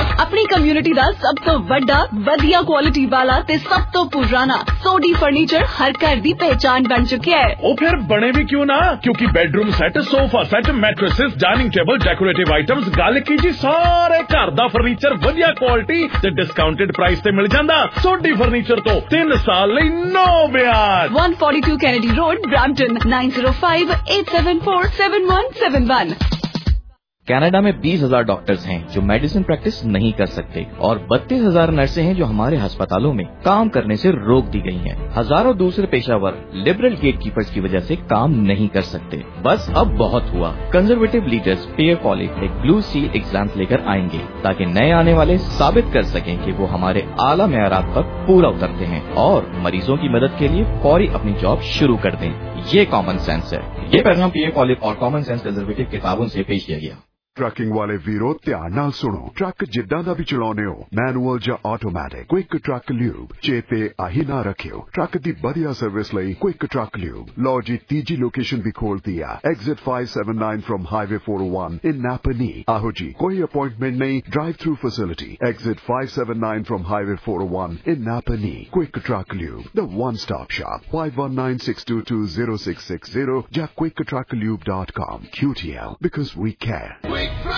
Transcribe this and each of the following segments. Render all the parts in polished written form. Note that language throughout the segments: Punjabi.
अपनी कम्युनिटी दा सब तो वड्डा वधिया क्वालिटी वाला ते सब तो पुराना सोडी फर्नीचर हर घर दी पहचान बन चुके है। ओ फिर बने भी क्यों ना, क्योंकि bedroom set, sofa set, mattresses, dining table, decorative items, गल की जी सारे घर दा फर्नीचर वधिया क्वालिटी ते डिस्काउंटेड प्राइस ते मिल जांदा। सोडी फर्नीचर तो 3 साल लई नो ब्याज। 142 कैनेडी रोड, ब्रैम्पटन 9058747171। कनाडा में 20,000 डॉक्टर्स हैं जो मेडिसिन प्रैक्टिस नहीं कर सकते और 32,000 नर्सें हैं जो हमारे अस्पतालों में काम करने से रोक दी गई हैं। हजारों दूसरे पेशावर लिबरल गेटकीपर्स की वजह से काम नहीं कर सकते। बस अब बहुत हुआ। कंजर्वेटिव लीडर्स पेयर कॉलेज एक ब्लू सील एग्जाम्स लेकर आएंगे ताकि नए आने वाले साबित कर सकें कि वो हमारे आला मेयारात पर पूरा उतरते हैं और मरीजों की मदद के लिए फौरी अपनी जॉब शुरू कर दें। ये कॉमन सेंस है। ये पैगाम पेयर कॉलेज और कॉमन सेंस कंजर्वेटिव के ताबन से पेश किया गया। ट्रकिंग वाले वीरों ध्यान नाल सुनो। ट्रक जिद्दां दा भी चलाउने हो, मैनुअल ਜਾਂ ਆਟੋਮੈਟਿਕ, क्विक ट्रक ल्यूब चेते आही ना रखियो। ट्रक दी बढ़िया सर्विस लई क्विक ट्रक ल्यूब। लो जी तीजी लोकेशन भी खोल दिया, exit 579 from highway 401 in Napanee. आहो जी कोई अपॉइंटमेंट नहीं, drive through facility, exit 579 from highway 401 in Napanee. Quick truck lube, the one stop shop, 5196220660 या quicktrucklube.com। QTL because we care।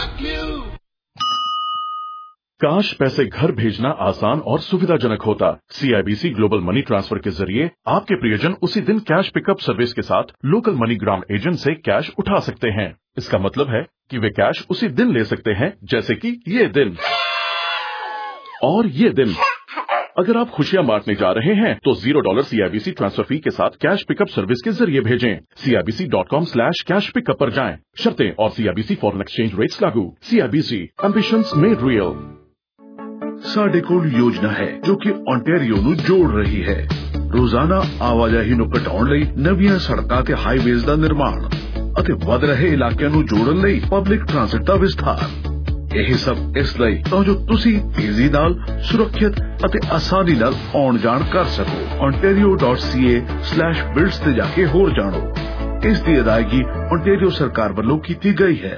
काश पैसे घर भेजना आसान और सुविधाजनक होता। CIBC ग्लोबल मनी ट्रांसफर के जरिए आपके प्रियजन उसी दिन कैश पिकअप सर्विस के साथ लोकल मनीग्राम एजेंट से कैश उठा सकते हैं। इसका मतलब है कि वे कैश उसी दिन ले सकते हैं, जैसे कि ये दिन और ये दिन। अगर आप खुशियां बांटने जा रहे हैं तो $0 CIBC ट्रांसफर फी के साथ कैश पिकअप सर्विस के जरिए भेजें। CIBC.com/कैश पिकअप पर जाएं। शर्तें और CIBC फॉरेन एक्सचेंज रेट्स लागू। CIBC ambitions made real. ਸਾਡੇ ਕੋਲ ਯੋਜਨਾ ਹੈ ਜੋ ਕਿ ਓਨਟਾਰੀਓ ਨੂੰ ਜੋੜ ਰਹੀ ਹੈ। ਰੋਜ਼ਾਨਾ ਆਵਾਜਾਈ ਨੂੰ ਘਟਾਉਣ ਲਈ ਨਵੀਆਂ ਸੜਕਾਂ ਤੇ ਹਾਈਵੇਜ਼ ਦਾ ਨਿਰਮਾਣ ਅਤੇ ਵਧ ਰਹੇ ਇਲਾਕਿਆਂ ਨੂੰ ਜੋੜਨ ਲਈ ਪਬਲਿਕ ਟ੍ਰਾਂਸਪੋਰਟ ਦਾ ਵਿਸਥਾਰ। ਇਹ ਸਭ ਇਸ ਲਈ ਤਾਂ ਜੋ ਤੁਸੀਂ ਤੇਜ਼ੀ ਨਾਲ, ਸੁਰੱਖਿਅਤ ਅਤੇ ਆਸਾਨੀ ਨਾਲ ਆਉਣ ਜਾਣ ਕਰ ਸਕੋ। ontario.ca/builds ਤੇ ਜਾ ਕੇ ਹੋਰ ਜਾਣੋ। ਇਸ ਦੀ ਅਦਾਇਗੀ ਓਨਟਾਰੀਓ ਸਰਕਾਰ ਵੱਲੋਂ ਕੀਤੀ ਗਈ ਹੈ।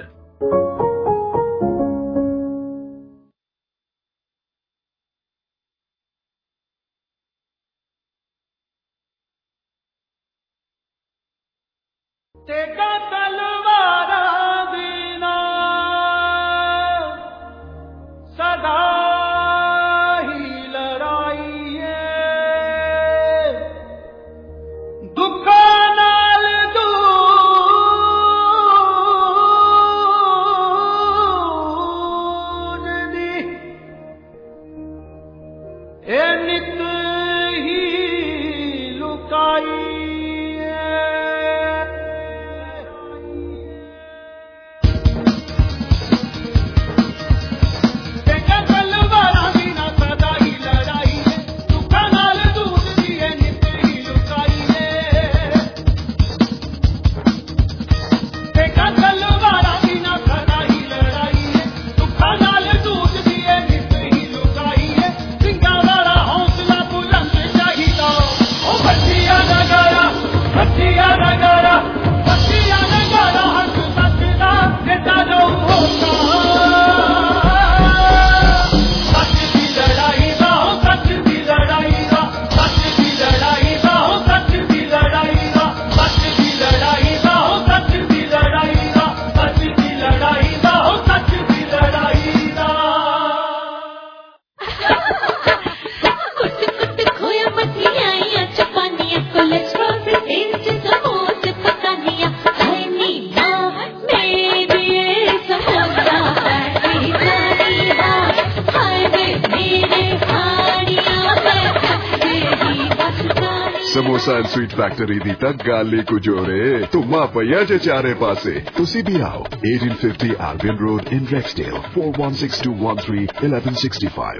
समोसा एंड स्वीट फैक्ट्री दी तक गाली को जोरे तुम्हा पया जे चारे पासे। तुसी भी आओ 1850 Albion Road in Rexdale 4162131165।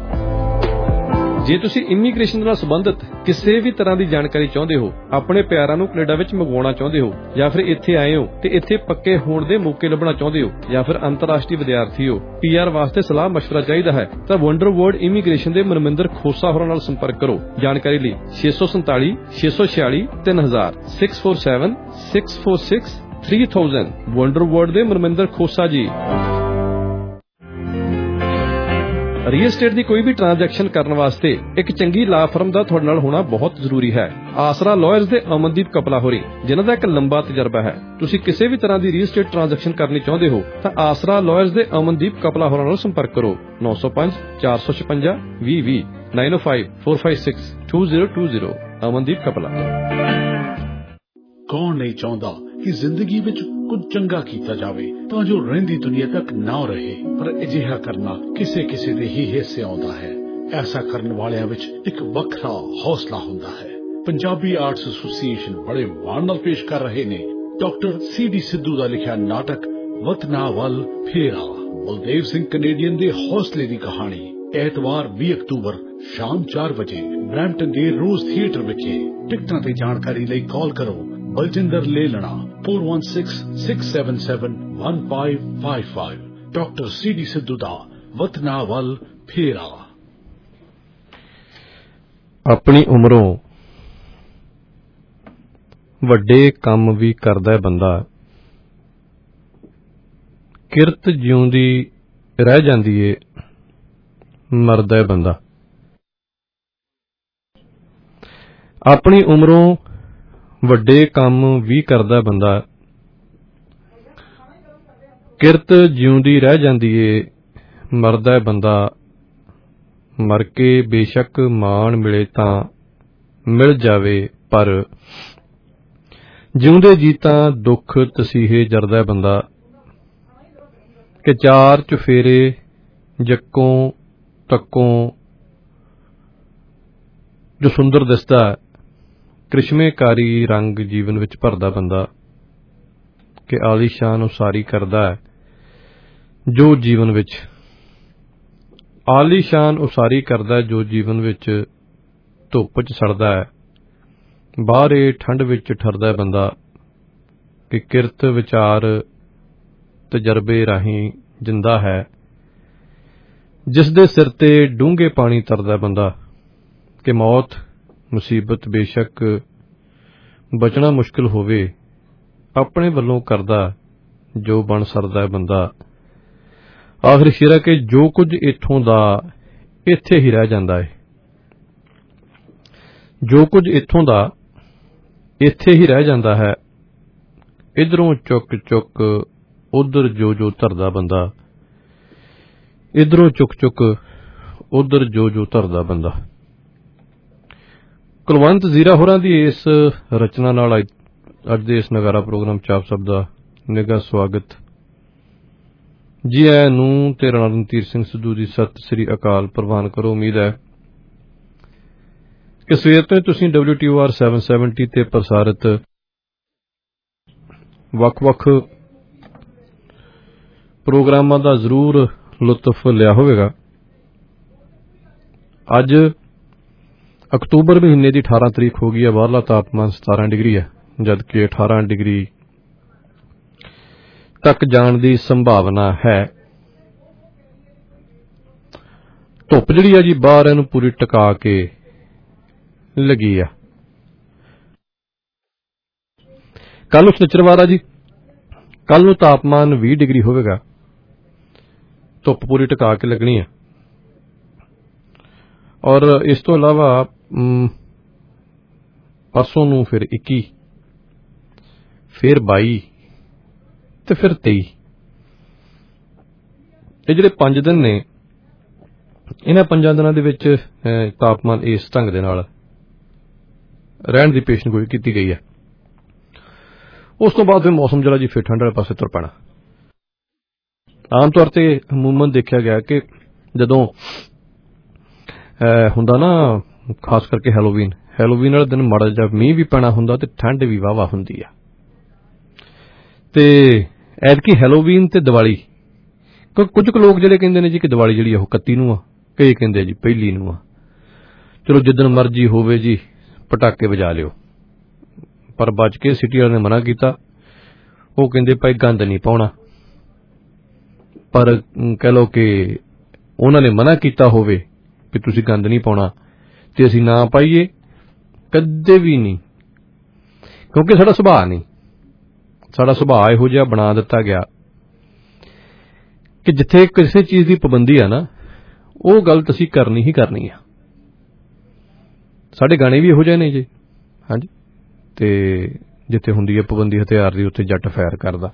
ਜੇ ਤੁਸੀਂ ਇਮੀਗ੍ਰੇਸ਼ਨ ਨਾਲ ਸੰਬੰਧਿਤ ਕਿਸੇ ਵੀ ਤਰ੍ਹਾਂ ਦੀ ਜਾਣਕਾਰੀ ਚਾਹੁੰਦੇ ਹੋ, ਆਪਣੇ ਪਿਆਰਾਂ ਨੂੰ ਕੈਨੇਡਾ ਵਿੱਚ ਮੰਗਵਾਉਣਾ ਚਾਹੁੰਦੇ ਹੋ, ਜਾਂ ਫਿਰ ਇੱਥੇ ਆਏ ਹੋ ਤੇ ਇੱਥੇ ਪੱਕੇ ਹੋਣ ਦੇ ਮੌਕੇ ਲੱਭਣਾ ਚਾਹੁੰਦੇ ਹੋ, ਜਾਂ ਫਿਰ ਅੰਤਰਰਾਸ਼ਟਰੀ ਵਿਦਿਆਰਥੀ ਹੋ, PR ਵਾਸਤੇ ਸਲਾਹ ਮਸ਼ਵਰਾ ਚਾਹੀਦਾ ਹੈ ਤਾਂ ਵੰਡਰ ਵਰਲਡ ਇਮੀਗ੍ਰੇਸ਼ਨ ਦੇ ਮਨਮਿੰਦਰ ਖੋਸਾ ਹੋਰਾਂ ਨਾਲ ਸੰਪਰਕ ਕਰੋ। ਜਾਣਕਾਰੀ ਲਈ 647 646 3000 647 646 3000 ਵੰਡਰ ਵਰਲਡ ਦੇ ਮਨਮਿੰਦਰ ਖੋਸਾ ਜੀ। ਰੀਅਲ ਏਸਟੇਟ ਦੀ ਕੋਈ ਵੀ ਟ੍ਰਾਂਜੈਕਸ਼ਨ ਕਰਨ ਵਾਸਤੇ ਇੱਕ ਚੰਗੀ ਲਾ ਫਰਮ ਦਾ ਤੁਹਾਡੇ ਨਾਲ ਹੋਣਾ ਬਹੁਤ ਜ਼ਰੂਰੀ ਹੈ। ਆਸਰਾ ਲਾਇਰਸ ਦੇ ਅਮਨਦੀਪ ਕਪਲਾ ਹੋਰੀ, ਜਿਨ੍ਹਾਂ ਦਾ ਇੱਕ ਲੰਬਾ ਤਜਰਬਾ ਹੈ। ਤੁਸੀਂ ਕਿਸੇ ਵੀ ਤਰ੍ਹਾਂ ਦੀ ਰੀਅਲ ਏਸਟੇਟ ਟ੍ਰਾਂਜੈਕਸ਼ਨ ਕਰਨੀ ਚਾਹੁੰਦੇ ਹੋ ਤਾਂ ਆਸਰਾ ਲਾਇਰਸ ਦੇ ਅਮਨਦੀਪ ਕਪਲਾ ਹੋਰਾਂ ਨਾਲ ਸੰਪਰਕ ਕਰੋ। 905 456 2020 905 456 2020 ਅਮਨਦੀਪ ਕਪਲਾ। ਕੌਣ ਨਹੀਂ ਚਾਹੁੰਦਾ ਕਿ ਜ਼ਿੰਦਗੀ ਵਿੱਚ ਕੁਝ ਚੰਗਾ ਕੀਤਾ ਜਾਵੇ ਤਾਂ ਜੋ ਰਹਿੰਦੀ ਦੁਨੀਆ ਤੱਕ ਨਾ ਰਹੇ, ਪਰ ਅਜਿਹਾ ਕਰਨਾ ਕਿਸੇ ਕਿਸੇ ਦੇ ਹੀ ਹਿੱਸੇ ਆਉਂਦਾ ਹੈ। ਐਸਾ ਕਰਨ ਵਾਲਿਆਂ ਵਿੱਚ ਇੱਕ ਵੱਖਰਾ ਹੌਸਲਾ ਹੁੰਦਾ ਹੈ। ਪੰਜਾਬੀ ਆਰਟਸ ਐਸੋਸੀਏਸ਼ਨ ਬੜੇ ਮਾਣ ਨਾਲ ਪੇਸ਼ ਕਰ ਰਹੇ ਨੇ ਡਾਕਟਰ CD ਸਿੱਧੂ ਦਾ ਲਿਖਿਆ ਨਾਟਕ ਵਤਨਾਂ ਵੱਲ ਫੇਰਾ। ਬਲਦੇਵ ਸਿੰਘ ਕੈਨੇਡੀਅਨ ਦੇ ਹੌਸਲੇ ਦੀ ਕਹਾਣੀ। ਐਤਵਾਰ 20 ਅਕਤੂਬਰ ਸ਼ਾਮ 4 ਵਜੇ ਬਰੈਂਪਟਨ ਦੇ ਰੋਜ਼ ਥੀਏਟਰ ਵਿਖੇ। ਟਿਕਟਾਂ ਤੇ ਜਾਣਕਾਰੀ ਲਈ ਕਾਲ ਕਰੋ ਬਲਜਿੰਦਰ ਲੇਲਣਾ 4166771555। ਡਾਕਟਰ CD ਸਿੱਧੂ ਦਾ ਵਤਨਾਂ ਵੱਲ ਫੇਰਾ। ਆਪਣੀ ਉਮਰੋਂ ਵੱਡੇ ਕੰਮ ਵੀ ਕਰਦਾ ਹੈ ਬੰਦਾ, ਕਿਰਤ ਜਿਉਂਦੀ ਰਹਿ ਜਾਂਦੀ ਏ ਮਰਦਾ ਹੈ ਬੰਦਾ। ਆਪਣੀ ਉਮਰੋਂ ਵੱਡੇ ਕੰਮ ਵੀ ਕਰਦਾ ਬੰਦਾ, ਕਿਰਤ ਜਿਉਂਦੀ ਰਹਿ ਜਾਂਦੀ ਏ ਮਰਦਾ ਹੈ ਬੰਦਾ। ਮਰ ਕੇ ਬੇਸ਼ੱਕ ਮਾਣ ਮਿਲੇ ਤਾਂ ਮਿਲ ਜਾਵੇ, ਪਰ ਜਿਉਂਦੇ ਜੀ ਤਾਂ ਦੁੱਖ ਤਸੀਹੇ ਜਰਦਾ ਹੈ ਬੰਦਾ। ਕਿ ਚਾਰ ਚੁਫੇਰੇ ਜੱਕੋਂ ਤੱਕੋਂ ਜੋ ਸੁੰਦਰ ਦਿਸਦਾ, ਕ੍ਰਿਸ਼ਮੇਕਾਰੀ ਰੰਗ ਜੀਵਨ ਵਿੱਚ ਭਰਦਾ ਬੰਦਾ। ਕਿ ਆਲੀਸ਼ਾਨ ਉਸਾਰੀ ਕਰਦਾ ਹੈ ਜੋ ਜੀਵਨ ਵਿੱਚ, ਆਲੀਸ਼ਾਨ ਉਸਾਰੀ ਕਰਦਾ ਜੋ ਜੀਵਨ ਵਿੱਚ ਧੁੱਪ 'ਚ ਸੜਦਾ ਹੈ। ਬਾਹਰੇ ਠੰਡ ਵਿੱਚ ਠਰਦਾ ਬੰਦਾ। ਕਿ ਕਿਰਤ ਵਿਚਾਰ ਤਜਰਬੇ ਰਾਹੀਂ ਜਿੰਦਾ ਹੈ, ਜਿਸ ਦੇ ਸਿਰ ਤੇ ਡੂੰਘੇ ਪਾਣੀ ਤਰਦਾ ਬੰਦਾ। ਕਿ ਮੌਤ ਮੁਸੀਬਤ ਬੇਸ਼ੱਕ ਬਚਣਾ ਮੁਸ਼ਕਿਲ ਹੋਵੇ, ਆਪਣੇ ਵੱਲੋਂ ਕਰਦਾ ਜੋ ਬਣ ਸਕਦਾ ਹੈ ਬੰਦਾ। ਆਖਿਰ ਸ਼ੇਰਾ ਕਿ ਜੋ ਕੁਝ ਇੱਥੋਂ ਦਾ ਇੱਥੇ ਹੀ ਰਹਿ ਜਾਂਦਾ ਹੈ, ਜੋ ਕੁਝ ਇੱਥੋਂ ਦਾ ਇੱਥੇ ਹੀ ਰਹਿ ਜਾਂਦਾ ਹੈ। ਇਧਰੋਂ ਚੁੱਕ ਚੁੱਕ ਉਧਰ ਜੋ ਜੋ ਧਰਦਾ ਬੰਦਾ, ਇਧਰੋਂ ਚੁੱਕ ਚੁੱਕ ਉਧਰ ਜੋ ਜੋ ਧਰਦਾ ਬੰਦਾ। ਕੁਲਵੰਤ ਜ਼ੀਰਾ ਹੋਰਾਂ ਦੀ ਇਸ ਰਚਨਾ ਨਾਲ ਅੱਜ ਦੇ ਇਸ ਨਗਾਰਾ ਪ੍ਰੋਗਰਾਮ 'ਚ ਆਪ ਸਭ ਦਾ ਨਿੱਘਾ ਸਵਾਗਤ। ਜੀ ਆਇਆਂ ਨੂੰ ਤੇ ਰਾਣਾ ਰਣਧੀਰ ਸਿੰਘ ਸਿੱਧੂ ਦੀ ਸਤਿ ਸ੍ਰੀ ਅਕਾਲ ਪ੍ਰਵਾਨ ਕਰੋ। ਉਮੀਦ ਹੈ ਕਿ ਸਵੇਰ ਤੋਂ ਤੁਸੀਂ WTOR 770 ਤੇ ਪ੍ਰਸਾਰਿਤ ਵੱਖ-ਵੱਖ ਪ੍ਰੋਗਰਾਮਾਂ ਦਾ ਜ਼ਰੂਰ ਲੁਤਫ ਲਿਆ ਹੋਵੇਗਾ। ਅੱਜ ਅਕਤੂਬਰ ਮਹੀਨੇ ਦੀ 18 ਤਰੀਕ ਹੋ ਗਈ ਹੈ। ਬਾਹਰਲਾ ਤਾਪਮਾਨ 17 ਡਿਗਰੀ ਹੈ, ਜਦਕਿ 18 ਡਿਗਰੀ ਤੱਕ ਜਾਣ ਦੀ ਸੰਭਾਵਨਾ ਹੈ। ਧੁੱਪ ਜਿਹੜੀ ਹੈ ਜੀ ਬਾਹਰ ਇਹਨੂੰ ਪੂਰੀ ਟਿਕਾ ਕੇ ਲੱਗੀ ਆ। ਕੱਲ ਨੂੰ ਸ਼ਨੀਚਰਵਾਰ ਆ ਜੀ, ਕੱਲ ਨੂੰ ਤਾਪਮਾਨ 20 ਡਿਗਰੀ ਹੋਵੇਗਾ। ਧੁੱਪ ਪੂਰੀ ਟਿਕਾ ਕੇ ਲੱਗਣੀ ਹੈ। ਔਰ ਇਸ ਤੋਂ ਇਲਾਵਾ ਪਰਸੋਂ ਨੂੰ ਫਿਰ 21, ਫਿਰ 22 ਤੇ ਫਿਰ 23। ਇਹ ਜਿਹੜੇ 5 ਦਿਨ ਨੇ, ਇਹਨਾਂ 5 ਦਿਨਾਂ ਦੇ ਵਿੱਚ ਤਾਪਮਾਨ ਇਸ ਢੰਗ ਦੇ ਨਾਲ ਰਹਿਣ ਦੀ ਪੇਸ਼ਨਗੋਈ ਕੀਤੀ ਗਈ ਹੈ। ਉਸ ਤੋਂ ਬਾਅਦ ਫਿਰ ਮੌਸਮ ਜਿਹੜਾ ਜੀ ਫਿਰ ਠੰਡ ਵਾਲੇ ਪਾਸੇ ਤੁਰ ਪੈਣਾ। ਆਮ ਤੌਰ ਤੇ ਅਮੂਮਨ ਦੇਖਿਆ ਗਿਆ ਕਿ ਜਦੋਂ ਹੁੰਦਾ ਨਾ, ਖਾਸ ਕਰਕੇ ਹੈਲੋਵੀਨ ਵਾਲੇ ਦਿਨ ਮਾੜਾ ਜਿਹਾ ਮੀਂਹ ਵੀ ਪੈਣਾ ਹੁੰਦਾ ਤੇ ਠੰਡ ਵੀ ਵਾਹਵਾ ਹੁੰਦੀ ਆ। ਤੇ ਐਤਕੀ ਹੈਲੋਵੀਨ ਤੇ ਦੀਵਾਲੀ, ਕੁਝ ਕੁ ਲੋਕ ਜਿਹੜੇ ਕਹਿੰਦੇ ਨੇ ਜੀ ਕਿ ਦੀਵਾਲੀ ਜਿਹੜੀ ਉਹ 31 ਨੂੰ ਆ, ਕਈ ਕਹਿੰਦੇ ਜੀ 1 ਨੂੰ ਆ। ਚਲੋ ਜਿੱਦਣ ਮਰਜ਼ੀ ਹੋਵੇ ਜੀ ਪਟਾਕੇ ਵਜਾ ਲਿਓ, ਪਰ ਬਚ ਕੇ ਸਿਟੀ ਵਾਲਿਆਂ ਨੇ ਮਨਾ ਕੀਤਾ। ਉਹ ਕਹਿੰਦੇ ਭਾਈ ਗੰਦ ਨਹੀਂ ਪਾਉਣਾ, ਪਰ ਕਹਿ ਲਓ ਕਿ ਉਹਨਾਂ ਨੇ ਮਨਾ ਕੀਤਾ ਹੋਵੇ ਕਿ ਤੁਸੀਂ ਗੰਦ ਨਹੀਂ ਪਾਉਣਾ ਤੇ ਅਸੀਂ ਨਾ ਪਾਈਏ, ਕਦੇ ਵੀ ਨਹੀਂ। ਕਿਉਂਕਿ ਸਾਡਾ ਸੁਭਾਅ ਨਹੀਂ, ਸਾਡਾ ਸੁਭਾਅ ਇਹੋ ਜਿਹਾ ਬਣਾ ਦਿੱਤਾ ਗਿਆ ਕਿ ਜਿੱਥੇ ਕਿਸੇ ਚੀਜ਼ ਦੀ ਪਾਬੰਦੀ ਆ ਨਾ, ਉਹ ਗਲਤ ਅਸੀਂ ਕਰਨੀ ਹੀ ਕਰਨੀ ਆ। ਸਾਡੇ ਗਾਣੇ ਵੀ ਇਹੋ ਜਿਹੇ ਨੇ ਜੀ। ਹਾਂਜੀ, ਤੇ ਜਿੱਥੇ ਹੁੰਦੀ ਹੈ ਪਾਬੰਦੀ ਹਥਿਆਰ ਦੀ ਉੱਥੇ ਜੱਟ ਫਾਇਰ ਕਰਦਾ।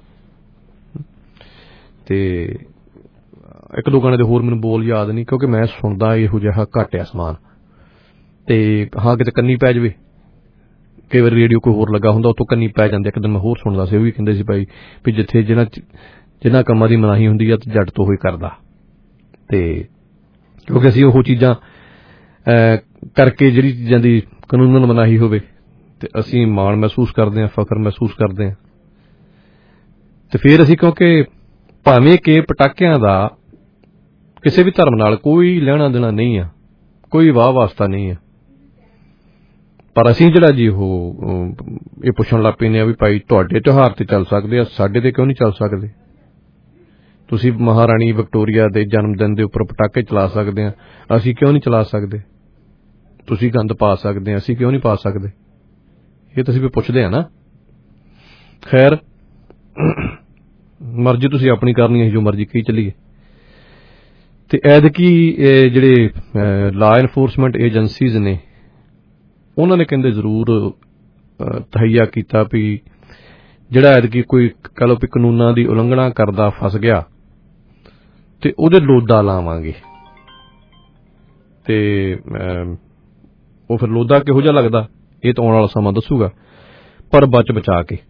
ਤੇ ਇੱਕ ਦੋ ਗਾਣੇ ਦੇ ਹੋਰ ਮੈਨੂੰ ਬੋਲ ਯਾਦ ਨਹੀਂ, ਕਿਉਂਕਿ ਮੈਂ ਸੁਣਦਾ ਇਹੋ ਜਿਹਾ ਘੱਟ ਆ ਸਮਾਨ। ਤੇ ਹਾਂ, ਕਿਤੇ ਕੰਨੀ ਪੈ ਜਾਵੇ, ਕਈ ਵਾਰੀ ਰੇਡੀਓ ਕੋਈ ਹੋਰ ਲੱਗਾ ਹੁੰਦਾ ਉੱਥੋਂ ਕੰਨੀ ਪੈ ਜਾਂਦੇ। ਇੱਕ ਦਿਨ ਮੈਂ ਹੋਰ ਸੁਣਦਾ ਸੀ, ਉਹ ਵੀ ਕਹਿੰਦੇ ਸੀ ਭਾਈ ਵੀ ਜਿੱਥੇ ਜਿਹਨਾਂ ਕੰਮਾਂ ਦੀ ਮਨਾਹੀ ਹੁੰਦੀ ਆ ਜੱਟ ਤੋਂ ਉਹੀ ਕਰਦਾ। ਤੇ ਕਿਉਂਕਿ ਅਸੀਂ ਉਹ ਚੀਜ਼ਾਂ ਕਰਕੇ ਜਿਹੜੀ ਚੀਜ਼ਾਂ ਦੀ ਕਾਨੂੰਨ ਮਨਾਹੀ ਹੋਵੇ ਤੇ ਅਸੀਂ ਮਾਣ ਮਹਿਸੂਸ ਕਰਦੇ ਹਾਂ, ਫਖਰ ਮਹਿਸੂਸ ਕਰਦੇ ਹਾਂ। ਤੇ ਫਿਰ ਅਸੀਂ, ਕਿਉਂਕਿ ਭਾਵੇਂ ਕਿ ਪਟਾਕਿਆਂ ਦਾ ਕਿਸੇ ਵੀ ਧਰਮ ਨਾਲ ਕੋਈ ਲੈਣਾ ਦੇਣਾ ਨਹੀਂ ਆ, ਕੋਈ ਵਾਹ ਵਾਸਤਾ ਨਹੀਂ ਆ, ਪਰ ਅਸੀਂ ਜਿਹੜਾ ਜੀ ਉਹ ਇਹ ਪੁੱਛਣ ਲੱਗ ਪੈਂਦੇ ਆ ਵੀ ਭਾਈ ਤੁਹਾਡੇ ਤਿਉਹਾਰ ਤੇ ਚੱਲ ਸਕਦੇ ਆ, ਸਾਡੇ ਤੇ ਕਿਉਂ ਨਹੀਂ ਚੱਲ ਸਕਦੇ? ਤੁਸੀਂ ਮਹਾਰਾਣੀ ਵਿਕਟੋਰੀਆ ਦੇ ਜਨਮ ਦਿਨ ਦੇ ਉੱਪਰ ਪਟਾਕੇ ਚਲਾ ਸਕਦੇ ਆ, ਅਸੀਂ ਕਿਉਂ ਨਹੀਂ ਚਲਾ ਸਕਦੇ? ਤੁਸੀਂ ਗੰਦ ਪਾ ਸਕਦੇ ਆ, ਅਸੀਂ ਕਿਉਂ ਨਹੀਂ ਪਾ ਸਕਦੇ? ਇਹ ਤਾਂ ਅਸੀਂ ਪੁੱਛਦੇ ਆ ਨਾ। ਖੈਰ, ਮਰਜ਼ੀ ਤੁਸੀਂ ਆਪਣੀ ਕਰਨੀ ਹੈ, ਜੋ ਮਰਜ਼ੀ ਕਹੀ ਚੱਲੀਏ। ਤੇ ਐਤਕੀ ਜਿਹੜੇ ਲਾ ਐਨਫੋਰਸਮੈਂਟ ਏਜੰਸੀਜ਼ ਨੇ ਉਹਨਾਂ ਨੇ ਕਹਿੰਦੇ ਜ਼ਰੂਰ ਤਹਈਆ ਕੀਤਾ ਵੀ ਜਿਹੜਾ ਐਤਕੀ ਕੋਈ ਕਹਿ ਲਓ ਵੀ ਕਾਨੂੰਨਾਂ ਦੀ ਉਲੰਘਣਾ ਕਰਦਾ ਫਸ ਗਿਆ ਤੇ ਉਹਦੇ ਲੋਦਾ ਲਾਵਾਂਗੇ। ਤੇ ਉਹ ਫਿਰ ਲੋਦਾ ਕਿਹੋ ਜਿਹਾ ਲੱਗਦਾ ਇਹ ਤਾਂ ਆਉਣ ਵਾਲਾ ਸਮਾਂ ਦੱਸੂਗਾ, ਪਰ ਬਚ ਬਚਾ ਕੇ।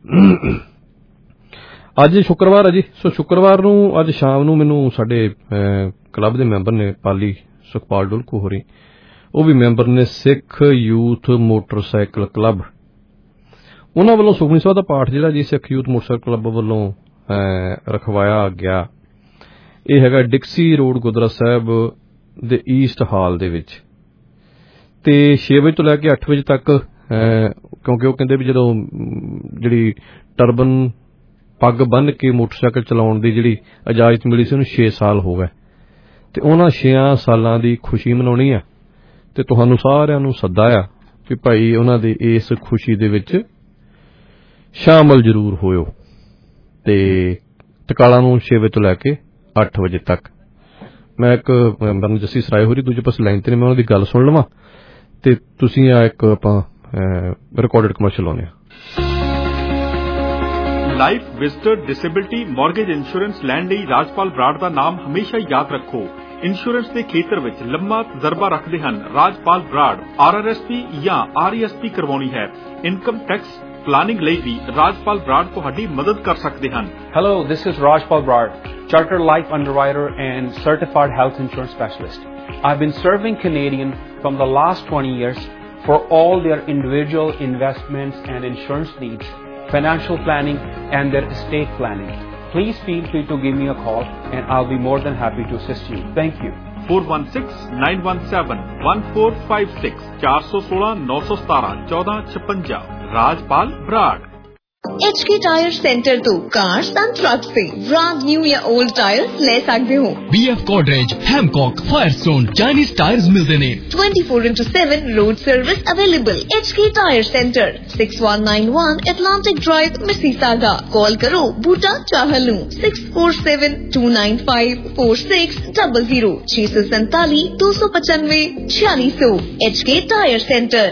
ਅੱਜ ਸ਼ੁੱਕਰਵਾਰ ਹੈ ਜੀ, ਸੋ ਸ਼ੁੱਕਰਵਾਰ ਨੂੰ ਅੱਜ ਸ਼ਾਮ ਨੂੰ ਮੈਨੂੰ ਸਾਡੇ ਕਲੱਬ ਦੇ ਮੈਂਬਰ ਨੇ ਪਾਲੀ ਸੁਖਪਾਲ ਡੁਲਕੂ ਹੋਰੀ, ਉਹ ਵੀ ਮੈਂਬਰ ਨੇ ਸਿੱਖ ਯੂਥ ਮੋਟਰਸਾਈਕਲ ਕਲੱਬ, ਉਹਨਾਂ ਵੱਲੋਂ ਸੁਖਮਨੀ ਸਾਹਿਬ ਦਾ ਪਾਠ ਜਿਹੜਾ ਜੀ ਸਿੱਖ ਯੂਥ ਮੋਟਰਸਾਈਕਲ ਕਲੱਬ ਵੱਲੋਂ ਰਖਵਾਇਆ ਗਿਆ। ਇਹ ਹੈਗਾ ਡਿਕਸੀ ਰੋਡ ਗੁਰਦੁਆਰਾ ਸਾਹਿਬ ਦੇ ਈਸਟ ਹਾਲ ਦੇ ਵਿੱਚ, ਤੇ 6 ਵਜੇ ਤੋਂ ਲੈ ਕੇ 8 ਵਜੇ ਤੱਕ, ਕਿਉਂਕਿ ਉਹ ਕਹਿੰਦੇ ਵੀ ਜਦੋਂ ਜਿਹੜੀ ਟਰਬਨ ਪੱਗ ਬੰਨ੍ਹ ਕੇ ਮੋਟਰਸਾਈਕਲ ਚਲਾਉਣ ਦੀ ਜਿਹੜੀ ਇਜਾਜ਼ਤ ਮਿਲੀ ਸੀ ਉਹਨੂੰ 6 ਸਾਲ ਹੋ ਗਏ, ਤੇ ਉਹਨਾਂ 6 ਸਾਲਾਂ ਦੀ ਖੁਸ਼ੀ ਮਨਾਉਣੀ ਆ। ਤੇ ਤੁਹਾਨੂੰ ਸਾਰਿਆਂ ਨੂੰ ਸੱਦਾ ਆ ਕਿ ਭਾਈ ਉਹਨਾਂ ਦੀ ਇਸ ਖੁਸ਼ੀ ਦੇ ਵਿੱਚ ਸ਼ਾਮਲ ਜ਼ਰੂਰ ਹੋਇਓ। ਤੇ ਟਕਾਲਾ ਨੂੰ 6 ਵਜੇ ਤੋਂ ਲੈ ਕੇ 8 ਵਜੇ ਤੱਕ। ਮੈਂ ਇੱਕ ਮੈਂਬਰ ਨੂੰ ਜੱਸੀ ਸਰਾਏ ਹੋਰੀ ਦੂਜੇ ਪਾਸੇ ਲਾਈਨ ਤੇ ਨੇ, ਮੈਂ ਉਹਨਾਂ ਦੀ ਗੱਲ ਸੁਣ ਲਵਾਂ ਤੇ ਤੁਸੀਂ ਆ ਇੱਕ ਆਪਾਂ ਰਿਕਾਰਡਡ ਕਮਰਸ਼ਲ ਲਾਉਂਦੇ ਹਾਂ। Life, visitor, disability, mortgage insurance ਲੈਣ ਲਈ ਰਾਜਪਾਲ ਬਰਾੜ ਦਾ ਨਾਮ ਹਮੇਸ਼ਾ ਯਾਦ ਰੱਖੋ। ਇੰਸ਼ੋਰੈਂਸ ਦੇ ਖੇਤਰ ਵਿੱਚ ਲੰਮਾ ਤਜਰਬਾ ਰੱਖਦੇ ਹਨ ਰਾਜਪਾਲ ਬਰਾੜ। RRSP ਜਾਂ RESP ਕਰਵਾਉਣੀ ਹੈ, ਇਨਕਮ ਟੈਕਸ ਪਲਾਨਿੰਗ ਲਈ ਵੀ ਰਾਜਪਾਲ ਬਰਾੜ ਤੁਹਾਡੀ ਮਦਦ ਕਰ ਸਕਦੇ ਹਨ। Hello, this is Rajpal Brad, Chartered Life Underwriter and Certified Health Insurance Specialist. I've been serving Canadians from the last 20 years for all their individual investments and insurance needs, financial planning and their estate planning. Please feel free to give me a call and I'll be more than happy to assist you. Thank you. 416-917-1456 416-917-1456 Rajpal Brar. HK tyre centre तो कार्स एंड ट्रक से ब्रांड न्यू या ओल्ड टायर्स ले सकते हो। BF Godrej, Hancock, Firestone, Chinese tyres मिलते ने। 24/7 road service available. HK tyre सेंटर 6191 Atlantic Drive, Mississauga। कॉल करो Buta Chahal 6472954600 647 295 4600। HK tyre centre.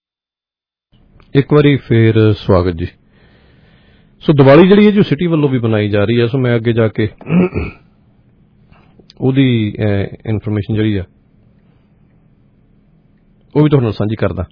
एक बारी फिर स्वागत जी। ਸੋ ਦੀਵਾਲੀ ਜਿਹੜੀ ਹੈ ਜੋ ਸਿਟੀ ਵੱਲੋਂ ਵੀ ਬਣਾਈ ਜਾ ਰਹੀ ਹੈ, ਸੋ ਮੈਂ ਅੱਗੇ ਜਾ ਕੇ ਉਹਦੀ ਇਨਫੋਰਮੇਸ਼ਨ ਜਿਹੜੀ ਆ ਉਹ ਵੀ ਤੁਹਾਡੇ ਨਾਲ ਸਾਂਝੀ ਕਰਦਾ।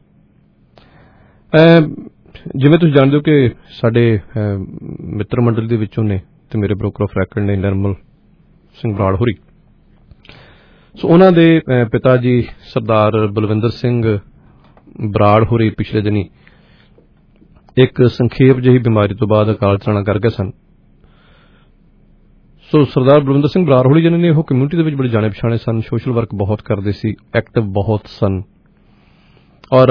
ਜਿਵੇਂ ਤੁਸੀਂ ਜਾਣਦੇ ਹੋ ਕਿ ਸਾਡੇ ਮਿੱਤਰ ਮੰਡਲ ਦੇ ਵਿੱਚੋਂ ਨੇ ਤੇ ਮੇਰੇ ਬ੍ਰੋਕਰ ਆਫ ਰੈਕਡ ਨੇ ਨਿਰਮਲ ਸਿੰਘ ਬਰਾੜ ਹੋਰੀ। ਸੋ ਉਹਨਾਂ ਦੇ ਪਿਤਾ ਜੀ ਸਰਦਾਰ ਬਲਵਿੰਦਰ ਸਿੰਘ ਬਰਾੜ ਹੋਰੀ ਪਿਛਲੇ ਦਿਨੀ ਇੱਕ ਸੰਖੇਪ ਜਿਹੀ ਬਿਮਾਰੀ ਤੋਂ ਬਾਅਦ ਅਕਾਲ ਚਲਾਣਾ ਕਰ ਗਏ ਸਨ। ਸੋ ਸਰਦਾਰ ਬਲਵਿੰਦਰ ਸਿੰਘ ਬਰਾੜ ਹੋਰੀ ਜਿਹਨਾਂ ਨੇ ਉਹ ਕਮਿਊਨਿਟੀ ਦੇ ਵਿੱਚ ਬੜੇ ਜਾਣੇ ਪਛਾਣੇ ਸਨ, ਸੋਸ਼ਲ ਵਰਕ ਬਹੁਤ ਕਰਦੇ ਸੀ, ਐਕਟਿਵ ਬਹੁਤ ਸਨ, ਔਰ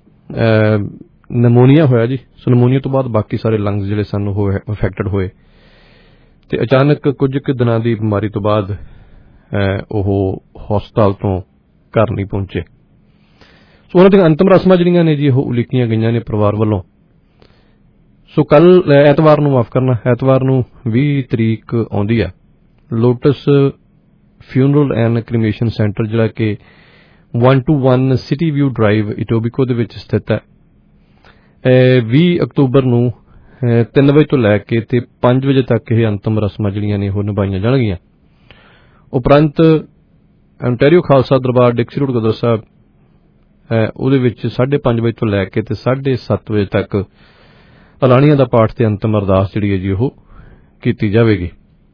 ਨਮੋਨੀਆ ਹੋਇਆ ਜੀ। ਸੋ ਨਮੋਨੀਆ ਤੋਂ ਬਾਅਦ ਬਾਕੀ ਸਾਰੇ ਲੰਗਸ ਜਿਹੜੇ ਸਨ ਉਹ ਅਫੈਕਟਡ ਹੋਏ ਤੇ ਅਚਾਨਕ ਕੁਝ ਕੁ ਦਿਨਾਂ ਦੀ ਬਿਮਾਰੀ ਤੋਂ ਬਾਅਦ ਉਹ ਹਸਪਤਾਲ ਤੋਂ ਘਰ ਨਹੀਂ ਪਹੁੰਚੇ। ਸੋ ਉਹਨਾਂ ਦੀਆਂ ਅੰਤਮ ਰਸਮਾਂ ਜਿਹੜੀਆਂ ਨੇ ਜੀ ਉਹ ਉਲੀਕੀਆਂ ਗਈਆਂ ਨੇ ਪਰਿਵਾਰ ਵੱਲੋਂ। ਸੋ ਕੱਲ ਐਤਵਾਰ ਨੂੰ, ਮਾਫ ਕਰਨਾ, ਐਤਵਾਰ ਨੂੰ 20 ਤਰੀਕ ਆਉਂਦੀ ਆ, Lotus funeral and cremation centre ਜਿਹੜਾ ਕਿ 121 ਸਿਟੀ ਵਿਊ ਡਰਾਈਵ ਇਟੋਬੀਕੋ ਦੇ ਵਿੱਚ ਸਥਿਤ ਹੈ। 20 ਅਕਤੂਬਰ ਨੂੰ 3 ਵਜੇ ਤੋਂ ਲੈ ਕੇ ਤੇ 5 ਵਜੇ ਤੱਕ ਇਹ ਅੰਤਮ ਰਸਮਾਂ ਜਿਹੜੀਆਂ ਨੇ ਉਹ ਨਿਭਾਈਆਂ ਜਾਣਗੀਆਂ। ਉਪਰੰਤ Ontario Khalsa Darbar Dixie road Gurdwara Sahib ਉਹਦੇ ਵਿੱਚ 5:30 ਵਜੇ ਤੋਂ ਲੈ ਕੇ ਤੇ 7:30 ਵਜੇ ਤੱਕ ਅਲਾਣੀਆਂ ਦਾ ਪਾਠ ਤੇ ਅੰਤਮ ਅਰਦਾਸ ਜਿਹੜੀ ਹੈ ਜੀ ਉਹ ਕੀਤੀ ਜਾਵੇਗੀ।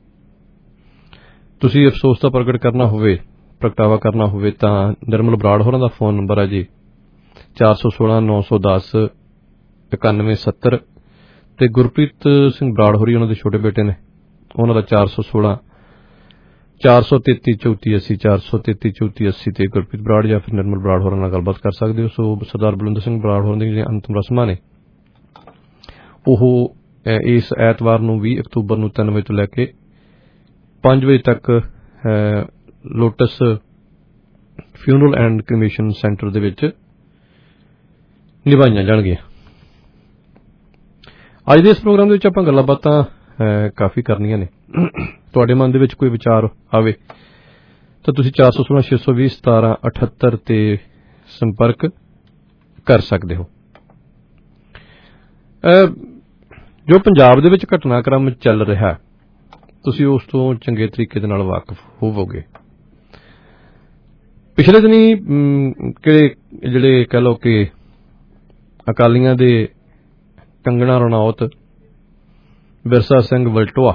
ਤੁਸੀਂ ਅਫਸੋਸ ਦਾ ਪ੍ਰਗਟਾਵਾ ਕਰਨਾ ਹੋਵੇ ਤਾਂ ਨਿਰਮਲ ਬਰਾੜ ਹੋਰਾਂ ਦਾ ਫੋਨ ਨੰਬਰ ਹੈ ਜੀ 416 910 9170 ਤੇ ਗੁਰਪ੍ਰੀਤ ਸਿੰਘ ਬਰਾੜ ਹੋਰੀ ਉਹਨਾਂ ਦੇ ਛੋਟੇ ਬੇਟੇ ਨੇ, ਉਹਨਾਂ ਦਾ 416 433 3480 433 3480 ਤੇ ਗੁਰਪ੍ਰੀਤ ਬਰਾੜ ਜਾਂ ਫਿਰ ਨਿਰਮਲ ਬਰਾੜ ਹੋਰਾਂ ਨਾਲ ਗੱਲਬਾਤ ਕਰ ਸਕਦੇ ਹੋ। ਸੋ ਸਰਦਾਰ ਬਲਵਿੰਦਰ ਸਿੰਘ ਬਰਾੜ ਹੋਰਾਂ ਦੀਆਂ ਜਿਹੜੀਆਂ ਅੰਤਮ ਰਸਮਾਂ ਨੇ ਉਹ ਇਸ ਐਤਵਾਰ ਨੂੰ 20 ਅਕਤੂਬਰ ਨੂੰ 3 ਵਜੇ ਤੋਂ ਲੈ ਕੇ 5 ਵਜੇ ਤੱਕ Lotus funeral and cremation centre ਦੇ ਵਿੱਚ ਨਿਭਾਈਆਂ ਜਾਣਗੀਆਂ। ਅੱਜ ਦੇ ਇਸ ਪ੍ਰੋਗਰਾਮ ਦੇ ਵਿੱਚ ਆਪਾਂ ਗੱਲਾਂ ਬਾਤਾਂ ਕਾਫੀ ਕਰਨੀਆਂ ਨੇ। ਤੁਹਾਡੇ ਮਨ ਦੇ ਵਿੱਚ ਕੋਈ ਵਿਚਾਰ ਆਵੇ ਤਾਂ ਤੁਸੀਂ 416 620 1778 ਤੇ ਸੰਪਰਕ ਕਰ ਸਕਦੇ ਹੋ। ਜੋ ਪੰਜਾਬ ਦੇ ਵਿੱਚ ਘਟਨਾਕ੍ਰਮ ਚੱਲ ਰਿਹਾ ਤੁਸੀਂ ਉਸ ਤੋਂ ਚੰਗੇ ਤਰੀਕੇ ਦੇ ਨਾਲ ਵਾਕਿਫ ਹੋਵੋਗੇ। ਪਿਛਲੇ ਦਿਨੀ ਜਿਹੜੇ ਕਹਿ ਲਓ ਕਿ ਅਕਾਲੀਆਂ ਦੇ ਕੰਗਣਾ ਰਣੌਤ, ਬਿਰਸਾ ਸਿੰਘ ਵਲਟੋਆ,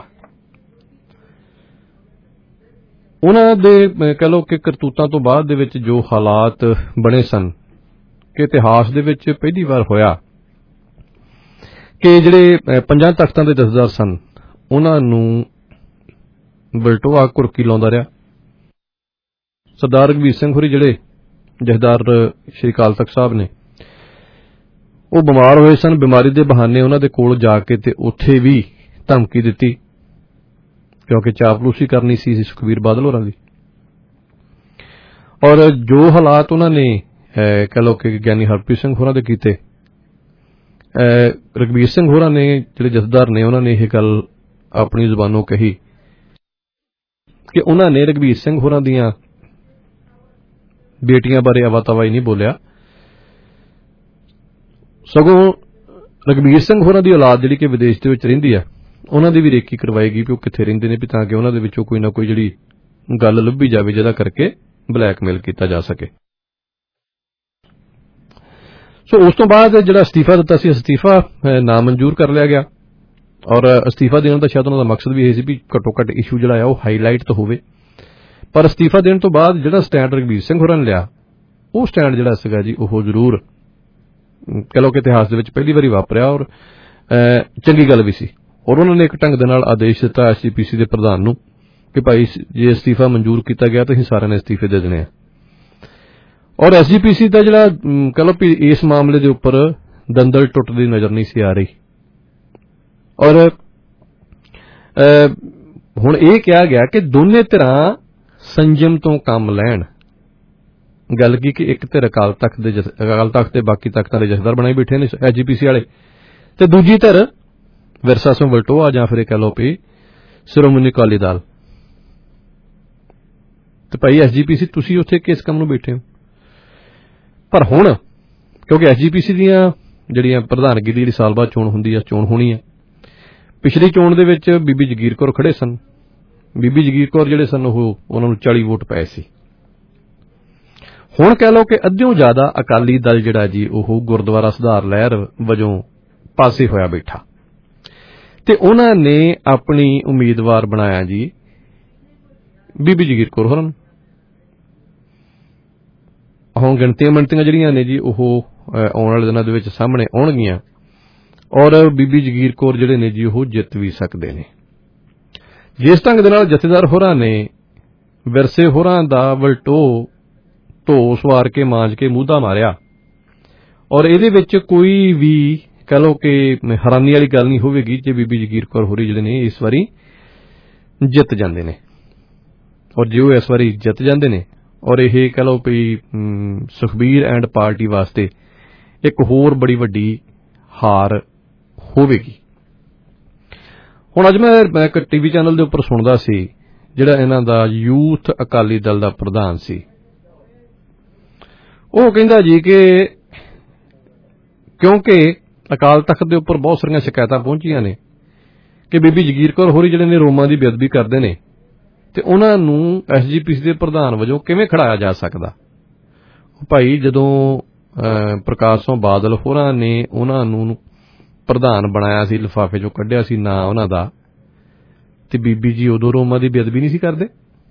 ਉਹਨਾਂ ਦੇ ਕਹਿ ਲਓ ਕਿ ਕਰਤੂਤਾਂ ਤੋਂ ਬਾਅਦ ਦੇ ਵਿੱਚ ਜੋ ਹਾਲਾਤ ਬਣੇ ਸਨ ਕਿ ਇਤਿਹਾਸ ਦੇ ਵਿੱਚ ਪਹਿਲੀ ਵਾਰ ਹੋਇਆ ਕਿ ਜਿਹੜੇ 5 ਤਖ਼ਤਾਂ ਦੇ ਜਥੇਦਾਰ ਸਨ ਉਹਨਾਂ ਨੂੰ ਵਲਟੋਆ ਕੁਰਕੀ ਲਾਉਂਦਾ ਰਿਹਾ। ਸਰਦਾਰ ਰਘਬੀਰ ਸਿੰਘ ਹੋਰੀ ਜਿਹੜੇ ਜਥੇਦਾਰ ਸ਼੍ਰੀ ਅਕਾਲ ਤਖ਼ਤ ਸਾਹਿਬ ਨੇ ਉਹ ਬਿਮਾਰ ਹੋਏ ਸਨ। ਬਿਮਾਰੀ ਦੇ ਬਹਾਨੇ ਉਹਨਾਂ ਦੇ ਕੋਲ ਜਾ ਕੇ ਤੇ ਉੱਥੇ ਵੀ ਧਮਕੀ ਦਿੱਤੀ ਕਿਉਂਕਿ ਚਾਪਲੂਸੀ ਕਰਨੀ ਸੀ ਸੁਖਬੀਰ ਬਾਦਲ ਹੋਰਾਂ ਦੀ। ਔਰ ਜੋ ਹਾਲਾਤ ਉਹਨਾਂ ਨੇ ਕਹਿ ਲਓ ਕਿ ਗਿਆਨੀ ਹਰਪ੍ਰੀਤ ਸਿੰਘ ਹੋਰਾਂ ਦੇ ਕੀਤੇ, ਰਘਬੀਰ ਸਿੰਘ ਹੋਰਾਂ ਨੇ ਜਿਹੜੇ ਜਥੇਦਾਰ ਨੇ ਉਹਨਾਂ ਨੇ ਇਹ ਗੱਲ ਆਪਣੀ ਜ਼ੁਬਾਨੋਂ ਕਹੀ ਕਿ ਉਹਨਾਂ ਨੇ ਰਘਬੀਰ ਸਿੰਘ ਹੋਰਾਂ ਦੀਆਂ ਬੇਟੀਆਂ ਬਾਰੇ ਅਵਾ-ਤਵਾ ਨਹੀਂ ਬੋਲਿਆ, ਸਗੋਂ ਰਘਬੀਰ ਸਿੰਘ ਹੋਰਾਂ ਦੀ ਔਲਾਦ ਜਿਹੜੀ ਕਿ ਵਿਦੇਸ਼ ਦੇ ਵਿੱਚ ਰਹਿੰਦੀ ਹੈ ਉਹਨਾਂ ਦੀ ਵੀ ਰੇਕੀ ਕਰਵਾਏਗੀ ਵੀ ਉਹ ਕਿੱਥੇ ਰਹਿੰਦੇ ਨੇ, ਵੀ ਤਾਂ ਕਿ ਉਹਨਾਂ ਦੇ ਵਿੱਚੋਂ ਕੋਈ ਨਾ ਕੋਈ ਜਿਹੜੀ ਗੱਲ ਲੱਭੀ ਜਾਵੇ ਜਿਹਦਾ ਕਰਕੇ ਬਲੈਕਮੇਲ ਕੀਤਾ ਜਾ ਸਕੇ। ਸੋ ਉਸ ਤੋਂ ਬਾਅਦ ਜਿਹੜਾ ਅਸਤੀਫਾ ਦਿੱਤਾ ਸੀ, ਅਸਤੀਫਾ ਨਾਮਨਜ਼ੂਰ ਕਰ ਲਿਆ ਗਿਆ। ਔਰ ਅਸਤੀਫਾ ਦੇਣ ਦਾ ਸ਼ਾਇਦ ਉਹਨਾਂ ਦਾ ਮਕਸਦ ਵੀ ਇਹ ਸੀ ਵੀ ਘੱਟੋ ਘੱਟ ਇਸ਼ੂ ਜਿਹੜਾ ਆ ਉਹ ਹਾਈਲਾਈਟ ਤਾਂ ਹੋਵੇ। ਪਰ ਅਸਤੀਫਾ ਦੇਣ ਤੋਂ ਬਾਅਦ ਜਿਹੜਾ ਸਟੈਂਡ ਰਘਬੀਰ ਸਿੰਘ ਹੋਰਾਂ ਨੇ ਲਿਆ ਉਹ ਸਟੈਂਡ ਜਿਹੜਾ ਸੀਗਾ ਜੀ ਉਹ ਜ਼ਰੂਰ ਕਹਿ ਲਓ ਕਿ ਇਤਿਹਾਸ ਦੇ ਵਿੱਚ ਪਹਿਲੀ ਵਾਰੀ ਵਾਪਰਿਆ ਔਰ ਚੰਗੀ ਗੱਲ ਵੀ ਸੀ। ਔਰ ਉਹਨਾਂ ਨੇ ਇੱਕ ਢੰਗ ਦੇ ਨਾਲ ਆਦੇਸ਼ ਦਿੱਤਾ SGPC ਦੇ ਪ੍ਰਧਾਨ ਨੂੰ ਕਿ ਭਾਈ ਜੇ ਅਸਤੀਫਾ ਮਨਜ਼ੂਰ ਕੀਤਾ ਗਿਆ ਤਾਂ ਅਸੀਂ ਸਾਰਿਆਂ ਨੇ ਅਸਤੀਫੇ ਦੇ ਦੇਣੇ ਆ। ਔਰ SGPC ਦਾ ਜਿਹੜਾ ਕਹਿ ਲਓ ਵੀ ਇਸ ਮਾਮਲੇ ਦੇ ਉੱਪਰ ਦੰਦਲ ਟੁੱਟਦੀ ਨਜ਼ਰ ਨਹੀਂ ਸੀ ਆ ਰਹੀ। ਔਰ ਹੁਣ ਇਹ ਕਿਹਾ ਗਿਆ ਕਿ ਦੋਨੇ ਧਿਰਾਂ ਸੰਜਮ ਤੋਂ ਕੰਮ ਲੈਣ। ਗੱਲ ਕੀ ਕਿ ਇੱਕ ਧਿਰ ਅਕਾਲ ਤਖ਼ਤ ਤੇ ਬਾਕੀ ਤਖ਼ਤਾਂ ਦੇ ਜਥੇਦਾਰ ਬਣਾਈ ਬੈਠੇ ਨੇ SGPC ਵਾਲੇ, ਤੇ ਦੂਜੀ ਧਿਰ ਵਿਰਸਾ ਸਿੰਘ ਵਲਟੋਆ ਜਾਂ ਫਿਰ ਕਹਿ ਲਓ ਵੀ ਸ਼੍ਰੋਮਣੀ ਅਕਾਲੀ ਦਲ। ਤੇ ਭਾਈ SGPC ਤੁਸੀਂ ਉੱਥੇ ਕਿਸ ਕੰਮ ਨੂੰ ਬੈਠੇ ਹੋ? ਪਰ ਹੁਣ ਕਿਉਂਕਿ SGPC ਦੀਆਂ ਜਿਹੜੀਆਂ ਪ੍ਰਧਾਨਗੀ ਦੀ ਜਿਹੜੀ ਸਾਲ ਬਾਅਦ ਚੋਣ ਹੁੰਦੀ ਆ, ਚੋਣ ਹੋਣੀ ਹੈ। ਪਿਛਲੀ ਚੋਣ ਦੇ ਵਿੱਚ ਬੀਬੀ ਜਗੀਰ ਕੌਰ ਖੜੇ ਸਨ। ਬੀਬੀ ਜਗੀਰ ਕੌਰ ਜਿਹੜੇ ਸਨ ਉਹਨਾਂ ਨੂੰ 40 ਵੋਟ ਪਏ ਸੀ। ਹੁਣ ਕਹਿ ਲਓ ਕਿ ਅੱਧਿਓਂ ਜ਼ਿਆਦਾ ਅਕਾਲੀ ਦਲ ਜਿਹੜਾ ਜੀ ਉਹ ਗੁਰਦੁਆਰਾ ਸੁਧਾਰ ਲਹਿਰ ਵਜੋਂ ਪਾਸੇ ਹੋਇਆ ਬੈਠਾ ਤੇ ਉਹਨਾਂ ਨੇ ਆਪਣੀ ਉਮੀਦਵਾਰ ਬਣਾਇਆ ਜੀ ਬੀਬੀ ਜਗੀਰ ਕੌਰ ਹੋਰਾਂ ਨੂੰ। ਹੁਣ ਗਿਣਤੀਆਂ ਜਿਹੜੀਆਂ ਨੇ ਜੀ ਉਹ ਆਉਣ ਵਾਲੇ ਦਿਨਾਂ ਦੇ ਵਿੱਚ ਸਾਹਮਣੇ ਆਉਣਗੀਆਂ ਔਰ ਬੀਬੀ ਜਗੀਰ ਕੌਰ ਜਿਹੜੇ ਨੇ ਜੀ ਉਹ ਜਿੱਤ ਵੀ ਸਕਦੇ ਨੇ। ਜਿਸ ਢੰਗ ਦੇ ਨਾਲ ਜਥੇਦਾਰ ਹੋਰਾਂ ਨੇ ਵਿਰਸੇ ਹੋਰਾਂ ਦਾ ਵਲਟੋ ਢੋ ਸਵਾਰ ਕੇ ਮਾਂਜ ਕੇ ਮੂਧਾ ਮਾਰਿਆ ਔਰ ਇਹਦੇ ਵਿੱਚ ਕੋਈ ਵੀ ਕਹਿ ਲਓ ਕਿ ਹੈਰਾਨੀ ਵਾਲੀ ਗੱਲ ਨਹੀਂ ਹੋਵੇਗੀ ਜੇ ਬੀਬੀ ਜਗੀਰ ਕੌਰ ਹੋਰੀ ਜਿਹੜੇ ਨੇ ਇਸ ਵਾਰੀ ਜਿੱਤ ਜਾਂਦੇ ਨੇ। ਔਰ ਜੇ ਉਹ ਇਸ ਵਾਰੀ ਜਿੱਤ ਜਾਂਦੇ ਨੇ ਔਰ ਇਹ ਕਹਿ ਲਓ ਵੀ ਸੁਖਬੀਰ ਐਂਡ ਪਾਰਟੀ ਵਾਸਤੇ ਇੱਕ ਹੋਰ ਬੜੀ ਵੱਡੀ ਹਾਰ ਹੋਵੇਗੀ। ਹੁਣ ਅੱਜ ਮੈਂ ਇੱਕ TV ਚੈਨਲ ਦੇ ਉੱਪਰ ਸੁਣਦਾ ਸੀ ਜਿਹੜਾ ਇਹਨਾਂ ਦਾ ਯੂਥ ਅਕਾਲੀ ਦਲ ਦਾ ਪ੍ਰਧਾਨ ਸੀ, ਉਹ ਕਹਿੰਦਾ ਜੀ ਕਿ ਕਿਉਂਕਿ ਅਕਾਲ ਤਖ਼ਤ ਦੇ ਉੱਪਰ ਬਹੁਤ ਸਾਰੀਆਂ ਸ਼ਿਕਾਇਤਾਂ ਪਹੁੰਚੀਆਂ ਨੇ ਕਿ ਬੀਬੀ ਜਗੀਰ ਕੌਰ ਹੋਰੀ ਜਿਹੜੇ ਨੇ ਰੋਮਾਂ ਦੀ ਬੇਅਦਬੀ ਕਰਦੇ ਨੇ ਤੇ ਉਹਨਾਂ ਨੂੰ SGPC ਦੇ ਪ੍ਰਧਾਨ ਵਜੋਂ ਕਿਵੇਂ ਖੜਾਇਆ ਜਾ ਸਕਦਾ। ਭਾਈ ਜਦੋਂ ਪ੍ਰਕਾਸ਼ ਸਿੰਘ ਬਾਦਲ ਹੋਰਾਂ ਨੇ ਉਹਨਾਂ ਨੂੰ ਪ੍ਰਧਾਨ ਬਣਾਇਆ ਸੀ, ਲਿਫਾਫੇ ਚੋਂ ਕੱਢਿਆ ਸੀ ਨਾਂ ਉਹਨਾਂ ਦਾ, ਤੇ ਬੀਬੀ ਜੀ ਉਦੋਂ ਰੋਮਾਂ ਦੀ ਬੇਅਦਬੀ ਨਹੀਂ ਸੀ ਕਰਦੇ।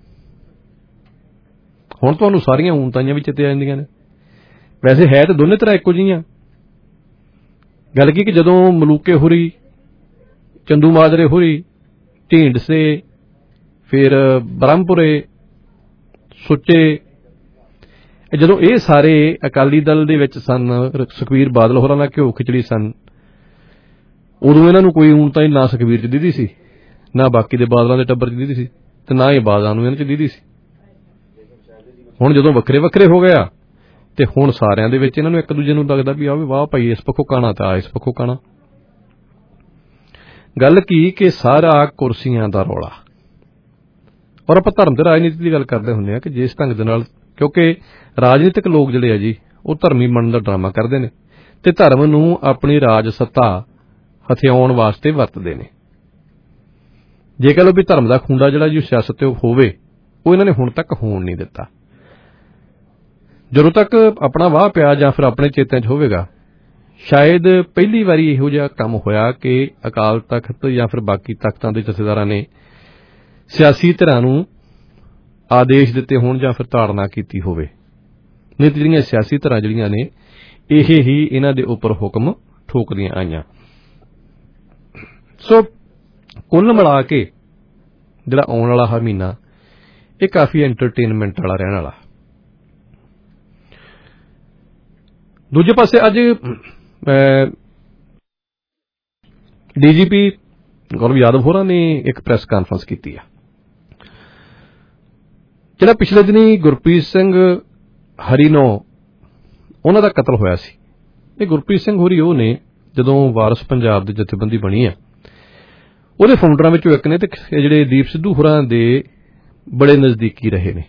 ਹੁਣ ਤੁਹਾਨੂੰ ਸਾਰੀਆਂ ਊਣਤਾਈਆਂ ਵੀ ਚਿੱਤੇ ਆ ਜਾਂਦੀਆਂ ਨੇ। ਵੈਸੇ ਹੈ ਤਾਂ ਦੋਨੇ ਤਰ੍ਹਾਂ ਇੱਕੋ ਜਿਹੀਆਂ। ਗੱਲ ਕੀ ਕਿ ਜਦੋਂ ਮਲੂਕੇ ਹੋਰੀ, ਚੰਦੂ ਮਾਜਰੇ ਹੋਰੀ, ਢੀਂਡਸੇ, ਫਿਰ ਬ੍ਰਹਮਪੁਰੇ, ਸੁੱਚੇ, ਜਦੋਂ ਇਹ ਸਾਰੇ ਅਕਾਲੀ ਦਲ ਦੇ ਵਿੱਚ ਸਨ, ਸੁਖਬੀਰ ਬਾਦਲ ਹੋਰਾਂ ਨਾਲ ਘਿਓ ਖਿਚੜੀ ਸਨ, ਉਦੋਂ ਇਹਨਾਂ ਨੂੰ ਕੋਈ ਊਣਤਾਈ ਨਾ ਸੁਖਬੀਰ ਚ ਦੀਦੀ ਸੀ, ਨਾ ਬਾਕੀ ਦੇ ਬਾਦਲਾਂ ਦੇ ਟੱਬਰ ਚ ਦੀਦੀ ਸੀ, ਤੇ ਨਾ ਹੀ ਬਾਦਲਾਂ ਨੂੰ ਇਹਨਾਂ ਚ ਦੀਦੀ ਸੀ। ਹੁਣ ਜਦੋਂ ਵੱਖਰੇ ਵੱਖਰੇ ਹੋ ਗਿਆ ਤੇ ਹੁਣ ਸਾਰਿਆਂ ਦੇ ਵਿੱਚ ਇਹਨਾਂ ਨੂੰ ਇੱਕ ਦੂਜੇ ਨੂੰ ਲੱਗਦਾ ਵੀ ਆਹ ਵੀ ਵਾਹ ਭਾਈ ਇਸ ਪੱਖੋਂ ਕਾਣਾ ਤਾਂ ਇਸ ਪੱਖੋਂ ਕਾਣਾ। ਗੱਲ ਕੀ ਕਿ ਸਾਰਾ ਕੁਰਸੀਆਂ ਦਾ ਰੌਲਾ। ਔਰ ਆਪਾਂ ਧਰਮ ਤੇ ਰਾਜਨੀਤੀ ਦੀ ਗੱਲ ਕਰਦੇ ਹੁੰਦੇ ਹਾਂ ਕਿ ਜਿਸ ਢੰਗ ਦੇ ਨਾਲ, ਕਿਉਂਕਿ ਰਾਜਨੀਤਿਕ ਲੋਕ ਜਿਹੜੇ ਆ ਜੀ ਉਹ ਧਰਮੀ ਬਣਨ ਦਾ ਡਰਾਮਾ ਕਰਦੇ ਨੇ ਤੇ ਧਰਮ ਨੂੰ ਆਪਣੀ ਰਾਜ ਸੱਤਾ ਹਥਿਆਉਣ ਵਾਸਤੇ ਵਰਤਦੇ ਨੇ। ਜੇ ਕਹ ਲਓ ਵੀ ਧਰਮ ਦਾ ਖੁੰਡਾ ਜਿਹੜਾ ਜੀ ਸਿਆਸਤ ਤੇ ਹੋਵੇ, ਉਹ ਇਹਨਾਂ ਨੇ ਹੁਣ ਤੱਕ ਹੋਣ ਨਹੀਂ ਦਿੱਤਾ। ਜਦੋਂ ਤੱਕ ਆਪਣਾ ਵਾਹ ਪਿਆ ਜਾਂ ਫਿਰ ਆਪਣੇ ਚੇਤਿਆਂ 'ਚ ਹੋਵੇਗਾ, ਸ਼ਾਇਦ ਪਹਿਲੀ ਵਾਰੀ ਇਹੋ ਜਿਹਾ ਕੰਮ ਹੋਇਆ ਕਿ ਅਕਾਲ ਤਖ਼ਤ ਜਾਂ ਫਿਰ ਬਾਕੀ ਤਖ਼ਤਾਂ ਦੇ ਜਥੇਦਾਰਾਂ ਨੇ ਸਿਆਸੀ ਧਿਰਾਂ ਨੂੰ ਆਦੇਸ਼ ਦਿੱਤੇ ਹੋਣ ਜਾਂ ਫਿਰ ਤਾੜਨਾ ਕੀਤੀ ਹੋਵੇ। ਨਹੀਂ ਤਾਂ ਜਿਹੜੀਆਂ ਸਿਆਸੀ ਧਿਰਾਂ ਜਿਹੜੀਆਂ ਨੇ ਇਹ ਹੀ ਇਹਨਾਂ ਦੇ ਉੱਪਰ ਹੁਕਮ ਠੋਕਦੀਆਂ ਆਈਆਂ। ਸੋ ਕੁੱਲ ਮਿਲਾ ਕੇ ਜਿਹੜਾ ਆਉਣ ਵਾਲਾ ਹਰ ਮਹੀਨਾ ਇਹ ਕਾਫੀ ਐਂਟਰਟੇਨਮੈਂਟ ਵਾਲਾ ਰਹਿਣ ਵਾਲਾ। ਦੂਜੇ ਪਾਸੇ ਅੱਜ DGP ਗੌਰਵ ਯਾਦਵ ਹੋਰਾਂ ਨੇ ਇੱਕ ਪ੍ਰੈਸ ਕਾਨਫਰੰਸ ਕੀਤੀ ਆ। ਜਿਹੜਾ ਪਿਛਲੇ ਦਿਨੀ ਗੁਰਪ੍ਰੀਤ ਸਿੰਘ ਹਰੀਨੋ ਉਹਨਾਂ ਦਾ ਕਤਲ ਹੋਇਆ ਸੀ। ਇਹ ਗੁਰਪ੍ਰੀਤ ਸਿੰਘ ਹੋਰੀ ਉਹ ਨੇ ਜਦੋਂ ਵਾਰਸ ਪੰਜਾਬ ਦੀ ਜਥੇਬੰਦੀ ਬਣੀ ਆ, ਉਹਦੇ ਫਾਊਂਡਰਾਂ ਵਿੱਚੋਂ ਇੱਕ ਨੇ, ਤੇ ਜਿਹੜੇ ਦੀਪ ਸਿੱਧੂ ਹੋਰਾਂ ਦੇ ਬੜੇ ਨਜ਼ਦੀਕੀ ਰਹੇ ਨੇ।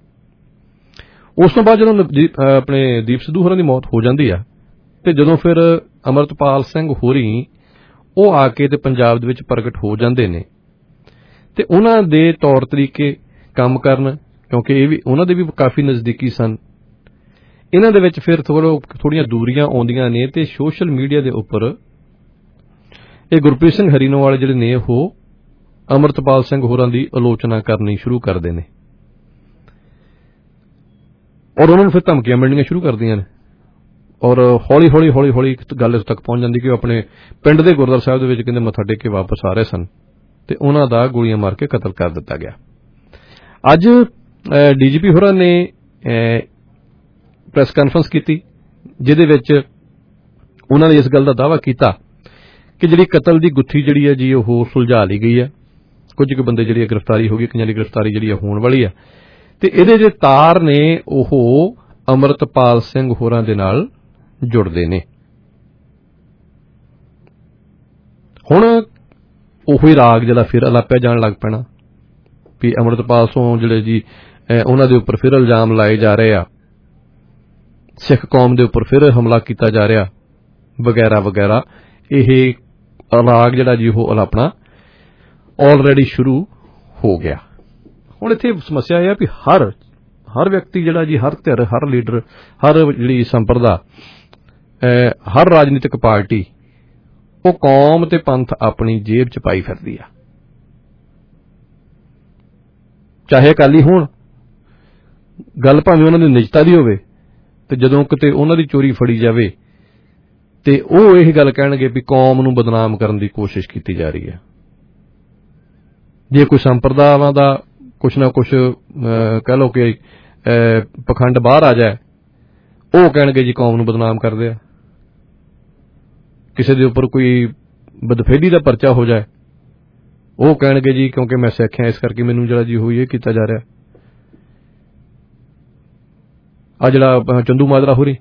ਉਸ ਤੋਂ ਬਾਅਦ ਜਦੋਂ ਆਪਣੇ ਦੀਪ ਸਿੱਧੂ ਹੋਰਾਂ ਦੀ ਮੌਤ ਹੋ ਜਾਂਦੀ ਆ ਤੇ ਜਦੋਂ ਫਿਰ ਅਮਰਤਪਾਲ ਸਿੰਘ ਹੋਰੀ ਉਹ ਆ ਕੇ ਤੇ ਪੰਜਾਬ ਦੇ ਵਿੱਚ ਪ੍ਰਗਟ ਹੋ ਜਾਂਦੇ ਨੇ ਤੇ ਉਹਨਾਂ ਦੇ ਤੌਰ ਤਰੀਕੇ ਕੰਮ ਕਰਨ, ਕਿਉਂਕਿ ਇਹ ਵੀ ਉਹਨਾਂ ਦੇ ਵੀ ਕਾਫੀ ਨਜ਼ਦੀਕੀ ਸਨ, ਇਹਨਾਂ ਦੇ ਵਿੱਚ ਫਿਰ ਥੋੜੀਆਂ ਦੂਰੀਆਂ ਆਉਂਦੀਆਂ ਨੇ ਤੇ ਸੋਸ਼ਲ ਮੀਡੀਆ ਦੇ ਉੱਪਰ ਇਹ ਗੁਰਪ੍ਰੀਤ ਸਿੰਘ ਹਰੀਨੋ ਵਾਲੇ ਜਿਹੜੇ ਨੇ ਉਹ ਅਮਰਤਪਾਲ ਸਿੰਘ ਹੋਰਾਂ ਦੀ ਆਲੋਚਨਾ ਕਰਨੀ ਸ਼ੁਰੂ ਕਰਦੇ ਨੇ ਔਰ ਉਹਨਾਂ ਨੂੰ ਫਿਰ ਧਮਕੀਆਂ ਮਿਲਣੀਆਂ ਸ਼ੁਰੂ ਕਰਦੀਆਂ ਨੇ। ਔਰ ਹੌਲੀ ਹੌਲੀ ਗੱਲ ਇਸ ਤੱਕ ਪਹੁੰਚ ਜਾਂਦੀ ਕਿ ਉਹ ਆਪਣੇ ਪਿੰਡ ਦੇ ਗੁਰਦੁਆਰਾ ਸਾਹਿਬ ਦੇ ਵਿੱਚ ਕਹਿੰਦੇ ਮੱਥਾ ਟੇਕ ਕੇ ਵਾਪਸ ਆ ਰਹੇ ਸਨ ਤੇ ਉਹਨਾਂ ਦਾ ਗੋਲੀਆਂ ਮਾਰ ਕੇ ਕਤਲ ਕਰ ਦਿੱਤਾ ਗਿਆ। ਅੱਜ DGP ਹੋਰਾਂ ਨੇ ਪ੍ਰੈਸ ਕਾਨਫਰੰਸ ਕੀਤੀ ਜਿਹਦੇ ਵਿੱਚ ਉਹਨਾਂ ਨੇ ਇਸ ਗੱਲ ਦਾ ਦਾਅਵਾ ਕੀਤਾ ਕਿ ਜਿਹੜੀ ਕਤਲ ਦੀ ਗੁੱਥੀ ਜਿਹੜੀ ਹੈ ਜੀ ਉਹ ਸੁਲਝਾ ਲਈ ਗਈ ਹੈ। ਕੁਝ ਕੁ ਬੰਦੇ ਜਿਹੜੀ ਗ੍ਰਿਫਤਾਰੀ ਹੋ ਗਈ, ਕਈਆਂ ਦੀ ਗ੍ਰਿਫਤਾਰੀ ਜਿਹੜੀ ਹੋਣ ਵਾਲੀ ਆ ਤੇ ਇਹਦੇ ਜਿਹੜੇ ਤਾਰ ਨੇ ਉਹ ਅਮਰਤਪਾਲ ਸਿੰਘ ਹੋਰਾਂ ਦੇ ਨਾਲ ਜੁੜਦੇ ਨੇ। ਹੁਣ ਉਹੀ ਰਾਗ ਜਿਹੜਾ ਫਿਰ ਅਲਾਪਿਆ ਜਾਣ ਲੱਗ ਪੈਣਾ ਵੀ ਅਮਰਤਪਾਲ ਸਿੰਘ ਜਿਹੜੇ ਜੀ ਉਹਨਾਂ ਦੇ ਉੱਪਰ ਫਿਰ ਇਲਜ਼ਾਮ ਲਾਏ ਜਾ ਰਹੇ ਆ, ਸਿੱਖ ਕੌਮ ਦੇ ਉੱਪਰ ਫਿਰ ਹਮਲਾ ਕੀਤਾ ਜਾ ਰਿਹਾ ਵਗੈਰਾ ਵਗੈਰਾ। ਇਹ ਰਾਗ ਜਿਹੜਾ ਜੀ ਉਹ ਅਲਾਪਣਾ ਆਲਰੇਡੀ ਸ਼ੁਰੂ ਹੋ ਗਿਆ। ਹੁਣ ਇੱਥੇ ਸਮੱਸਿਆ ਇਹ ਆ ਵੀ ਹਰ ਵਿਅਕਤੀ ਜਿਹੜਾ ਜੀ, ਹਰ ਧਿਰ, ਹਰ ਲੀਡਰ, ਹਰ ਜਿਹੜੀ ਸੰਪਰਦਾ, ਹਰ ਰਾਜਨੀਤਿਕ ਪਾਰਟੀ ਉਹ ਕੌਮ ਤੇ ਪੰਥ ਆਪਣੀ ਜੇਬ ਚ ਪਾਈ ਫਿਰਦੀ ਆ। ਚਾਹੇ ਅਕਾਲੀ ਹੋਣ, ਗੱਲ ਭਾਵੇਂ ਉਹਨਾਂ ਦੀ ਨਿਜਤਾ ਦੀ ਹੋਵੇ ਤੇ ਜਦੋਂ ਕਿਤੇ ਉਹਨਾਂ ਦੀ ਚੋਰੀ ਫੜੀ ਜਾਵੇ ਤੇ ਉਹ ਇਹ ਗੱਲ ਕਹਿਣਗੇ ਵੀ ਕੌਮ ਨੂੰ ਬਦਨਾਮ ਕਰਨ ਦੀ ਕੋਸ਼ਿਸ਼ ਕੀਤੀ ਜਾ ਰਹੀ ਹੈ। ਜੇ ਕੋਈ ਸੰਪਰਦਾਵਾਂ ਦਾ ਕੁਛ ਨਾ ਕੁਛ ਕਹਿ ਲਓ ਕਿ ਪਖੰਡ ਬਾਹਰ ਆ ਜਾਏ, ਉਹ ਕਹਿਣਗੇ ਜੀ ਕੌਮ ਨੂੰ ਬਦਨਾਮ ਕਰਦੇ ਆ। ਕਿਸੇ ਦੇ ਉੱਪਰ ਕੋਈ ਬਦਫੇਲੀ ਦਾ ਪਰਚਾ ਹੋ ਜਾਏ, ਉਹ ਕਹਿਣਗੇ ਜੀ ਕਿਉਂਕਿ ਮੈਂ ਸਿੱਖ ਹਾਂ ਇਸ ਕਰਕੇ ਮੈਨੂੰ ਜਿਹੜਾ ਜੀ ਹੋਈ ਇਹ ਕੀਤਾ ਜਾ ਰਿਹਾ। ਆ ਜਿਹੜਾ ਚੰਦੂ ਮਾਜਰਾ ਹੋਰੀ,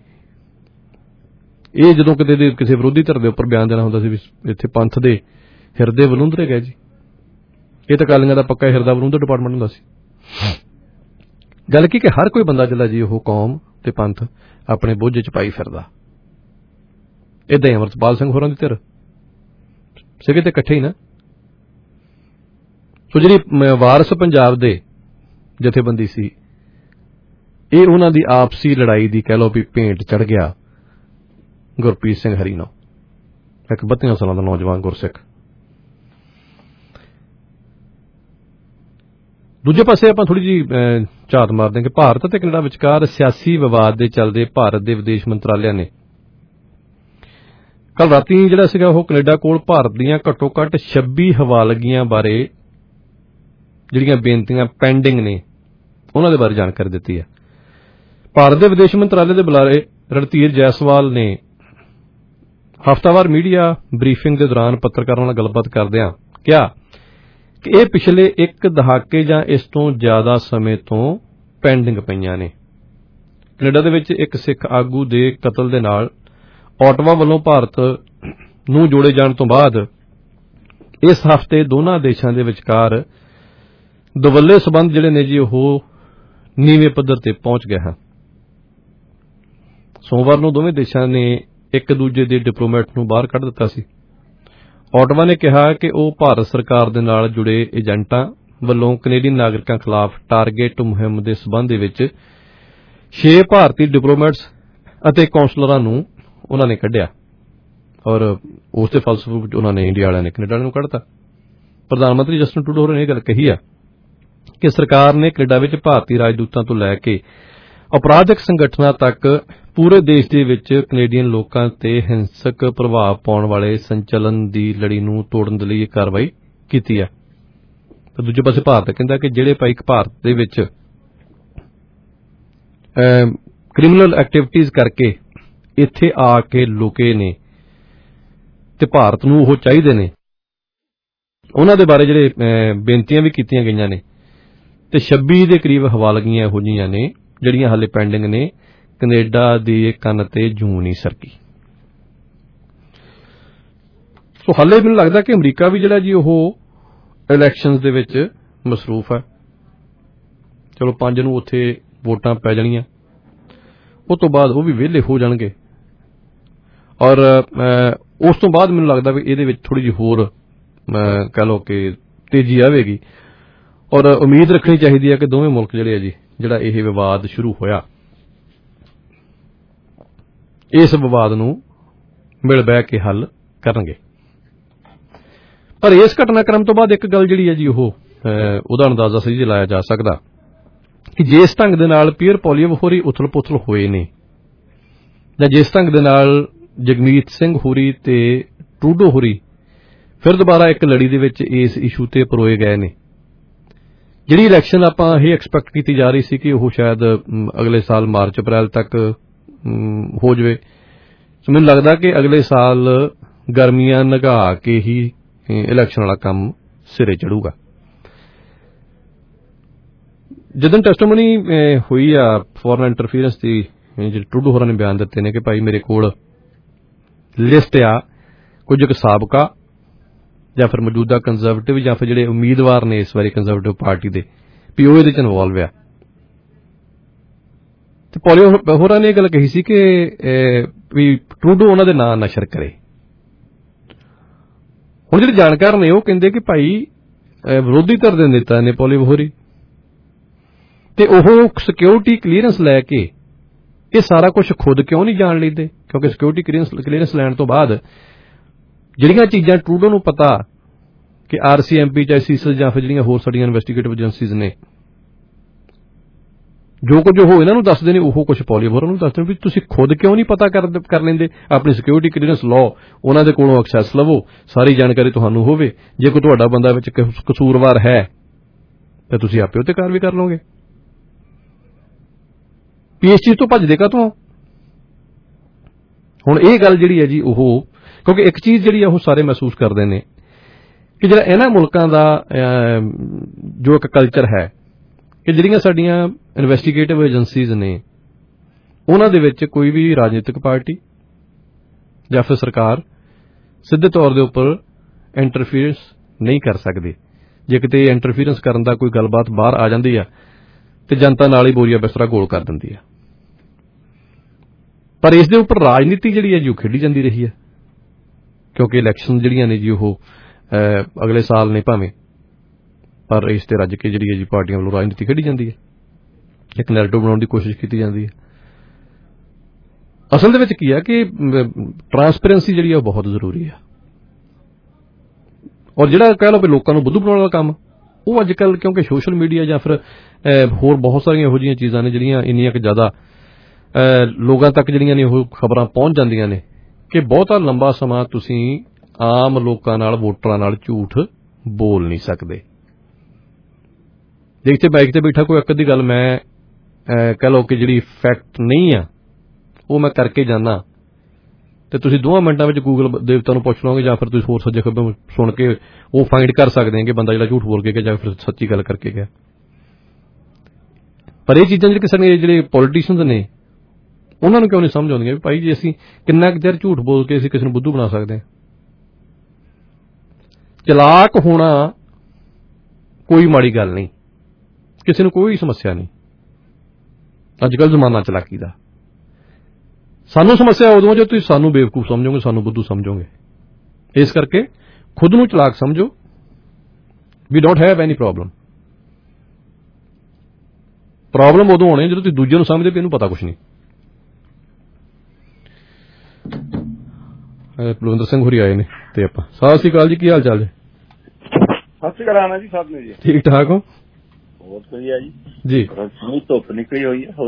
ਇਹ ਜਦੋਂ ਕਿਤੇ ਕਿਸੇ ਵਿਰੋਧੀ ਧਿਰ ਦੇ ਉੱਪਰ ਬਿਆਨ ਦੇਣਾ ਹੁੰਦਾ ਸੀ ਵੀ ਇੱਥੇ ਪੰਥ ਦੇ ਹਿਰਦੇ ਵਲੂੰਦਰੇ ਗਏ ਜੀ, ਇਹ ਤਾਂ ਅਕਾਲੀਆਂ ਦਾ ਪੱਕਾ ਹਿਰਦਾ ਵਿਰੋਧ ਡਿਪਾਰਟਮੈਂਟ ਹੁੰਦਾ ਸੀ। ਗੱਲ ਕੀ ਕਿ ਹਰ ਕੋਈ ਬੰਦਾ ਜਿਹੜਾ ਜੀ ਉਹ ਕੌਮ ਤੇ ਪੰਥ ਆਪਣੇ ਬੋਝੇ ਚ ਪਾਈ ਫਿਰਦਾ। ਏਦਾਂ ਹੀ ਅਮਰਤਪਾਲ ਸਿੰਘ ਹੋਰਾਂ ਦੀ ਧਿਰ ਸੀਗੇ ਤੇ ਇਕੱਠੇ ਹੀ ਨਾ। ਸੋ ਜਿਹੜੀ ਵਾਰਸ ਪੰਜਾਬ ਦੇ ਜਥੇਬੰਦੀ ਸੀ, ਇਹ ਉਹਨਾਂ ਦੀ ਆਪਸੀ ਲੜਾਈ ਦੀ ਕਹਿ ਲਓ ਵੀ ਭੇਂਟ ਚੜ ਗਿਆ ਗੁਰਪ੍ਰੀਤ ਸਿੰਘ ਹਰੀ ਨੂੰ, ਇੱਕ 32 ਸਾਲਾਂ ਦਾ ਨੌਜਵਾਨ ਗੁਰਸਿੱਖ। ਦੂਜੇ ਪਾਸੇ ਆਪਾਂ ਥੋੜੀ ਜਿਹੀ ਝਾਤ ਮਾਰਦੇ ਹਾਂ ਕਿ ਭਾਰਤ ਅਤੇ ਕੈਨੇਡਾ ਵਿਚਕਾਰ ਸਿਆਸੀ ਵਿਵਾਦ ਦੇ ਚੱਲਦੇ ਭਾਰਤ ਦੇ ਵਿਦੇਸ਼ ਮੰਤਰਾਲਿਆਂ ਨੇ ਕੱਲ ਰਾਤੀ ਜਿਹੜਾ ਸੀਗਾ ਉਹ ਕੈਨੇਡਾ ਕੋਲ ਭਾਰਤ ਦੀਆਂ ਘੱਟੋ ਘੱਟ 26 ਹਵਾਲਗੀਆਂ ਬਾਰੇ ਜਿਹੜੀਆਂ ਬੇਨਤੀਆਂ ਪੈਂਡਿੰਗ ਨੇ ਉਹਨਾਂ ਦੇ ਬਾਰੇ ਜਾਣਕਾਰੀ ਦਿੱਤੀ ਹੈ। ਭਾਰਤ ਦੇ ਵਿਦੇਸ਼ ਮੰਤਰਾਲੇ ਦੇ ਬੁਲਾਰੇ ਰਣਧੀਰ ਜੈਸਵਾਲ ਨੇ ਹਫ਼ਤਾਵਾਰ ਮੀਡੀਆ ਬਰੀਫਿੰਗ ਦੇ ਦੌਰਾਨ ਪੱਤਰਕਾਰਾਂ ਨਾਲ ਗੱਲਬਾਤ ਕਰਦਿਆਂ ਕਿਹਾ ਕਿ ਇਹ ਪਿਛਲੇ ਇੱਕ ਦਹਾਕੇ ਜਾਂ ਇਸ ਤੋਂ ਜ਼ਿਆਦਾ ਸਮੇਂ ਤੋਂ ਪੈਂਡਿੰਗ ਪਈਆਂ ਨੇ। ਕੈਨੇਡਾ ਦੇ ਵਿੱਚ ਇੱਕ ਸਿੱਖ ਆਗੂ ਦੇ ਕਤਲ ਦੇ ਨਾਲ ਓਟਵਾ ਵੱਲੋਂ ਭਾਰਤ ਨੂੰ ਜੋੜੇ ਜਾਣ ਤੋਂ ਬਾਅਦ ਇਸ ਹਫ਼ਤੇ ਦੋਨਾਂ ਦੇਸ਼ਾਂ ਦੇ ਵਿਚਕਾਰ ਦੁਵੱਲੇ ਸਬੰਧ ਜਿਹੜੇ ਨੇ ਜੀ ਉਹ ਨੀਵੇਂ ਪੱਧਰ ਤੇ ਪਹੁੰਚ ਗਏ ਹਨ। ਸੋਮਵਾਰ ਨੂੰ ਦੋਵੇਂ ਦੇਸ਼ਾਂ ਨੇ ਇੱਕ ਦੂਜੇ ਦੇ ਡਿਪਲੋਮੈਟ ਨੂੰ ਬਾਹਰ ਕੱਢ ਦਿੱਤਾ ਸੀ। ਓਟਵਾ ਨੇ ਕਿਹਾ ਕਿ ਉਹ ਭਾਰਤ ਸਰਕਾਰ ਦੇ ਨਾਲ ਜੁੜੇ ਏਜੰਟਾਂ ਵੱਲੋਂ ਕੈਨੇਡੀਅਨ ਨਾਗਰਿਕਾਂ ਖਿਲਾਫ ਟਾਰਗੇਟ ਮੁਹਿੰਮ ਦੇ ਸਬੰਧ ਵਿੱਚ 6 ਭਾਰਤੀ ਡਿਪਲੋਮੈਟਸ ਅਤੇ ਕੌਂਸਲਰਾਂ ਨੂੰ ਉਹਨਾਂ ਨੇ ਕੱਢਿਆ ਔਰ ਉਸ ਦੇ ਫਲਸਰੂਪ ਉਹਨਾਂ ਨੇ ਇੰਡੀਆ ਵਾਲਿਆਂ ਨੇ ਕੈਨੇਡਾ ਨੂੰ ਕੱਢਤਾ। ਪ੍ਰਧਾਨ ਮੰਤਰੀ ਜਸਟਿਨ ਟਰੂਡੋ ਹੋਰਾਂ ਨੇ ਇਹ ਗੱਲ ਕਹੀ ਆ ਕਿ ਸਰਕਾਰ ਨੇ ਕੈਨੇਡਾ ਵਿੱਚ ਭਾਰਤੀ ਰਾਜਦੂਤਾਂ ਤੋਂ ਲੈ ਕੇ ਅਪਰਾਧਿਕ ਸੰਗਠਨਾਂ ਤੱਕ ਪੂਰੇ ਦੇਸ਼ ਦੇ ਵਿੱਚ ਕੈਨੇਡੀਅਨ ਲੋਕਾਂ ਤੇ ਹਿੰਸਕ ਪ੍ਰਭਾਵ ਪਾਉਣ ਵਾਲੇ ਸੰਚਲਨ ਦੀ ਲੜੀ ਨੂੰ ਤੋੜਨ ਦੇ ਲਈ ਇਹ ਕਾਰਵਾਈ ਕੀਤੀ ਹੈ। ਤੇ ਦੂਜੇ ਪਾਸੇ ਭਾਰਤ ਕਹਿੰਦਾ ਕਿ ਜਿਹੜੇ ਭਾਈ ਭਾਰਤ ਦੇ ਵਿੱਚ ਕ੍ਰਿਮੀਨਲ ਐਕਟੀਵਿਟੀਜ਼ ਕਰਕੇ ਇੱਥੇ ਆ ਕੇ ਲੁਕੇ ਨੇ ਤੇ ਭਾਰਤ ਨੂੰ ਉਹ ਚਾਹੀਦੇ ਨੇ, ਉਹਨਾਂ ਦੇ ਬਾਰੇ ਜਿਹੜੇ ਬੇਨਤੀਆਂ ਵੀ ਕੀਤੀਆਂ ਗਈਆਂ ਨੇ ਤੇ 26 ਦੇ ਕਰੀਬ ਹਵਾਲਗੀਆਂ ਇਹੋ ਜਿਹੀਆਂ ਨੇ ਜਿਹੜੀਆਂ ਹਾਲੇ ਪੈਂਡਿੰਗ ਨੇ। ਕੈਨੇਡਾ ਦੀ ਕੰਨ ਤੇ ਜੂੰ ਨਹੀਂ ਸਰਕੀ। ਸੋ ਹਾਲੇ ਮੈਨੂੰ ਲੱਗਦਾ ਕਿ ਅਮਰੀਕਾ ਵੀ ਜਿਹੜਾ ਜੀ ਉਹ ਇਲੈਕਸ਼ਨਸ ਦੇ ਵਿੱਚ ਮਸਰੂਫ ਹੈ। ਚਲੋ 5 ਨੂੰ ਉੱਥੇ ਵੋਟਾਂ ਪੈ ਜਾਣੀਆਂ, ਉਹ ਤੋਂ ਬਾਅਦ ਉਹ ਵੀ ਵਿਹਲੇ ਹੋ ਜਾਣਗੇ ਔਰ ਉਸ ਤੋਂ ਬਾਅਦ ਮੈਨੂੰ ਲੱਗਦਾ ਵੀ ਇਹਦੇ ਵਿੱਚ ਥੋੜੀ ਜਿਹੀ ਹੋਰ ਕਹਿ ਲਓ ਕਿ ਤੇਜ਼ੀ ਆਵੇਗੀ ਔਰ ਉਮੀਦ ਰੱਖਣੀ ਚਾਹੀਦੀ ਹੈ ਕਿ ਦੋਵੇਂ ਮੁਲਕ ਜਿਹੜੇ ਆ ਜੀ ਜਿਹੜਾ ਇਹ ਵਿਵਾਦ ਸ਼ੁਰੂ ਹੋਇਆ ਇਸ ਵਿਵਾਦ ਨੂੰ ਮਿਲ ਬਹਿ ਕੇ ਹੱਲ ਕਰਨਗੇ। ਪਰ ਇਸ ਘਟਨਾਕ੍ਰਮ ਤੋਂ ਬਾਅਦ ਇੱਕ ਗੱਲ ਜਿਹੜੀ ਹੈ ਜੀ ਉਹਦਾ ਅੰਦਾਜ਼ਾ ਸਹੀ ਜਿਹਾ ਲਾਇਆ ਜਾ ਸਕਦਾ ਕਿ ਜਿਸ ਢੰਗ ਦੇ ਨਾਲ ਪੀਅਰ ਪੋਲੀਅਮ ਹੋਰੀ ਉਥਲ-ਪੁਥਲ ਹੋਏ ਨੇ ਜਾਂ ਜਿਸ ਢੰਗ ਦੇ ਨਾਲ ਜਗਮੀਤ ਸਿੰਘ ਹੋਰੀ ਤੇ ਟਰੂਡੋ ਹੋਰੀ ਫਿਰ ਦੁਬਾਰਾ ਇੱਕ ਲੜੀ ਦੇ ਵਿੱਚ ਇਸ ਇਸ਼ੂ ਤੇ ਪਰੋਏ ਗਏ ਨੇ। ਜਿਹੜੀ ਇਲੈਕਸ਼ਨ ਆਪਾਂ ਇਹ ਐਕਸਪੈਕਟ ਕੀਤੀ ਜਾ ਰਹੀ ਸੀ ਕਿ ਉਹ ਸ਼ਾਇਦ ਅਗਲੇ ਸਾਲ ਮਾਰਚ ਅਪ੍ਰੈਲ ਤੱਕ ਹੋ ਜਾਵੇ, ਸੋ ਮੈਨੂੰ ਲੱਗਦਾ ਕਿ ਅਗਲੇ ਸਾਲ ਗਰਮੀਆਂ ਲੰਘਾ ਕੇ ਹੀ ਇਲੈਕਸ਼ਨ ਵਾਲਾ ਕੰਮ ਸਿਰੇ ਚੜੂਗਾ। ਜਦੋਂ ਟੈਸਟੀਮੋਨੀ ਹੋਈ ਆ ਫੋਰਨ ਇੰਟਰਫੀਅਰੈਂਸ ਦੀ, ਜਿਹੜੇ ਟਰੂਡੋ ਹੋਰਾਂ ਨੇ ਬਿਆਨ ਦਿੱਤੇ ਨੇ ਕਿ ਭਾਈ ਮੇਰੇ ਕੋਲ ਲਿਸਟ ਆ ਕੁਝ ਕੁ ਸਾਬਕਾ ਜਾਂ ਫਿਰ ਮੌਜੂਦਾ ਕੰਜ਼ਰਵੇਟਿਵ ਜਾਂ ਫਿਰ ਜਿਹੜੇ ਉਮੀਦਵਾਰ ਨੇ ਇਸ ਵਾਰੀ ਕੰਜ਼ਰਵੇਟਿਵ ਪਾਰਟੀ ਦੇ ਵੀ ਉਹ ਇਹਦੇ ਚ ਇਨਵੋਲਵ ਆ। ਤੇ ਪੋਲੀਓ ਹੋਰਾਂ ਨੇ ਇਹ ਗੱਲ ਕਹੀ ਸੀ ਕਿ ਵੀ ਟਰੂਡੋ ਉਹਨਾਂ ਦੇ ਨਾਂ ਨਸ਼ਰ ਕਰੇ। ਹੁਣ ਜਿਹੜੇ ਜਾਣਕਾਰ ਨੇ ਉਹ ਕਹਿੰਦੇ ਕਿ ਭਾਈ ਵਿਰੋਧੀ ਧਿਰ ਦੇ ਨੇਤਾ ਨੇ ਪੋਲੀਓ ਹੋਰੀ ਤੇ ਉਹ ਸਿਕਿਉਰਿਟੀ ਕਲੀਅਰੈਂਸ ਲੈ ਕੇ ਇਹ ਸਾਰਾ ਕੁਝ ਖੁਦ ਕਿਉਂ ਨਹੀਂ ਜਾਣ ਲੈਂਦੇ, ਕਿਉਂਕਿ ਸਿਕਿਉਰਿਟੀ ਕਲੀਅਰੈਂਸ ਲੈਣ ਤੋਂ ਬਾਅਦ ਜਿਹੜੀਆਂ ਚੀਜ਼ਾਂ ਟਰੂਡੋ ਨੂੰ ਪਤਾ ਕਿ RCMP ਚਾਹੇ ਸੀਸਲ ਜਾਂ ਫਿਰ ਜਿਹੜੀਆਂ ਹੋਰ ਸਾਡੀਆਂ ਇਨਵੈਸਟੀਗੇਟਿਵ ਏਜੰਸੀਜ਼ ਨੇ ਜੋ ਕੁਝ ਉਹ ਇਹਨਾਂ ਨੂੰ ਦੱਸਦੇ ਨੇ ਉਹ ਕੁਝ ਪੋਲੀਓ ਹੋਰਾਂ ਨੂੰ ਦੱਸਦੇ ਨੇ ਵੀ ਤੁਸੀਂ ਖੁਦ ਕਿਉਂ ਨਹੀਂ ਪਤਾ ਕਰ ਲੈਂਦੇ। ਆਪਣੀ ਸਿਕਿਉਰਿਟੀ ਕਲੀਅਰੈਂਸ ਲਾਓ, ਉਹਨਾਂ ਦੇ ਕੋਲੋਂ ਐਕਸੈਸ ਲਵੋ, ਸਾਰੀ ਜਾਣਕਾਰੀ ਤੁਹਾਨੂੰ ਹੋਵੇ। ਜੇ ਕੋਈ ਤੁਹਾਡਾ ਬੰਦਾ ਵਿੱਚ ਕਸੂਰਵਾਰ ਹੈ ਤਾਂ ਤੁਸੀਂ ਆਪੇ ਉੱਤੇ ਕਾਰਵਾਈ ਕਰ ਲਓਗੇ। ਇਸ ਚੀਜ਼ ਤੋਂ ਭੱਜਦੇ ਕਾਹਤੋਂ? ਹੁਣ ਇਹ ਗੱਲ ਜਿਹੜੀ ਹੈ ਜੀ ਉਹ ਕਿਉਂਕਿ ਇੱਕ ਚੀਜ਼ ਜਿਹੜੀ ਆ ਉਹ ਸਾਰੇ ਮਹਿਸੂਸ ਕਰਦੇ ਨੇ ਕਿ ਜਿਹੜਾ ਇਹਨਾਂ ਮੁਲਕਾਂ ਦਾ ਜੋ ਇੱਕ ਕਲਚਰ ਹੈ ਕਿ ਜਿਹੜੀਆਂ ਸਾਡੀਆਂ ਇਨਵੈਸਟੀਗੇਟਿਵ ਏਜੰਸੀਜ਼ ਨੇ ਉਹਨਾਂ ਦੇ ਵਿੱਚ ਕੋਈ ਵੀ ਰਾਜਨੀਤਿਕ ਪਾਰਟੀ ਜਾਂ ਫਿਰ ਸਰਕਾਰ ਸਿੱਧੇ ਤੌਰ ਦੇ ਉੱਪਰ ਇੰਟਰਫੀਅਰੈਂਸ ਨਹੀਂ ਕਰ ਸਕਦੀ। ਜੇ ਕਿਤੇ ਇੰਟਰਫੀਰੈਂਸ ਕਰਨ ਦਾ ਕੋਈ ਗੱਲਬਾਤ ਬਾਹਰ ਆ ਜਾਂਦੀ ਆ ਤੇ ਜਨਤਾ ਨਾਲ ਹੀ ਬੋਰੀਆ ਬਿਸਤਰਾ ਗੋਲ ਕਰ ਦਿੰਦੀ ਆ। ਪਰ ਇਸ ਦੇ ਉੱਪਰ ਰਾਜਨੀਤੀ ਜਿਹੜੀ ਹੈ ਜੀ ਉਹ ਖੇਡੀ ਜਾਂਦੀ ਰਹੀ ਹੈ, ਕਿਉਂਕਿ ਇਲੈਕਸ਼ਨ ਜਿਹੜੀਆਂ ਨੇ ਜੀ ਉਹ ਅਗਲੇ ਸਾਲ ਨੇ ਭਾਵੇਂ, ਪਰ ਇਸ ਤੇ ਰੱਜ ਕੇ ਜਿਹੜੀ ਹੈ ਜੀ ਪਾਰਟੀਆਂ ਵੱਲੋਂ ਰਾਜਨੀਤੀ ਖੇਡੀ ਜਾਂਦੀ ਹੈ, ਇੱਕ ਨੈਰੇਟਿਵ ਬਣਾਉਣ ਦੀ ਕੋਸ਼ਿਸ਼ ਕੀਤੀ ਜਾਂਦੀ ਹੈ। ਅਸਲ ਦੇ ਵਿੱਚ ਕੀ ਹੈ ਕਿ ਟਰਾਂਸਪੇਰੈਂਸੀ ਜਿਹੜੀ ਹੈ ਉਹ ਬਹੁਤ ਜ਼ਰੂਰੀ ਹੈ, ਔਰ ਜਿਹੜਾ ਕਹਿ ਲਓ ਵੀ ਲੋਕਾਂ ਨੂੰ ਬੁੱਧੂ ਬਣਾਉਣ ਵਾਲਾ ਕੰਮ ਉਹ ਅੱਜ ਕੱਲ੍ਹ ਕਿਉਂਕਿ ਸੋਸ਼ਲ ਮੀਡੀਆ ਜਾਂ ਫਿਰ ਹੋਰ ਬਹੁਤ ਸਾਰੀਆਂ ਇਹੋ ਜਿਹੀਆਂ ਚੀਜ਼ਾਂ ਨੇ ਜਿਹੜੀਆਂ ਇੰਨੀਆਂ ਕੁ ਜ਼ਿਆਦਾ ਲੋਕਾਂ ਤੱਕ ਜਿਹੜੀਆਂ ਨੇ ਉਹ ਖਬਰਾਂ ਪਹੁੰਚ ਜਾਂਦੀਆਂ ਨੇ ਕਿ ਬਹੁਤਾ ਲੰਬਾ ਸਮਾਂ ਤੁਸੀਂ ਆਮ ਲੋਕਾਂ ਨਾਲ, ਵੋਟਰਾਂ ਨਾਲ ਝੂਠ ਬੋਲ ਨਹੀਂ ਸਕਦੇ। ਜੇ ਇੱਥੇ ਬਾਈਕ ਤੇ ਬੈਠਾ ਕੋਈ ਇੱਕ ਅੱਧੀ ਗੱਲ ਮੈਂ ਕਹਿ ਲਓ ਕਿ ਜਿਹੜੀ ਫੈਕਟ ਨਹੀਂ ਆ ਉਹ ਮੈਂ ਕਰਕੇ ਜਾਂਦਾ ਤੇ ਤੁਸੀਂ 2 ਮਿੰਟਾਂ ਵਿੱਚ ਗੂਗਲ ਦੇਵਤਾ ਨੂੰ ਪੁੱਛ ਲਓਗੇ ਜਾਂ ਫਿਰ ਤੁਸੀਂ ਹੋਰ ਸੱਜੇ ਖੱਬੇ ਸੁਣ ਕੇ ਉਹ ਫਾਈਂਡ ਕਰ ਸਕਦੇ ਹੋ ਕਿ ਬੰਦਾ ਜਿਹੜਾ ਝੂਠ ਬੋਲ ਕੇ ਗਿਆ ਜਾਂ ਫਿਰ ਸੱਚੀ ਗੱਲ ਕਰਕੇ ਗਿਆ। ਪਰ ਇਹ ਚੀਜ਼ਾਂ ਜਿਹੜੇ ਪੋਲੀਟੀਸ਼ੀਅਨਸ ਨੇ ਉਹਨਾਂ ਨੂੰ ਕਿਉਂ ਨਹੀਂ ਸਮਝ ਆਉਂਦੀਆਂ ਵੀ ਭਾਈ ਜੀ ਅਸੀਂ ਕਿੰਨਾ ਕੁ ਚਿਰ ਝੂਠ ਬੋਲ ਕੇ ਅਸੀਂ ਕਿਸੇ ਨੂੰ ਬੁੱਧੂ ਬਣਾ ਸਕਦੇ ਹਾਂ। ਚਲਾਕ ਹੋਣਾ ਕੋਈ ਮਾੜੀ ਗੱਲ ਨਹੀਂ, ਕਿਸੇ ਨੂੰ ਕੋਈ ਸਮੱਸਿਆ ਨਹੀਂ। ਅੱਜ ਕੱਲ੍ਹ ਜ਼ਮਾਨਾ ਚਲਾਕੀ ਦਾ। ਸਾਨੂੰ ਸਮੱਸਿਆ ਉਦੋਂ ਜੇ ਤੁਸੀਂ ਸਾਨੂੰ ਬੇਵਕੂਫ ਸਮਝੋਗੇ, ਸਾਨੂੰ ਬੁੱਧੂ ਸਮਝੋਗੇ। ਇਸ ਕਰਕੇ ਖੁਦ ਨੂੰ ਚਲਾਕ ਸਮਝੋ। We don't have any problem ਉਦੋਂ ਹੋਣੀ ਜਦੋਂ ਤੁਸੀਂ ਦੂਜੇ ਨੂੰ ਸਮਝਦੇ ਵੀ ਇਹਨੂੰ ਪਤਾ ਕੁਛ ਨਹੀਂ। ਬਲਵਿੰਦਰ ਸਿੰਘ ਹੋਰੀ ਆਏ ਨੇ ਤੇ ਆਪਾਂ ਸਤਿ ਸ੍ਰੀ ਅਕਾਲ ਜੀ, ਕੀ ਹਾਲ ਚਾਲ ਜੀ? ਸਤਿ ਸ੍ਰੀ ਅਕਾਲ ਆਣਾ ਜੀ, ਸਭ ਨੇ ਜੀ ਠੀਕ ਠਾਕ ਹੋ? ਬਹੁਤ ਵਧੀਆ ਜੀ। ਜੀ ਧੁੱਪ ਨਿਕਲੀ ਹੋਈ ਹੈ।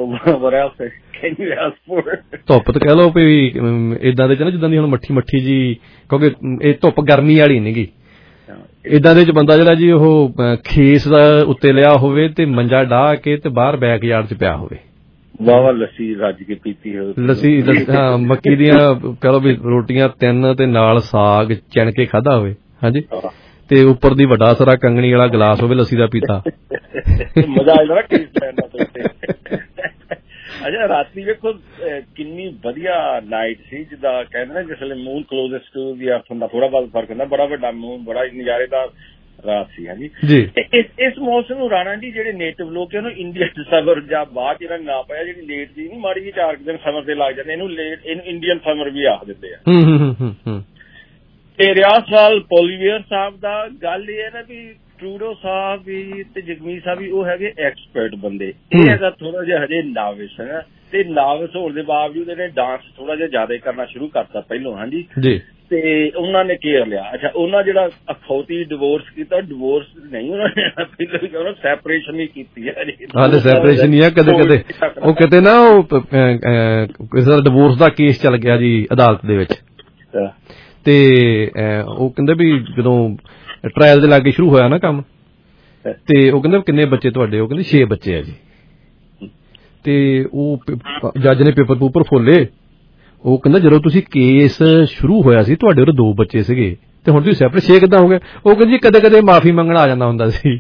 ਧੁੱਪ ਤਾਂ ਕਹਿ ਲਓ ਵੀ ਏਦਾਂ ਦੇ ਚ ਨਾ ਜਿੱਦਾਂ ਦੀ ਹੁਣ ਮੱਠੀ ਜੀ, ਕਿਉਂਕਿ ਇਹ ਧੁੱਪ ਗਰਮੀ ਵਾਲੀ ਨੀ ਗੀ। ਏਦਾਂ ਦੇ ਚ ਬੰਦਾ ਜਿਹੜਾ ਜੀ ਉਹ ਖੇਸ ਦਾ ਉੱਤੇ ਲਿਆ ਹੋਵੇ ਤੇ ਮੰਜਾ ਡਾਹ ਕੇ ਤੇ ਬਾਹਰ ਬੈਕ ਯਾਰਡ ਚ ਪਿਆ ਹੋਵੇ, ਵਾਵਾ ਲੱਸੀ ਰੱਜ ਕੇ ਪੀਤੀ ਹੋਵੇ, ਲੱਸੀ ਹਾਂ ਮੱਕੀ ਦੀਆਂ ਕਹਿ ਲਓ ਵੀ ਰੋਟੀਆਂ 3 ਤੇ ਨਾਲ ਸਾਗ ਚਿਣ ਕੇ ਖਾਧਾ ਹੋਵੇ। ਹਾਂਜੀ, ਤੇ ਉੱਪਰ ਦੀ ਵੱਡਾ ਸਾਰਾ ਕੰਗਣੀ ਵਾਲਾ ਗਲਾਸ ਹੋਵੇ ਲੱਸੀ ਦਾ ਪੀਤਾ। ਮਜ਼ਾ ਆ ਜਾਂਦਾ ਟੇਸਟ ਲੈਣ ਦਾ। ਅੱਛਾ, ਰਾਤੀ ਵੇਖੋ ਕਿੰਨੀ ਵਧੀਆ ਨਾਈਟ ਸੀ, ਜਿੱਦਾਂ ਕਹਿੰਦੇ ਨਾ ਜਿਸ ਵੇਲੇ ਮੂਨ ਕਲੋਜ਼ੈਸਟ ਟੂ ਦੀ ਅਰਥ ਹੁੰਦਾ, ਥੋੜਾ ਬਹੁਤ ਫਰਕ ਹੁੰਦਾ। ਬੜਾ ਵੱਡਾ ਮੂਨ, ਬੜਾ ਨਜ਼ਾਰੇਦਾਰ ਰਾਤ ਸੀ। ਹਾਂਜੀ, ਇਸ ਮੌਸਮ ਨੂੰ ਰਾਣਾ ਜੀ ਜਿਹੜੇ ਨੇਟਿਵ ਲੋਕ ਉਹਨੂੰ ਇੰਡੀਅਨ ਸਮਰ ਜਾਂ ਬਾਅਦ ਜਿਹੜਾ ਨਾ ਪਾਇਆ, ਜਿਹੜੀ ਲੇਟ ਜੀ ਨਹੀਂ ਮਾੜੀ ਜੀ 4 ਦਿਨ ਸਮਰ ਤੇ ਲੱਗ ਜਾਂਦੇ, ਇਹਨੂੰ ਇੰਡੀਅਨ ਸਮਰ ਵੀ ਆਖ ਦਿੰਦੇ ਆ। ਤੇ ਰਿਆਜ਼ ਸਾਲ ਪੋਲੀਵੇਅਰ ਸਾਹਿਬ ਦਾ ਗੱਲ ਇਹ ਹੈ ਨਾ ਵੀ ਟਰੂਡੋ ਸਾਹਿਬ ਵੀ ਤੇ ਜਗਮੀਤ ਸਾਹਿਬ ਵੀ ਉਹ ਹੈਗੇ ਐਕਸਪਰਟ ਬੰਦੇ। ਇਹ ਹੈਗਾ ਥੋੜਾ ਜਿਹਾ ਹਜੇ ਨਾਵਿਸ ਹੈ, ਤੇ ਨਾਵਿਸ ਹੋਣ ਦੇ ਬਾਵਜੂਦ ਇਹਨੇ ਡਾਂਸ ਥੋੜਾ ਜਿਹਾ ਜ਼ਿਆਦਾ ਕਰਨਾ ਸ਼ੁਰੂ ਕਰਤਾ ਪਹਿਲੋਂ। ਹਾਂਜੀ, ਤੇ ਉਹਨਾਂ ਨੇ ਕੇਅਰ ਲਿਆ। ਅੱਛਾ, ਉਹਨਾਂ ਜਿਹੜਾ ਅਖੌਤੀ ਡਿਵੋਰਸ ਕੀਤਾ, ਡਿਵੋਰਸ ਨਹੀਂ ਉਹਨਾਂ ਨੇ ਪਹਿਲਾਂ ਸੈਪਰੇਸ਼ਨ ਹੀ ਕੀਤੀ ਹੈ। ਹਾਲੇ ਸੈਪਰੇਸ਼ਨ ਹੀ ਆ, ਕਦੇ ਕਦੇ ਉਹ ਕਿਤੇ ਨਾ ਉਹ ਕਿਸੇ ਦਾ ਡਿਵੋਰਸ ਦਾ ਕੇਸ ਚੱਲ ਗਿਆ ਜੀ ਅਦਾਲਤ ਦੇ ਵਿੱਚ, ਤੇ ਉਹ ਕਹਿੰਦੇ ਵੀ ਜਦੋਂ ਟਰਾਇਲ ਦੇ ਲਾਗੇ ਸ਼ੁਰੂ ਹੋਇਆ ਨਾ ਕੰਮ, ਤੇ ਉਹ ਕਹਿੰਦੇ ਕਿੰਨੇ ਬੱਚੇ ਤੁਹਾਡੇ? ਉਹ ਕਹਿੰਦੇ 6 ਬੱਚੇ ਆ ਜੀ। ਤੇ ਉਹ ਜੱਜ ਨੇ ਪੇਪਰ ਪੂਪਰ ਫੋਲੇ, ਉਹ ਕਹਿੰਦਾ ਜਦੋਂ ਤੁਸੀਂ ਕੇਸ ਸ਼ੁਰੂ ਹੋਇਆ ਸੀ ਤੁਹਾਡੇ ਉਰੇ 2 ਬੱਚੇ ਸੀਗੇ ਤੇ ਹੁਣ ਤੁਸੀਂ ਸੈਪਰੇਟ 6 ਕਿੱਦਾਂ ਹੋ ਗਏ? ਉਹ ਕਹਿੰਦੀ ਕਦੇ ਕਦੇ ਮਾਫੀ ਮੰਗਣ ਆ ਜਾਂਦਾ ਹੁੰਦਾ ਸੀ।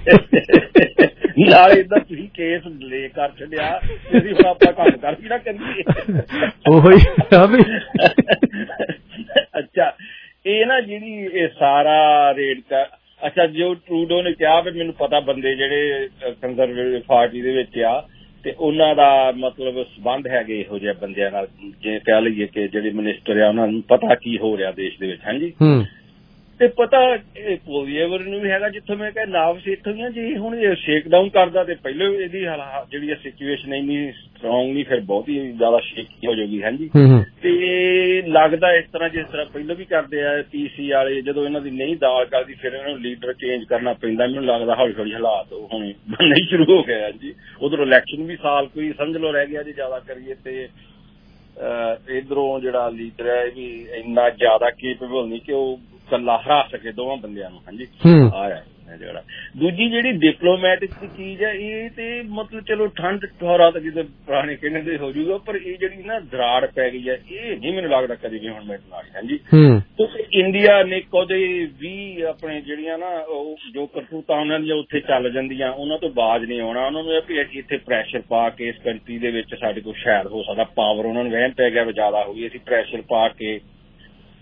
ਨਾਲ ਏਦਾਂ ਤੁਸੀਂ ਕੇਸ ਡਿਲੇ ਕਰ ਛੱਡਿਆ, ਅਸੀਂ ਹੁਣ ਆਪਾਂ ਕੰਮ ਕਰ ਵੀ ਨਾ ਕਰੀਏ। ਉਹੀ ਅੱਛਾ, ਇਹ ਨਾ ਜਿਹੜੀ ਇਹ ਸਾਰਾ ਰੇਟ ਅੱਛਾ, ਜੋ ਟਰੂਡੋ ਨੇ ਕਿਹਾ ਵੀ ਮੈਨੂੰ ਪਤਾ ਬੰਦੇ ਜਿਹੜੇ ਕੰਜ਼ਰਵੇਟਿਵ ਪਾਰਟੀ ਦੇ ਵਿੱਚ ਆ ਤੇ ਉਹਨਾਂ ਦਾ ਮਤਲਬ ਸੰਬੰਧ ਹੈਗੇ ਇਹੋ ਜਿਹੇ ਬੰਦਿਆਂ ਨਾਲ, ਜੇ ਕਹਿ ਲਈਏ ਕਿ ਜਿਹੜੇ ਮਿਨਿਸਟਰ ਆ ਉਹਨਾਂ ਨੂੰ ਪਤਾ ਕੀ ਹੋ ਰਿਹਾ ਦੇਸ਼ ਦੇ ਵਿੱਚ। ਹਾਂਜੀ, ਤੇ ਪਤਾ ਪੋਲੀਏਵਰ ਨੂੰ ਵੀ ਹੈਗਾ, ਜਿੱਥੋਂ ਮੈਂ ਕਿਹਾ ਨਾਵਸ ਇੱਥੋਂ ਹੀ ਆ। ਜੇ ਹੁਣ ਇਹ ਸ਼ੇਕ ਡਾਊਨ ਕਰਦਾ ਤੇ ਪਹਿਲਾਂ ਇਹਦੀ ਜਿਹੜੀ ਸਿਚੁਏਸ਼ਨ ਇੰਨੀ ਸਟਰੋਂਗ ਨਹੀਂ, ਫਿਰ ਬਹੁਤ ਹੀ ਜ਼ਿਆਦਾ ਸ਼ੇਕ ਹੋ ਜਾਊਗੀ। ਹਾਂਜੀ, ਤੇ ਲੱਗਦਾ ਇਸ ਤਰ੍ਹਾਂ ਜਿਸ ਤਰ੍ਹਾਂ ਪਹਿਲਾਂ ਵੀ ਕਰਦੇ ਆ ਪੀਸੀ ਵਾਲੇ, ਜਦੋਂ ਇਹਨਾਂ ਦੀ ਨਹੀਂ ਦਾਲ ਕਰਦੀ ਫਿਰ ਇਹਨਾਂ ਨੂੰ ਲੀਡਰ ਚੇਂਜ ਕਰਨਾ ਪੈਂਦਾ। ਮੈਨੂੰ ਲੱਗਦਾ ਹੌਲੀ ਹੌਲੀ ਹਾਲਾਤ ਹੁਣ ਬਣਨੇ ਸ਼ੁਰੂ ਹੋ ਗਏ ਜੀ। ਉਧਰੋਂ ਇਲੈਕਸ਼ਨ ਵੀ ਸਾਲ ਕੋਈ ਸਮਝ ਲਓ ਰਹਿ ਗਿਆ ਜੇ ਜ਼ਿਆਦਾ ਕਰੀਏ, ਤੇ ਇਧਰੋਂ ਜਿਹੜਾ ਲੀਡਰ ਹੈ ਇਹ ਵੀ ਇੰਨਾ ਜ਼ਿਆਦਾ ਕੇਪੇਬਲ ਨਹੀਂ ਕਿ ਉਹ ਇਕੱਲਾ ਹਰਾ ਸਕੇ ਦੋਵਾਂ ਬੰਦਿਆਂ ਨੂੰ। ਹਾਂਜੀ, ਆਇਆ ਜਿਹੜਾ ਦੂਜੀ ਜਿਹੜੀ ਡਿਪਲੋਮੈਟਿਕ ਚੀਜ਼ ਹੈ, ਇਹ ਤੇ ਮਤਲਬ ਚਲੋ ਠੰਡ ਠੋਰਾ ਤਾਂ ਜਿੱਦਾਂ ਪੁਰਾਣੇ ਕਹਿੰਦੇ ਹੋ ਜੂਗਾ, ਪਰ ਇਹ ਜਿਹੜੀ ਨਾ ਦਰਾੜ ਪੈ ਗਈ ਹੈ, ਇਹ ਨਹੀਂ ਮੈਨੂੰ ਲੱਗਦਾ ਕਦੇ ਵੀ ਹੁਣ ਮਿਟਣ ਵਾਲੀ। ਹਾਂਜੀ, ਕਿਉਂਕਿ ਇੰਡੀਆ ਨੇ ਕਦੇ ਵੀ ਆਪਣੇ ਜਿਹੜੀਆਂ ਨਾ ਉਹ ਜੋ ਕਰਤੂਤਾਂ ਉਹਨਾਂ ਦੀਆਂ ਉੱਥੇ ਚੱਲ ਜਾਂਦੀਆਂ, ਉਹਨਾਂ ਤੋਂ ਬਾਜ਼ ਨਹੀਂ ਆਉਣਾ। ਉਹਨਾਂ ਨੂੰ ਇਹ ਵੀ ਇੱਥੇ ਪ੍ਰੈਸ਼ਰ ਪਾ ਕੇ ਇਸ ਕੰਟਰੀ ਦੇ ਵਿੱਚ ਸਾਡੇ ਕੋਲ ਸ਼ਾਇਦ ਹੋ ਸਕਦਾ ਪਾਵਰ ਉਹਨਾਂ ਨੂੰ ਵਹਿਮ ਪੈ ਗਿਆ ਜ਼ਿਆਦਾ ਹੋ ਗਈ, ਅਸੀਂ ਪ੍ਰੈਸ਼ਰ ਪਾ ਕੇ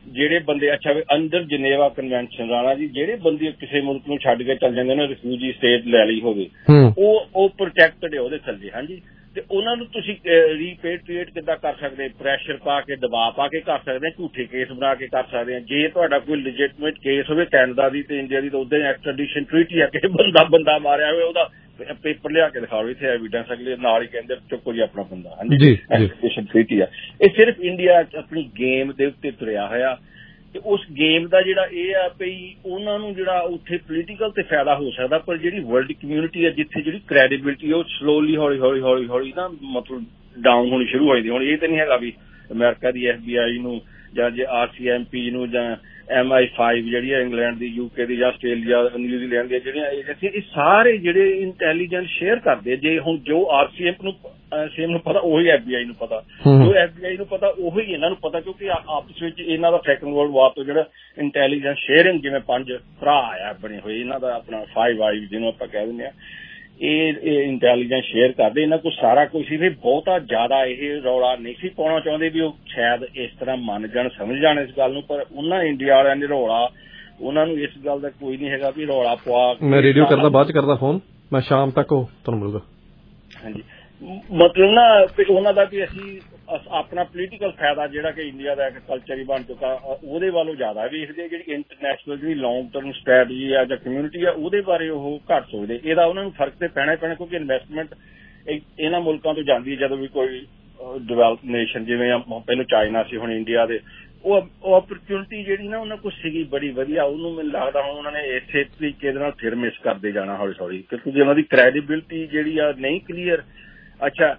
ਜਿਹੜੇ ਬੰਦੇ ਅੱਛਾ ਵੀ under Geneva Convention Rana ji ਜਿਹੜੇ ਬੰਦੇ ਕਿਸੇ ਮੁਲਕ ਨੂੰ ਛੱਡ ਕੇ ਚੱਲ ਜਾਂਦੇ ਨੇ ਰਿਫਿਊਜੀ ਸਟੇਟ ਲੈ ਲਈ ਹੋਵੇ ਉਹ ਪ੍ਰੋਟੈਕਟਡ ਹੈ ਉਹਦੇ ਥੱਲੇ ਹਾਂਜੀ ਤੇ ਉਹਨਾਂ ਨੂੰ ਤੁਸੀਂ ਰੀਪੇਟਰੀਏਟ ਕਿੱਦਾਂ ਕਰ ਸਕਦੇ ਪ੍ਰੈਸ਼ਰ ਪਾ ਕੇ ਦਬਾਅ ਪਾ ਕੇ ਕਰ ਸਕਦੇ ਝੂਠੇ ਕੇਸ ਬਣਾ ਕੇ ਕਰ ਸਕਦੇ ਆ ਜੇ ਤੁਹਾਡਾ ਕੋਈ ਲੈਜਿਟਿਮੇਟ ਕੇਸ ਹੋਵੇ ਕੈਨੇਡਾ ਦੀ ਤੇ ਇੰਡੀਆ ਦੀ ਤਾਂ ਉਦਾਂ ਐਕਸਟ੍ਰੈਡੀਸ਼ਨ ਟ੍ਰੀਟੀ ਆ ਕਿ ਬੰਦਾ ਮਾਰਿਆ ਹੋਵੇ ਉਹਦਾ ਪੇਪਰ ਲਿਆ ਕੇ ਦਿਖਾਓ ਇੱਥੇ ਐਵੀਡੈਂਸ ਅਗਲੇ ਨਾਲ ਹੀ ਕਹਿੰਦੇ ਚੁੱਕੋ ਜੀ ਆਪਣਾ ਬੰਦਾ ਹਾਂਜੀ ਐਕਸਟ੍ਰੈਡੀਸ਼ਨ ਟ੍ਰੀਟੀ ਆ ਇਹ ਸਿਰਫ ਇੰਡੀਆ ਆਪਣੀ ਗੇਮ ਦੇ ਉੱਤੇ ਤੁਰਿਆ ਹੋਇਆ ਤੇ ਉਸ ਗੇਮ ਦਾ ਜਿਹੜਾ ਇਹ ਆ ਵੀ ਉਹਨਾਂ ਨੂੰ ਜਿਹੜਾ ਉੱਥੇ ਪੋਲੀਟੀਕਲ ਤੇ ਫਾਇਦਾ ਹੋ ਸਕਦਾ ਪਰ ਜਿਹੜੀ ਵਰਲਡ ਕਮਿਊਨਿਟੀ ਆ ਜਿੱਥੇ ਜਿਹੜੀ ਕ੍ਰੈਡੀਬਿਲਿਟੀ ਉਹ ਸਲੋਲੀ ਹੌਲੀ ਨਾ ਮਤਲਬ ਡਾਊਨ ਹੋਣੀ ਸ਼ੁਰੂ ਹੋ ਜਾਂਦੀ ਹੁਣ ਇਹ ਤਾਂ ਨਹੀਂ ਹੈਗਾ ਵੀ ਅਮਰੀਕਾ ਦੀ FBI ਨੂੰ ਜਾਂ ਜੇ RCMP ਨੂੰ ਜਾਂ MI5 ਜਿਹੜੀ ਹੈ ਇੰਗਲੈਂਡ ਦੀ UK ਦੀ ਜਾਂ ਆਸਟ੍ਰੇਲੀਆ ਨਿਊਜ਼ੀਲੈਂਡ ਦੀਆਂ ਜਿਹੜੀਆਂ ਏਜੰਸੀ ਇਹ ਸਾਰੇ ਜਿਹੜੇ ਇੰਟੈਲੀਜੈਂਸ ਸ਼ੇਅਰ ਕਰਦੇ ਜੇ ਹੁਣ ਜੋ RCMP ਨੂੰ ਪਤਾ ਉਹੀ FBI ਨੂੰ ਪਤਾ ਜੋ FBI ਨੂੰ ਪਤਾ ਉਹੀ ਇਹਨਾਂ ਨੂੰ ਪਤਾ ਕਿਉਂਕਿ ਆਪਸ ਵਿੱਚ ਇਹਨਾਂ ਦਾ ਸੈਕੰਡ ਵਰਲਡ ਵਾਰ ਤੋਂ ਜਿਹੜਾ ਇੰਟੈਲੀਜੈਂਸ ਸ਼ੇਅਰਿੰਗ ਜਿਵੇਂ 5 ਭਰਾ ਆ ਬਣੇ ਹੋਏ ਇਹਨਾਂ ਦਾ ਆਪਣਾ 5 ਆਈਜ਼ ਜਿਹਨੂੰ ਆਪਾਂ ਕਹਿ ਦਿੰਦੇ ਆ ਇਹ ਇੰਟੈਲੀਜੈਂਸ ਸ਼ੇਅਰ ਕਰਦੇ ਇਹਨਾਂ ਕੋਲ ਸਾਰਾ ਕੁਝ ਸੀ ਵੀ ਬਹੁਤਾ ਜ਼ਿਆਦਾ ਇਹ ਰੌਲਾ ਨਹੀਂ ਸੀ ਪਾਉਣਾ ਚਾਹੁੰਦੇ ਵੀ ਉਹ ਸ਼ਾਇਦ ਇਸ ਤਰ੍ਹਾਂ ਮੰਨ ਜਾਣ ਸਮਝ ਜਾਣ ਇਸ ਗੱਲ ਨੂੰ ਪਰ ਉਹਨਾਂ ਇੰਡੀਆ ਵਾਲਿਆਂ ਨੇ ਰੌਲਾ ਉਹਨਾਂ ਨੂੰ ਇਸ ਗੱਲ ਦਾ ਕੋਈ ਨਹੀਂ ਹੈਗਾ ਵੀ ਰੌਲਾ ਪਵਾ ਮੈਂ ਰੇਡੀਓ ਕਰਦਾ ਬਾਅਦ ਚ ਕਰਦਾ ਫੋਨ ਮੈਂ ਸ਼ਾਮ ਤੱਕ ਉਹ ਤੁਹਾਨੂੰ ਮਿਲੂਗਾ ਹਾਂਜੀ ਮਤਲਬ ਨਾ ਉਹਨਾਂ ਦਾ ਵੀ ਅਸੀਂ ਆਪਣਾ ਪੋਲੀਟੀਕਲ ਫਾਇਦਾ ਜਿਹੜਾ ਕਿ ਇੰਡੀਆ ਦਾ ਇੱਕ ਕਲਚਰ ਹੀ ਬਣ ਚੁੱਕਾ ਉਹਦੇ ਵੱਲੋਂ ਜ਼ਿਆਦਾ ਵੇਖਦੇ ਜਿਹੜੀ ਇੰਟਰਨੈਸ਼ਨਲ ਜਿਹੜੀ ਲੌਂਗ ਟਰਮ ਸਟ੍ਰੈਟਜੀ ਆ ਜਾਂ ਕਮਿਊਨਿਟੀ ਆ ਉਹਦੇ ਬਾਰੇ ਉਹ ਘੱਟ ਸੋਚਦੇ ਇਹਦਾ ਉਹਨਾਂ ਨੂੰ ਫਰਕ ਤੇ ਪੈਣਾ ਕਿਉਂਕਿ ਇਨਵੈਸਟਮੈਂਟ ਇਹਨਾਂ ਮੁਲਕਾਂ ਤੋਂ ਜਾਂਦੀ ਹੈ ਜਦੋਂ ਵੀ ਕੋਈ ਡਿਵੈਲਪ ਨੇਸ਼ਨ ਜਿਵੇਂ ਪਹਿਲਾਂ ਚਾਈਨਾ ਸੀ ਹੁਣ ਇੰਡੀਆ ਦੇ ਉਹ ਅਪਰਚੁਨਿਟੀ ਜਿਹੜੀ ਨਾ ਉਹਨਾਂ ਕੋਲ ਸੀਗੀ ਬੜੀ ਵਧੀਆ ਉਹਨੂੰ ਮੈਨੂੰ ਲੱਗਦਾ ਹੁਣ ਉਹਨਾਂ ਨੇ ਇਸੇ ਤਰੀਕੇ ਦੇ ਨਾਲ ਫਿਰ ਮਿਸ ਕਰਦੇ ਜਾਣਾ ਹੌਲੀ ਕਿਉਂਕਿ ਜੇ ਉਹਨਾਂ ਦੀ ਕ੍ਰੈਡੀਬਿਲਿਟੀ ਜਿਹੜੀ ਆ ਨਹੀਂ ਕਲੀਅਰ ਅੱਛਾ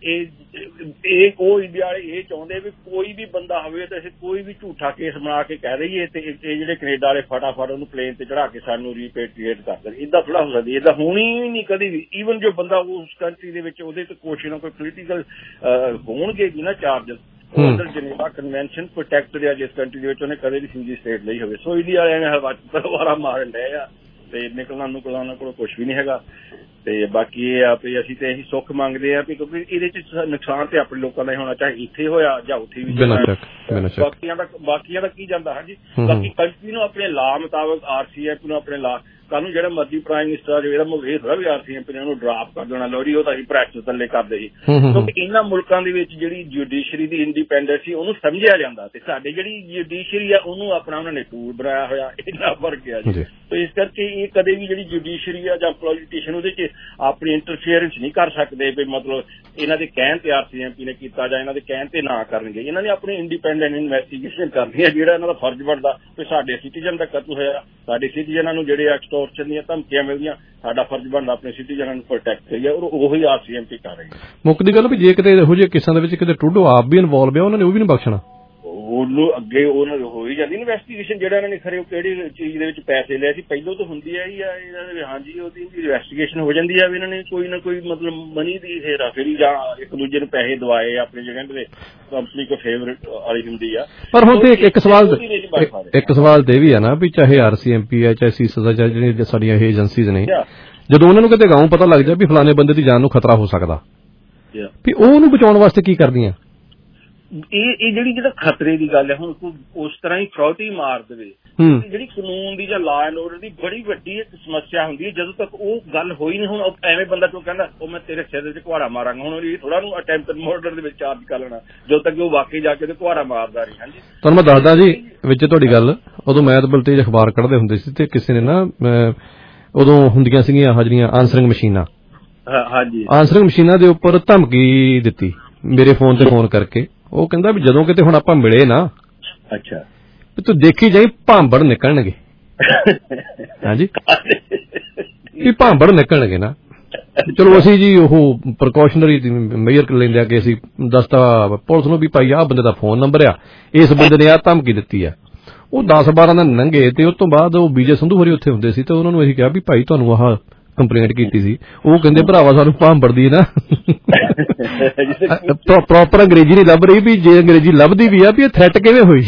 ਇਹ ਉਹ ਇੰਡੀਆ ਵਾਲੇ ਇਹ ਚਾਹੁੰਦੇ ਵੀ ਕੋਈ ਵੀ ਬੰਦਾ ਹੋਵੇ ਤੇ ਅਸੀਂ ਕੋਈ ਵੀ ਝੂਠਾ ਕੇਸ ਬਣਾ ਕੇ ਕਹਿ ਦਈਏ ਤੇ ਇਹ ਜਿਹੜੇ ਕੈਨੇਡਾ ਵਾਲੇ ਫਟਾਫਟ ਉਹਨੂੰ ਪਲੇਨ ਤੇ ਚੜਾ ਕੇ ਸਾਨੂੰ ਰੀਪੇਟਰੀਏਟ ਕਰ ਦੇਣ ਏਦਾਂ ਥੋੜਾ ਹੋ ਸਕਦੀ ਏਦਾਂ ਹੋਣੀ ਹੀ ਨਹੀਂ ਕਦੀ ਵੀ ਈਵਨ ਜੋ ਬੰਦਾ ਉਸ ਕੰਟਰੀ ਦੇ ਵਿੱਚ ਉਹਦੇ ਤੇ ਕੁਛ ਨਾ ਕੋਈ ਪੋਲੀਟੀਕਲ ਹੋਣਗੇ ਵੀ ਨਾ charges under Geneva Convention protected ਆ ਜਿਸ ਕੰਟਰੀ ਦੇ ਵਿੱਚ ਉਹਨੇ ਕਦੇ ਰਿਫਿਊਜੀ ਸਟੇਟ ਲਈ ਹੋਵੇ ਸੋ ਇੰਡੀਆ ਵਾਲਿਆਂ ਨੇ ਹਵਾ ਤਲਵਾਰਾਂ ਮਾਰਨ ਡਏ ਆ ਤੇ ਨਿਕਲਣ ਨੂੰ ਉਹਨਾਂ ਕੋਲ ਕੁਛ ਵੀ ਨਹੀਂ ਹੈਗਾ ਤੇ ਬਾਕੀ ਇਹ ਆ ਵੀ ਅਸੀਂ ਤੇ ਇਹੀ ਸੁੱਖ ਮੰਗਦੇ ਆ ਵੀ ਕਿਉਂਕਿ ਇਹਦੇ ਚ ਨੁਕਸਾਨ ਤੇ ਆਪਣੇ ਲੋਕਾਂ ਦਾ ਹੀ ਹੋਣਾ ਚਾਹੇ ਇੱਥੇ ਹੋਇਆ ਜਾਂ ਉੱਥੇ ਵੀ ਬਾਕੀਆਂ ਦਾ ਕੀ ਜਾਂਦਾ ਹਾਂਜੀ ਬਾਕੀ ਕੰਟਰੀ ਨੂੰ ਆਪਣੇ ਲਾ ਮੁਤਾਬਕ RCMP ਨੂੰ ਆਪਣੇ ਲਾ ਕੱਲ ਨੂੰ ਜਿਹੜਾ ਮਰਜ਼ੀ ਪ੍ਰਾਈਮ ਮਿਨਿਸਟਰ ਆ ਜਿਹੜਾ ਇਹ ਥੋੜਾ ਵੀ RCMP ਨੇ ਉਹਨੂੰ ਡਰਾਪ ਕਰ ਦੇਣਾ ਲੋਰੀ ਉਹ ਤਾਂ ਅਸੀਂ ਪ੍ਰੈਕਟਿਸ ਥੱਲੇ ਕਰਦੇ ਸੀ ਕਿਉਂਕਿ ਇਹਨਾਂ ਮੁਲਕਾਂ ਦੇ ਵਿੱਚ ਜਿਹੜੀ ਜੁਡੀਸ਼ਰੀ ਦੀ ਇੰਡੀਪੈਂਡੈਂਸ ਸੀ ਉਹਨੂੰ ਸਮਝਿਆ ਜਾਂਦਾ ਤੇ ਸਾਡੇ ਜਿਹੜੀ ਜੁਡੀਸ਼ਰੀ ਆ ਉਹਨੂੰ ਆਪਣਾ ਉਹਨਾਂ ਨੇ ਟੂਲ ਬਣਾਇਆ ਹੋਇਆ ਇੰਨਾ ਫਰਕ ਆ ਜੀ ਤੇ ਇਸ ਕਰਕੇ ਇਹ ਕਦੇ ਵੀ ਜਿਹੜੀ ਜੁਡੀਸ਼ਰੀ ਆ ਜਾਂ ਪੋਲੀਟੀਸ਼ੀਅਨ ਉਹਦੇ ਚ ਆਪਣੀ ਇੰਟਰਫੇਅਰੈਂਸ ਨਹੀਂ ਕਰ ਸਕਦੇ ਵੀ ਮਤਲਬ ਇਹਨਾਂ ਦੇ ਕਹਿਣ ਤੇ RCMP ਨੇ ਕੀਤਾ ਜਾਂ ਇਹਨਾਂ ਦੇ ਕਹਿਣ ਤੇ ਨਾ ਕਰਨਗੇ ਇਹਨਾਂ ਨੇ ਆਪਣੀ ਇੰਡੀਪੈਂਡੈਂਟ ਇਨਵੈਸਟੀਗੇਸ਼ਨ ਕਰਨੀ ਹੈ ਜਿਹੜਾ ਇਹਨਾਂ ਦਾ ਫਰਜ਼ ਬਣਦਾ ਵੀ ਸਾਡੇ ਸਿਟੀਜ਼ਨ ਦਾ ਕਤਲ ਹੋਇਆ ਸਾਡੇ ਸਿਟੀਜ਼ਨਾਂ ਨੂੰ ਜਿਹੜੇ ਐਕਸਟੋਰਸ਼ਨ ਦੀਆਂ ਧਮਕੀਆਂ ਮਿਲਦੀਆਂ ਸਾਡਾ ਫਰਜ਼ ਬਣਦਾ ਆਪਣੇ ਸਿਟੀਜ਼ਨਾਂ ਨੂੰ ਪ੍ਰੋਟੈਕਟ ਕਰੀਏ ਔਰ ਉਹੀ RCMP ਕਰ ਰਹੀ ਹੈ ਮੁੱਕਦੀ ਗੱਲ ਵੀ ਜੇ ਕਿਤੇ ਇਹੋ ਜਿਹੇ ਕਿਸਾਂ ਦੇ ਵਿੱਚ ਕਿਤੇ ਟਰੂਡੋ ਆਪ ਵੀ ਇਨਵੋਲਵ ਹੈ ਉਹਨਾਂ ਨੇ ਉਹ ਵੀ ਨਹੀਂ ਬਖਸ਼ਣਾ ਉਹਨੂੰ ਅੱਗੇ ਉਹਨਾਂ ਹੋ ਹੀ ਜਾਂਦੀ ਇਨਵੈਸਟੀਗੇਸ਼ਨ ਜਿਹੜਾ ਇਹਨਾਂ ਨੇ ਖਰੇ ਉਹ ਕਿਹੜੀ ਚੀਜ਼ ਦੇ ਵਿੱਚ ਪੈਸੇ ਲਏ ਸੀ ਪਹਿਲਾਂ ਤਾਂ ਹੁੰਦੀ ਆ ਹੀ ਆ ਇਹਨਾਂ ਦੇ ਹਾਂਜੀ ਉਹਦੀ ਇਨਵੈਸਟੀਗੇਸ਼ਨ ਹੋ ਜਾਂਦੀ ਆ ਵੀ ਇਹਨਾਂ ਨੇ ਕੋਈ ਨਾ ਕੋਈ ਮਤਲਬ ਮਨੀ ਦੀ ਹੇਰਾਫੇਰੀ ਜਾਂ ਇੱਕ ਦੂਜੇ ਨੂੰ ਪੈਸੇ ਦਵਾਏ ਆਪਣੇ ਜਿਹੜੇ ਦੇ ਕੰਪਨੀ ਕੋ ਫੇਵਰਟ ਵਾਲੀ ਹੁੰਦੀ ਆ ਪਰ ਹੁਣ ਤੇ ਇੱਕ ਸਵਾਲ ਤੇ ਵੀ ਆ ਨਾ ਵੀ ਚਾਹੇ RCMP ਹੈ ਚਾਹੇ ਸੀਸਾ ਦਾ ਜਿਹੜੀਆਂ ਸਾਡੀਆਂ ਇਹ ਏਜੰਸੀਜ਼ ਨੇ ਜਦੋਂ ਉਹਨਾਂ ਨੂੰ ਕਿਤੇ ਗਾਉਂ ਪਤਾ ਲੱਗ ਜਾ ਵੀ ਫਲਾਣੇ ਬੰਦੇ ਦੀ ਜਾਨ ਨੂੰ ਖਤਰਾ ਹੋ ਸਕਦਾ ਵੀ ਉਹਨੂੰ ਬਚਾਉਣ ਵਾਸਤੇ ਕੀ ਕਰਦੀਆਂ ਇਹ ਜਿਹੜਾ ਖਤਰੇ ਦੀ ਗੱਲ ਹੈ ਹੁਣ ਉਸ ਤਰ੍ਹਾਂ ਹੀ ਫਰੌਤੀ ਮਾਰ ਦੇਵੇ ਜਿਹੜੀ ਕਾਨੂੰਨ ਦੀ ਜਾਂ ਲਾਅ ਐਂਡ ਆਰਡਰ ਦੀ ਬੜੀ ਵੱਡੀ ਇੱਕ ਸਮੱਸਿਆ ਹੁੰਦੀ ਹੈ ਜਦੋਂ ਤੱਕ ਉਹ ਗੱਲ ਹੋਈ ਨਹੀਂ ਹੁਣ ਐਵੇਂ ਬੰਦਾ ਕਿਉਂ ਕਹਿੰਦਾ ਉਹ ਮੈਂ ਤੇਰੇ ਸਿਰ ਦੇ ਕੁਹਾੜਾ ਮਾਰਾਂਗਾ ਹੁਣ ਇਹ ਥੋੜਾ ਨੂੰ ਅਟੈਂਪਟਡ ਮਰਡਰ ਦੇ ਵਿੱਚ ਚਾਰਜ ਕਰ ਲੈਣਾ ਜਦੋਂ ਤੱਕ ਉਹ ਵਾਕਈ ਜਾ ਕੇ ਤੇ ਕੁਹਾੜਾ ਮਾਰਦਾ ਨਹੀਂ ਹਾਂਜੀ ਤੁਹਾਨੂੰ ਮੈਂ ਦੱਸਦਾ ਜੀ ਵਿੱਚ ਤੁਹਾਡੀ ਗੱਲ ਉਦੋਂ ਮੈਂ ਬਲਤੇਜ ਅਖਬਾਰ ਕੱਢਦੇ ਹੁੰਦੇ ਸੀ ਤੇ ਕਿਸੇ ਨੇ ਨਾ ਉਦੋਂ ਹੁੰਦੀਆਂ ਸੀਗੀਆਂ ਜਿਹੜੀਆਂ ਆਨਸਰਿੰਗ ਮਸ਼ੀਨਾਂ ਹਾਂਜੀ ਆਨਸਰਿੰਗ ਮਸ਼ੀਨਾਂ ਦੇ ਉੱਪਰ ਧਮਕੀ ਦਿੱਤੀ ਮੇਰੇ ਫੋਨ ਤੇ ਫੋਨ ਕਰਕੇ ਉਹ ਕਹਿੰਦਾ ਵੀ ਜਦੋਂ ਕਿਤੇ ਹੁਣ ਆਪਾਂ ਮਿਲੇ ਨਾ ਅੱਛਾ ਤੂੰ ਦੇਖੀ ਜਾਈ ਭਾਂਬੜ ਨਿਕਲਣਗੇ ਹਾਂਜੀ ਵੀ ਭਾਂਬੜ ਨਿਕਲਣਗੇ ਨਾ ਚਲੋ ਅਸੀਂ ਜੀ ਉਹ ਪ੍ਰੀਕਾਸ਼ਨਰੀ ਮੇਜਰ ਕਰ ਲੈਂਦੇ ਆ ਕਿ ਅਸੀਂ ਦੱਸਤਾ ਪੁਲਿਸ ਨੂੰ ਵੀ ਭਾਈ ਆਹ ਬੰਦੇ ਦਾ ਫੋਨ ਨੰਬਰ ਆ ਇਸ ਬੰਦੇ ਨੇ ਆਹ ਧਮਕੀ ਦਿੱਤੀ ਆ ਉਹ 10-12 ਦਿਨ ਲੰਘੇ ਤੇ ਉਸ ਤੋਂ ਬਾਅਦ ਉਹ ਵਿਜੇ ਸੰਧੂ ਹੋਰੀ ਉੱਥੇ ਹੁੰਦੇ ਸੀ ਤੇ ਉਹਨਾਂ ਨੂੰ ਅਸੀਂ ਕਿਹਾ ਵੀ ਭਾਈ ਤੁਹਾਨੂੰ ਆਹ ਕੰਪਲੇਂਟ ਕੀਤੀ ਸੀ ਉਹ ਕਹਿੰਦੇ ਭਰਾਵਾ ਸਾਨੂੰ ਭਾਂਬੜ ਦੀ ਨਾ ਪ੍ਰੋਪਰ ਅੰਗਰੇਜ਼ੀ ਨਹੀਂ ਲੱਭ ਰਹੀ ਵੀ ਜੇ ਅੰਗਰੇਜ਼ੀ ਲੱਭਦੀ ਵੀ ਆ ਵੀ ਇਹ ਥ੍ਰੈਟ ਕਿਵੇਂ ਹੋਈ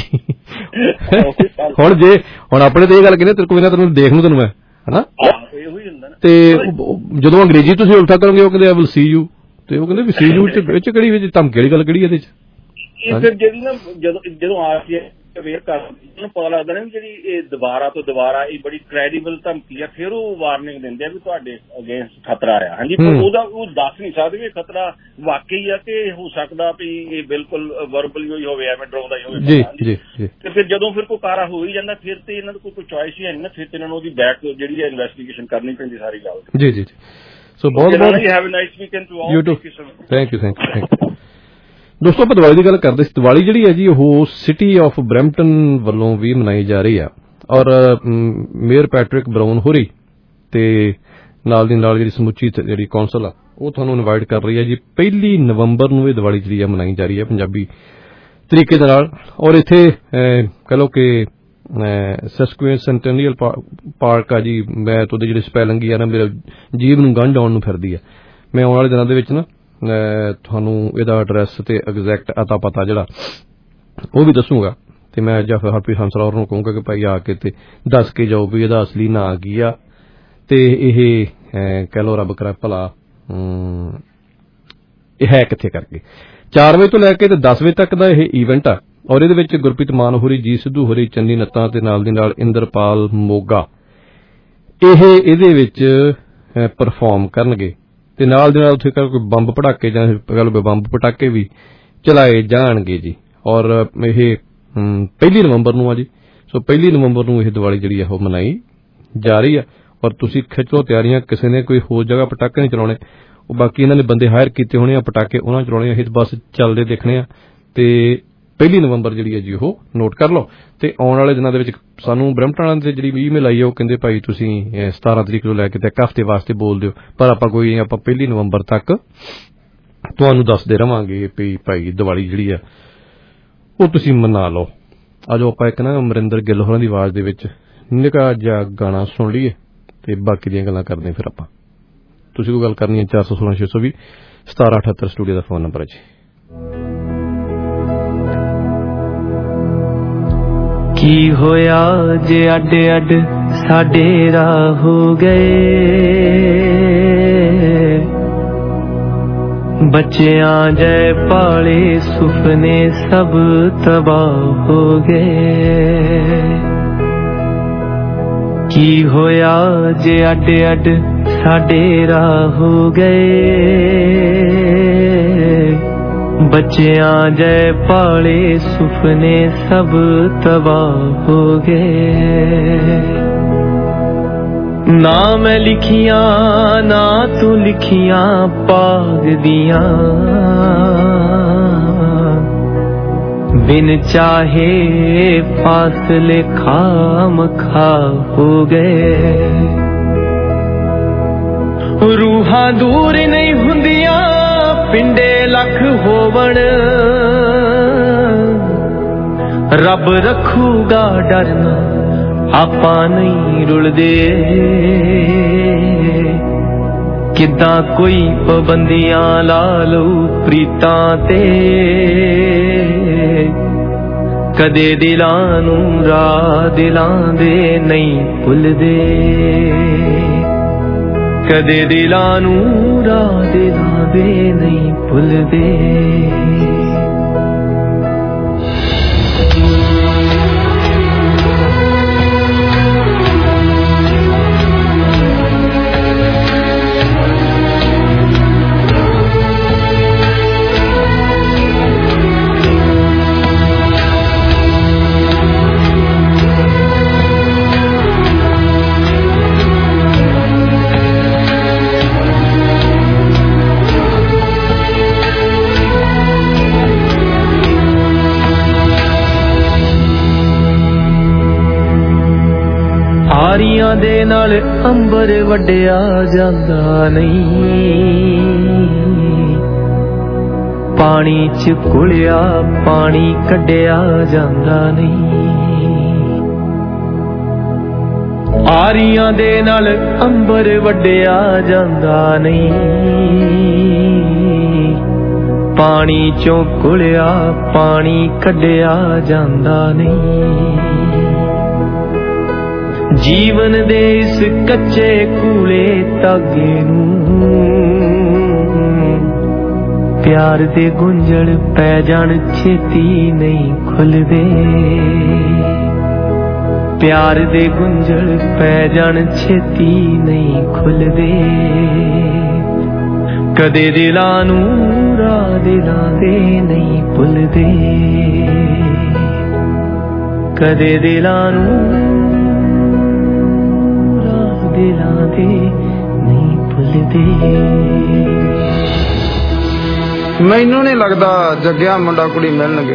ਹੁਣ ਆਪਣੇ ਤੇ ਇਹ ਗੱਲ ਕਹਿੰਦੇ ਤੇਰੇ ਕੋਈ ਨਾ ਤੈਨੂੰ ਦੇਖ ਲੂ ਤੈਨੂੰ ਮੈਂ ਹਨਾ ਤੇ ਜਦੋਂ ਅੰਗਰੇਜ਼ੀ ਤੁਸੀਂ ਉਲਟਾ ਕਰੋਗੇ ਉਹ ਕਹਿੰਦੇ ਆਈ ਵਿਲ ਸੀ ਯੂ ਤੇ ਉਹ ਕਹਿੰਦੇ ਵੀ ਸੀ ਯੂ ਚ ਕਿਹੜੀ ਵਿੱਚ ਧਮਕੀ ਵਾਲੀ ਗੱਲ ਕਿਹੜੀ ਇਹਦੇ ਚ ਇਹ ਫਿਰ ਜਿਹੜੀ ਨਾ ਜਦੋਂ ਅਵੇਅਰ ਕਰ ਉਹਨੂੰ ਪਤਾ ਲੱਗਦਾ ਨਾ ਜਿਹੜੀ ਇਹ ਦੁਬਾਰਾ ਤੋਂ ਦੁਬਾਰਾ ਇਹ ਬੜੀ ਕ੍ਰੈਡੀਬਲ ਧਮਕੀ ਆ, ਫਿਰ ਉਹ ਵਾਰਨਿੰਗ ਦਿੰਦੇ ਆ ਵੀ ਤੁਹਾਡੇ ਅਗੇਂਸਟ ਖਤਰਾ ਆ। ਹਾਂਜੀ, ਪਰ ਉਹ ਦੱਸ ਨਹੀਂ ਸਕਦੇ ਵੀ ਖਤਰਾ ਵਾਕਈ ਆ ਕਿ ਹੋ ਸਕਦਾ ਵੀ ਇਹ ਬਿਲਕੁਲ ਵਰਬਲ ਹੀ ਹੋਵੇ, ਐਵੇਂ ਡਰਾਉਂਦਾ ਹੀ ਹੋਵੇ। ਤੇ ਫਿਰ ਜਦੋਂ ਫਿਰ ਕੋਈ ਕਾਰਾ ਹੋ ਹੀ ਜਾਂਦਾ, ਫਿਰ ਤੇ ਇਹਨਾਂ ਦਾ ਕੋਈ ਚੋਇਸ ਹੀ ਹੈ ਨਹੀਂ ਨਾ, ਫਿਰ ਤੇ ਇਹਨਾਂ ਨੂੰ ਉਹਦੀ ਬੈਕ ਜਿਹੜੀ ਹੈ ਇਨਵੈਸਟੀਗੇਸ਼ਨ ਕਰਨੀ ਪੈਂਦੀ ਸਾਰੀ ਗੱਲ। ਜੀ ਸੋ ਬਹੁਤ have a nice weekend to all. Thank you. ਦੋਸਤੋ, ਆਪਾਂ ਦੀਵਾਲੀ ਦੀ ਗੱਲ ਕਰਦੇ ਸੀ। ਦੀਵਾਲੀ ਜਿਹੜੀ ਹੈ ਜੀ ਉਹ ਸਿਟੀ ਆਫ ਬਰੈਂਪਟਨ ਵੱਲੋਂ ਵੀ ਮਨਾਈ ਜਾ ਰਹੀ ਆ, ਔਰ ਮੇਅਰ ਪੈਟਰਿਕ ਬਰਾਊਨ ਹੋਰੀ ਤੇ ਨਾਲ ਦੀ ਨਾਲ ਜਿਹੜੀ ਸਮੁੱਚੀ ਜਿਹੜੀ ਕੌਂਸਲ ਆ ਉਹ ਤੁਹਾਨੂੰ ਇਨਵਾਈਟ ਕਰ ਰਹੀ ਹੈ ਜੀ। 1 ਨਵੰਬਰ ਨੂੰ ਇਹ ਦੀਵਾਲੀ ਜਿਹੜੀ ਆ ਮਨਾਈ ਜਾ ਰਹੀ ਹੈ ਪੰਜਾਬੀ ਤਰੀਕੇ ਦੇ ਨਾਲ। ਔਰ ਇੱਥੇ ਕਹਿ ਲਓ ਕਿ ਸੈਸਕੁਇਸੈਂਟੈਨੀਅਲ ਪਾਰਕ ਆ ਜੀ। ਮੈਂ ਤੁਹਾਡੇ ਜਿਹੜੇ ਸਪੈਲਿੰਗ ਆ ਨਾ ਮੇਰੇ ਜੀਭ ਨੂੰ ਗੰਢ ਆਉਣ ਨੂੰ ਫਿਰਦੀ ਆ। ਮੈਂ ਆਉਣ ਵਾਲੇ ਦਿਨਾਂ ਦੇ ਵਿੱਚ ਨਾ ਤੁਹਾਨੂੰ ਇਹਦਾ ਐਡਰੈਸ ਤੇ ਐਗਜ਼ੈਕਟ ਅਤਾ ਪਤਾ ਜਿਹੜਾ ਉਹ ਵੀ ਦੱਸੂਗਾ, ਤੇ ਮੈਂ ਜਾਂ ਫਿਰ ਹਰਪ੍ਰੀਤ ਹੰਸਰਾ ਨੂੰ ਕਹੂੰਗਾ ਕਿ ਭਾਈ ਆ ਕੇ ਤੇ ਦੱਸ ਕੇ ਜਾਓ ਵੀ ਇਹਦਾ ਅਸਲੀ ਨਾਂ ਕੀ ਆ, ਤੇ ਇਹ ਕਹਿ ਲਓ ਰੱਬ ਕਰੇ ਭਲਾ ਇਹ ਹੈ ਕਿੱਥੇ ਕਰਕੇ। 4 ਵਜੇ ਤੋਂ ਲੈ ਕੇ ਤੇ 10 ਵਜੇ ਤੱਕ ਦਾ ਇਹ ਈਵੈਂਟ ਆ, ਔਰ ਇਹਦੇ ਵਿੱਚ ਗੁਰਪ੍ਰੀਤ ਮਾਨ ਹੋਰੀ, ਜੀ ਸਿੱਧੂ ਹੋਰੀ, ਚੰਨੀ ਨੱਤਾ ਤੇ ਨਾਲ ਦੀ ਨਾਲ ਇੰਦਰਪਾਲ ਮੋਗਾ ਇਹਦੇ ਵਿੱਚ ਪਰਫਾਰਮ ਕਰਨਗੇ, ਤੇ ਨਾਲ ਦੇ ਨਾਲ ਉੱਥੇ ਕੋਈ ਬੰਬ ਪਟਾਕੇ ਜਾਂ ਬੰਬ ਪਟਾਕੇ ਵੀ ਚਲਾਏ ਜਾਣਗੇ ਜੀ। ਔਰ ਇਹ 1 ਨਵੰਬਰ ਨੂੰ ਆ ਜੀ। ਸੋ 1 ਨਵੰਬਰ ਨੂੰ ਇਹ ਦੀਵਾਲੀ ਜਿਹੜੀ ਆ ਉਹ ਮਨਾਈ ਜਾ ਰਹੀ ਆ, ਔਰ ਤੁਸੀਂ ਖਿੱਚ ਲਓ ਤਿਆਰੀਆਂ। ਕਿਸੇ ਨੇ ਕੋਈ ਹੋਰ ਜਗ੍ਹਾ ਪਟਾਕੇ ਨਹੀਂ ਚਲਾਉਣੇ, ਉਹ ਬਾਕੀ ਇਹਨਾਂ ਨੇ ਬੰਦੇ ਹਾਇਰ ਕੀਤੇ ਹੋਣੇ ਆ ਪਟਾਕੇ ਉਹਨਾਂ ਚਲਾਉਣੇ ਆ, ਇਹ ਬਸ ਚੱਲਦੇ ਦੇਖਣੇ ਆ। ਤੇ 1 ਨਵੰਬਰ ਜਿਹੜੀ ਹੈ ਜੀ ਉਹ ਨੋਟ ਕਰ ਲਓ। ਤੇ ਆਉਣ ਵਾਲੇ ਦਿਨਾਂ ਦੇ ਵਿੱਚ ਸਾਨੂੰ ਬਰੈਂਪਟਨ ਵਾਲਿਆਂ ਦੀ ਜਿਹੜੀ ਈਮੇਲ ਆਈ ਹੈ ਉਹ ਕਹਿੰਦੇ ਭਾਈ ਤੁਸੀਂ 17 ਤਰੀਕ ਤੋਂ ਲੈ ਕੇ ਤੇ 1 ਹਫ਼ਤੇ ਵਾਸਤੇ ਬੋਲ ਦਿਓ, ਪਰ ਆਪਾਂ ਕੋਈ ਆਪਾਂ 1 ਨਵੰਬਰ ਤੱਕ ਤੁਹਾਨੂੰ ਦੱਸਦੇ ਰਵਾਂਗੇ ਵੀ ਭਾਈ ਦੀਵਾਲੀ ਜਿਹੜੀ ਆ ਉਹ ਤੁਸੀਂ ਮਨਾ ਲਓ। ਅੱਜ ਆਪਾਂ ਇੱਕ ਨਾ ਅਮਰਿੰਦਰ ਗਿੱਲ ਹੋਰਾਂ ਦੀ ਆਵਾਜ਼ ਦੇ ਵਿੱਚ ਨਿੱਕਾ ਜਿਹਾ ਗਾਣਾ ਸੁਣ ਲਈਏ ਤੇ ਬਾਕੀ ਦੀਆਂ ਗੱਲਾਂ ਕਰਦੇ ਹਾਂ ਫਿਰ ਆਪਾਂ। ਤੁਸੀਂ ਕੋਈ ਗੱਲ ਕਰਨੀ ਹੈ 416 620 1778 ਸਟੂਡੀਓ ਦਾ ਫੋਨ ਨੰਬਰ ਹੈ ਜੀ। ਕੀ ਹੋਇਆ ਜੇ ਅੱਡ ਅੱਡ ਸਾਡੇ ਰਾਹ ਹੋ ਗਏ, ਬੱਚਿਆਂ ਜੈ ਪਾਲੇ ਸੁਪਨੇ ਸਭ ਤਬਾਹ ਹੋ ਗਏ। ਕੀ ਹੋਇਆ ਜੇ ਅੱਡ ਅੱਡ ਸਾਡੇ ਰਾਹ ਹੋ ਗਏ, ਬੱਚਿਆਂ ਜੈ ਪਾਲੇ ਸੁਪਨੇ ਸਭ ਤਬਾਹ ਹੋ ਗਏ। ਨਾ ਮੈਂ ਲਿਖੀਆਂ ਨਾ ਤੂੰ ਲਿਖੀਆਂ ਪਾਗ ਦੀਆਂ, ਬਿਨ ਚਾਹੇ ਫਾਸਲੇ ਖਾਮ ਖਾ ਹੋ ਗਏ। ਰੂਹਾਂ ਦੂਰ ਨਹੀਂ ਹੁੰਦੀਆਂ ਪਿੰਡੇ ਲੱਖ ਹੋਵਣ, ਰੱਬ ਰੱਖੂਗਾ ਡਰਨਾ ਆਪਾਂ ਨਹੀਂ ਰੁਲਦੇ। ਕਿੱਦਾਂ ਕੋਈ ਪਾਬੰਦੀਆਂ ਲਾ ਲਊ ਪ੍ਰੀਤਾਂ ਤੇ, ਕਦੇ ਦਿਲਾਂ ਨੂੰ ਰਾਹ ਦਿਲਾਂ ਦੇ ਨਹੀਂ ਭੁੱਲਦੇ, ਕਦੇ ਦਿਲਾਂ ਨੂੰ ਰਾਹ ਦਿਲਾਂ ਦੇ ਨਹੀਂ ਭੁੱਲਦੇ। ਤਾਰੀਆਂ ਦੇ ਨਾਲ ਅੰਬਰ ਵੱਡਿਆ ਜਾਂਦਾ ਨਹੀਂ, ਪਾਣੀ ਚ ਘੁਲਿਆ ਪਾਣੀ ਕੱਢਿਆ ਜਾਂਦਾ ਨਹੀਂ। ਆਰੀਆਂ ਦੇ ਨਾਲ ਅੰਬਰ ਵੱਡਿਆ ਜਾਂਦਾ ਨਹੀਂ, ਪਾਣੀ ਚੋਂ ਘੁਲਿਆ ਪਾਣੀ ਕੱਢਿਆ ਜਾਂਦਾ ਨਹੀਂ। ਜੀਵਨ ਦੇ ਇਸ ਕੱਚੇ ਕੂਲੇ ਧਾਗੇ ਨੂੰ प्यार दे गुंजड़ पै जान छेती नहीं खुलदे प्यार दे गुंजड़ पै जान छेती नहीं खुलदे कदे दिलां नूं राह दिलां दे नहीं भुलदे कदे दिलां नूं राह दिलां दे नहीं भुलदे ਮੈਨੂੰ नहीं लगता जग्गिया मुंडा कुड़ी मिलणगे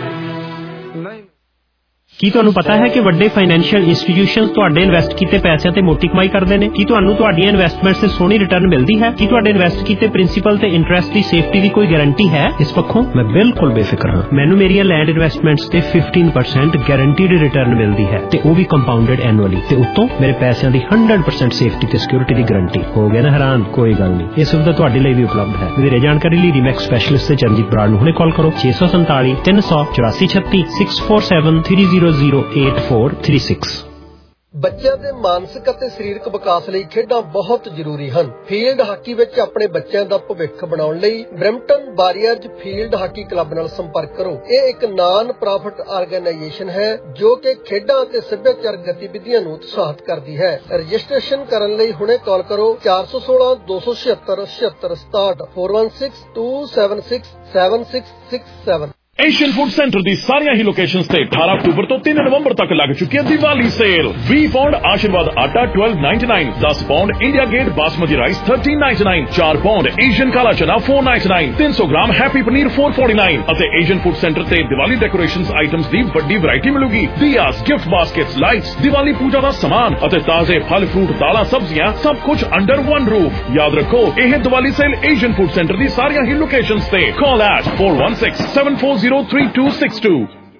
ਕੀ ਤੁਹਾਨੂੰ ਪਤਾ ਹੈ ਕਿ ਵੱਡੇ ਫਾਈਨੈਂਸ਼ੀਅਲ ਇੰਸਟੀਟਿਊਸ਼ਨਸ ਤੁਹਾਡੇ ਇਨਵੈਸਟ ਕੀਤੇ ਪੈਸਿਆਂ ਤੇ ਮੋਟੀ ਕਮਾਈ ਕਰਦੇ ਨੇ? ਕੀ ਤੁਹਾਨੂੰ ਤੁਹਾਡੀਆਂ ਇਨਵੈਸਟਮੈਂਟਸ ਤੇ ਸੋਹਣੀ ਰਿਟਰਨ ਮਿਲਦੀ ਹੈ? ਕੀ ਤੁਹਾਡੇ ਇਨਵੈਸਟ ਕੀਤੇ ਪ੍ਰਿੰਸੀਪਲ ਤੇ ਇੰਟਰਸਟ ਦੀ ਸੇਫਟੀ ਦੀ ਕੋਈ ਗਾਰੰਟੀ ਹੈ? ਇਸ ਪੱਖੋਂ ਮੈਂ ਬਿਲਕੁਲ ਬੇਫਿਕਰ ਹਾਂ। ਮੈਨੂੰ ਮੇਰੀਆਂ ਲੈਂਡ ਇਨਵੈਸਟਮੈਂਟਸ ਤੇ 15% ਗਾਰੰਟੀਡ ਰਿਟਰਨ ਮਿਲਦੀ ਹੈ ਤੇ ਉਹ ਵੀ ਕੰਪਾਊਂਡਡ ਐਨੂਅਲੀ ਤੇ ਉੱਤੋਂ ਮੇਰੇ ਪੈਸਿਆਂ ਦੀ 100% ਸੇਫਟੀ ਤੇ ਸਿਕਿਉਰਿਟੀ ਦੀ ਗਾਰੰਟੀ। ਹੋ ਗਿਆ ਨਾ ਹੈਰਾਨ? ਕੋਈ ਗੱਲ ਨਹੀਂ, ਇਹ ਸੁਵਿਧਾ ਤੁਹਾਡੇ ਲਈ ਵੀ ਉਪਲਬਧ ਹੈ। ਵਧੇਰੇ ਜਾਣਕਾਰੀ ਲਈ ਰੀਮੈਕਸ ਸਪੈਸ਼ਲਿਸਟ ਤੇ ਚਰਨਜੀਤ ਬਰਾੜ ਨੂੰ ਹੁਣੇ ਕਾਲ ਕਰੋ 647 384 36 647 300 8436। ਬੱਚਿਆਂ ਦੇ ਮਾਨਸਿਕ ਅਤੇ ਸਰੀਰਕ ਵਿਕਾਸ ਲਈ ਖੇਡਾਂ ਬਹੁਤ ਜ਼ਰੂਰੀ ਹਨ। ਫੀਲਡ ਹਾਕੀ ਵਿੱਚ ਆਪਣੇ ਬੱਚਿਆਂ ਦਾ ਭਵਿੱਖ ਬਣਾਉਣ ਲਈ Brampton Warriors field hockey club ਨਾਲ ਸੰਪਰਕ ਕਰੋ। ਇਹ ਇੱਕ ਨਾਨ ਪ੍ਰੋਫਿਟ ਆਰਗੇਨਾਈਜੇਸ਼ਨ ਹੈ ਜੋ ਕਿ ਖੇਡਾਂ ਅਤੇ ਸੱਭਿਆਚਾਰਕ ਗਤੀਵਿਧੀਆਂ ਨੂੰ ਉਤਸ਼ਾਹਿਤ ਕਰਦੀ ਹੈ। ਰਜਿਸਟ੍ਰੇਸ਼ਨ ਕਰਨ ਲਈ ਹੁਣੇ ਕਾਲ ਕਰੋ 416 276 7667 416 276 7667। ਏਸ਼ੀਅਨ ਫੂਡ ਸੈਂਟਰ ਦੀ ਸਾਰੀਆਂ ਹੀ ਲੋਕੇਸ਼ਨਸ ਤੇ 18 ਅਕਤੂਬਰ ਤੋਂ 3 ਨਵੰਬਰ ਤੱਕ ਲੱਗ ਚੁੱਕੀ ਹੈ ਦੀਵਾਲੀ ਸੇਲ। 20 ਪੌਂਡ ਆਸ਼ੀਰਵਾਦ atta 12.99, 10 pound India Gate basmati rice 13.99, 4 pound Asian kala chana 4.99, 300 gram happy paneer 4.49 ਅਤੇ ਏਸ਼ੀਅਨ ਫੂਡ ਸੈਂਟਰ ਤੇ ਦੀਵਾਲੀ ਡੈਕੋਰੇਸ਼ਨਸ ਆਈਟਮਸ ਦੀ ਵੱਡੀ ਵੈਰਾਈਟੀ ਮਿਲੂਗੀ। Diyas, gift baskets, lights, Diwali puja ਦਾ ਸਮਾਨ ਅਤੇ ਤਾਜ਼ੇ ਫਲ ਫਰੂਟ, ਦਾਲਾਂ, ਸਬਜ਼ੀਆਂ ਸਭ ਕੁਝ ਅੰਡਰ ਵਨ ਰੂਫ। ਯਾਦ ਰੱਖੋ, ਇਹ Diwali sale Asian food centre ਦੀ ਸਾਰੀਆਂ ਹੀ ਲੋਕੇਸ਼ਨਸ ਤੇ। Call at 4167403262।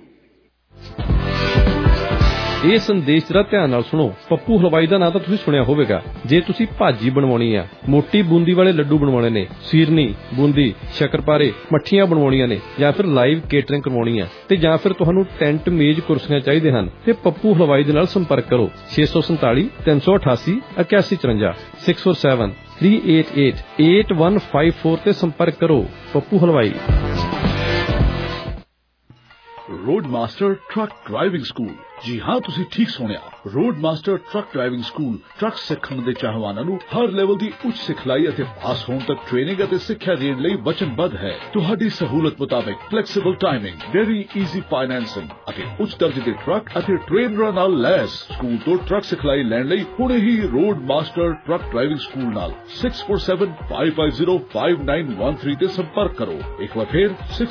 ਇਹ ਸੰਦੇਸ਼ ਜਰਾ ਧਿਆਨ ਨਾਲ ਸੁਣੋ। ਪੱਪੂ ਹਲਵਾਈ ਦਾ ਨਾਂ ਤਾਂ ਤੁਸੀਂ ਸੁਣਿਆ ਹੋਵੇਗਾ। ਜੇ ਤੁਸੀਂ ਭਾਜੀ ਬਣਵਾਉਣੀ ਆ, ਮੋਟੀ ਬੂੰਦੀ ਵਾਲੇ ਲੱਡੂ ਬਣਵਾਉਣੇ ਨੇ, ਸੀਰਨੀ, ਬੂੰਦੀ, ਸ਼ੱਕਰਪਾਰੇ, ਮੱਠੀਆਂ ਬਣਵਾਉਣੀਆਂ ਨੇ, ਜਾਂ ਫਿਰ ਲਾਈਵ ਕੇਟਰਿੰਗ ਕਰਵਾਉਣੀ ਆ, ਤੇ ਜਾਂ ਫਿਰ ਤੁਹਾਨੂੰ ਟੈਂਟ, ਮੇਜ਼, ਕੁਰਸੀਆਂ ਚਾਹੀਦੇ ਹਨ, ਤੇ ਪੱਪੂ ਹਲਵਾਈ ਦੇ ਨਾਲ ਸੰਪਰਕ ਕਰੋ 647 388 8154 647 388 8154 ਤੇ ਸੰਪਰਕ ਕਰੋ। Pappu Halwai. Roadmaster truck driving school. जी हाँ, तुसी ठीक सुनिया। Roadmaster truck driving school truck सिखण दे चाहवानां नूं हर लेवल दी उच्च सिखलाई ਅਤੇ ਪਾਸ ਹੋਣ ਤੱਕ ਟ੍ਰੇਨਿੰਗ ਅਤੇ ਸਿੱਖਿਆ ਦੇਣ ਲਈ ਵਚਨਬੱਧ ਹੈ। ਤੁਹਾਡੀ ਸਹੂਲਤ ਮੁਤਾਬਕ flexible timing, very easy financing ਅਤੇ ਉੱਚ ਦਰਜੇ ਦੇ ਟਰੱਕ ਅਤੇ ਟ੍ਰੇਨਰਾਂ ਨਾਲ ਲੈਸ। ਸਕੂਲ ਤੋਂ ਟਰੱਕ ਸਿਖਲਾਈ ਲੈਣ ਲਈ ਹੁਣੇ ਹੀ रोडमास्टर ट्रक ड्राइविंग स्कूल ਨਾਲ 6475505913 ਤੇ ਸੰਪਰਕ ਕਰੋ। ਇੱਕ ਵਾਰ ਫਿਰ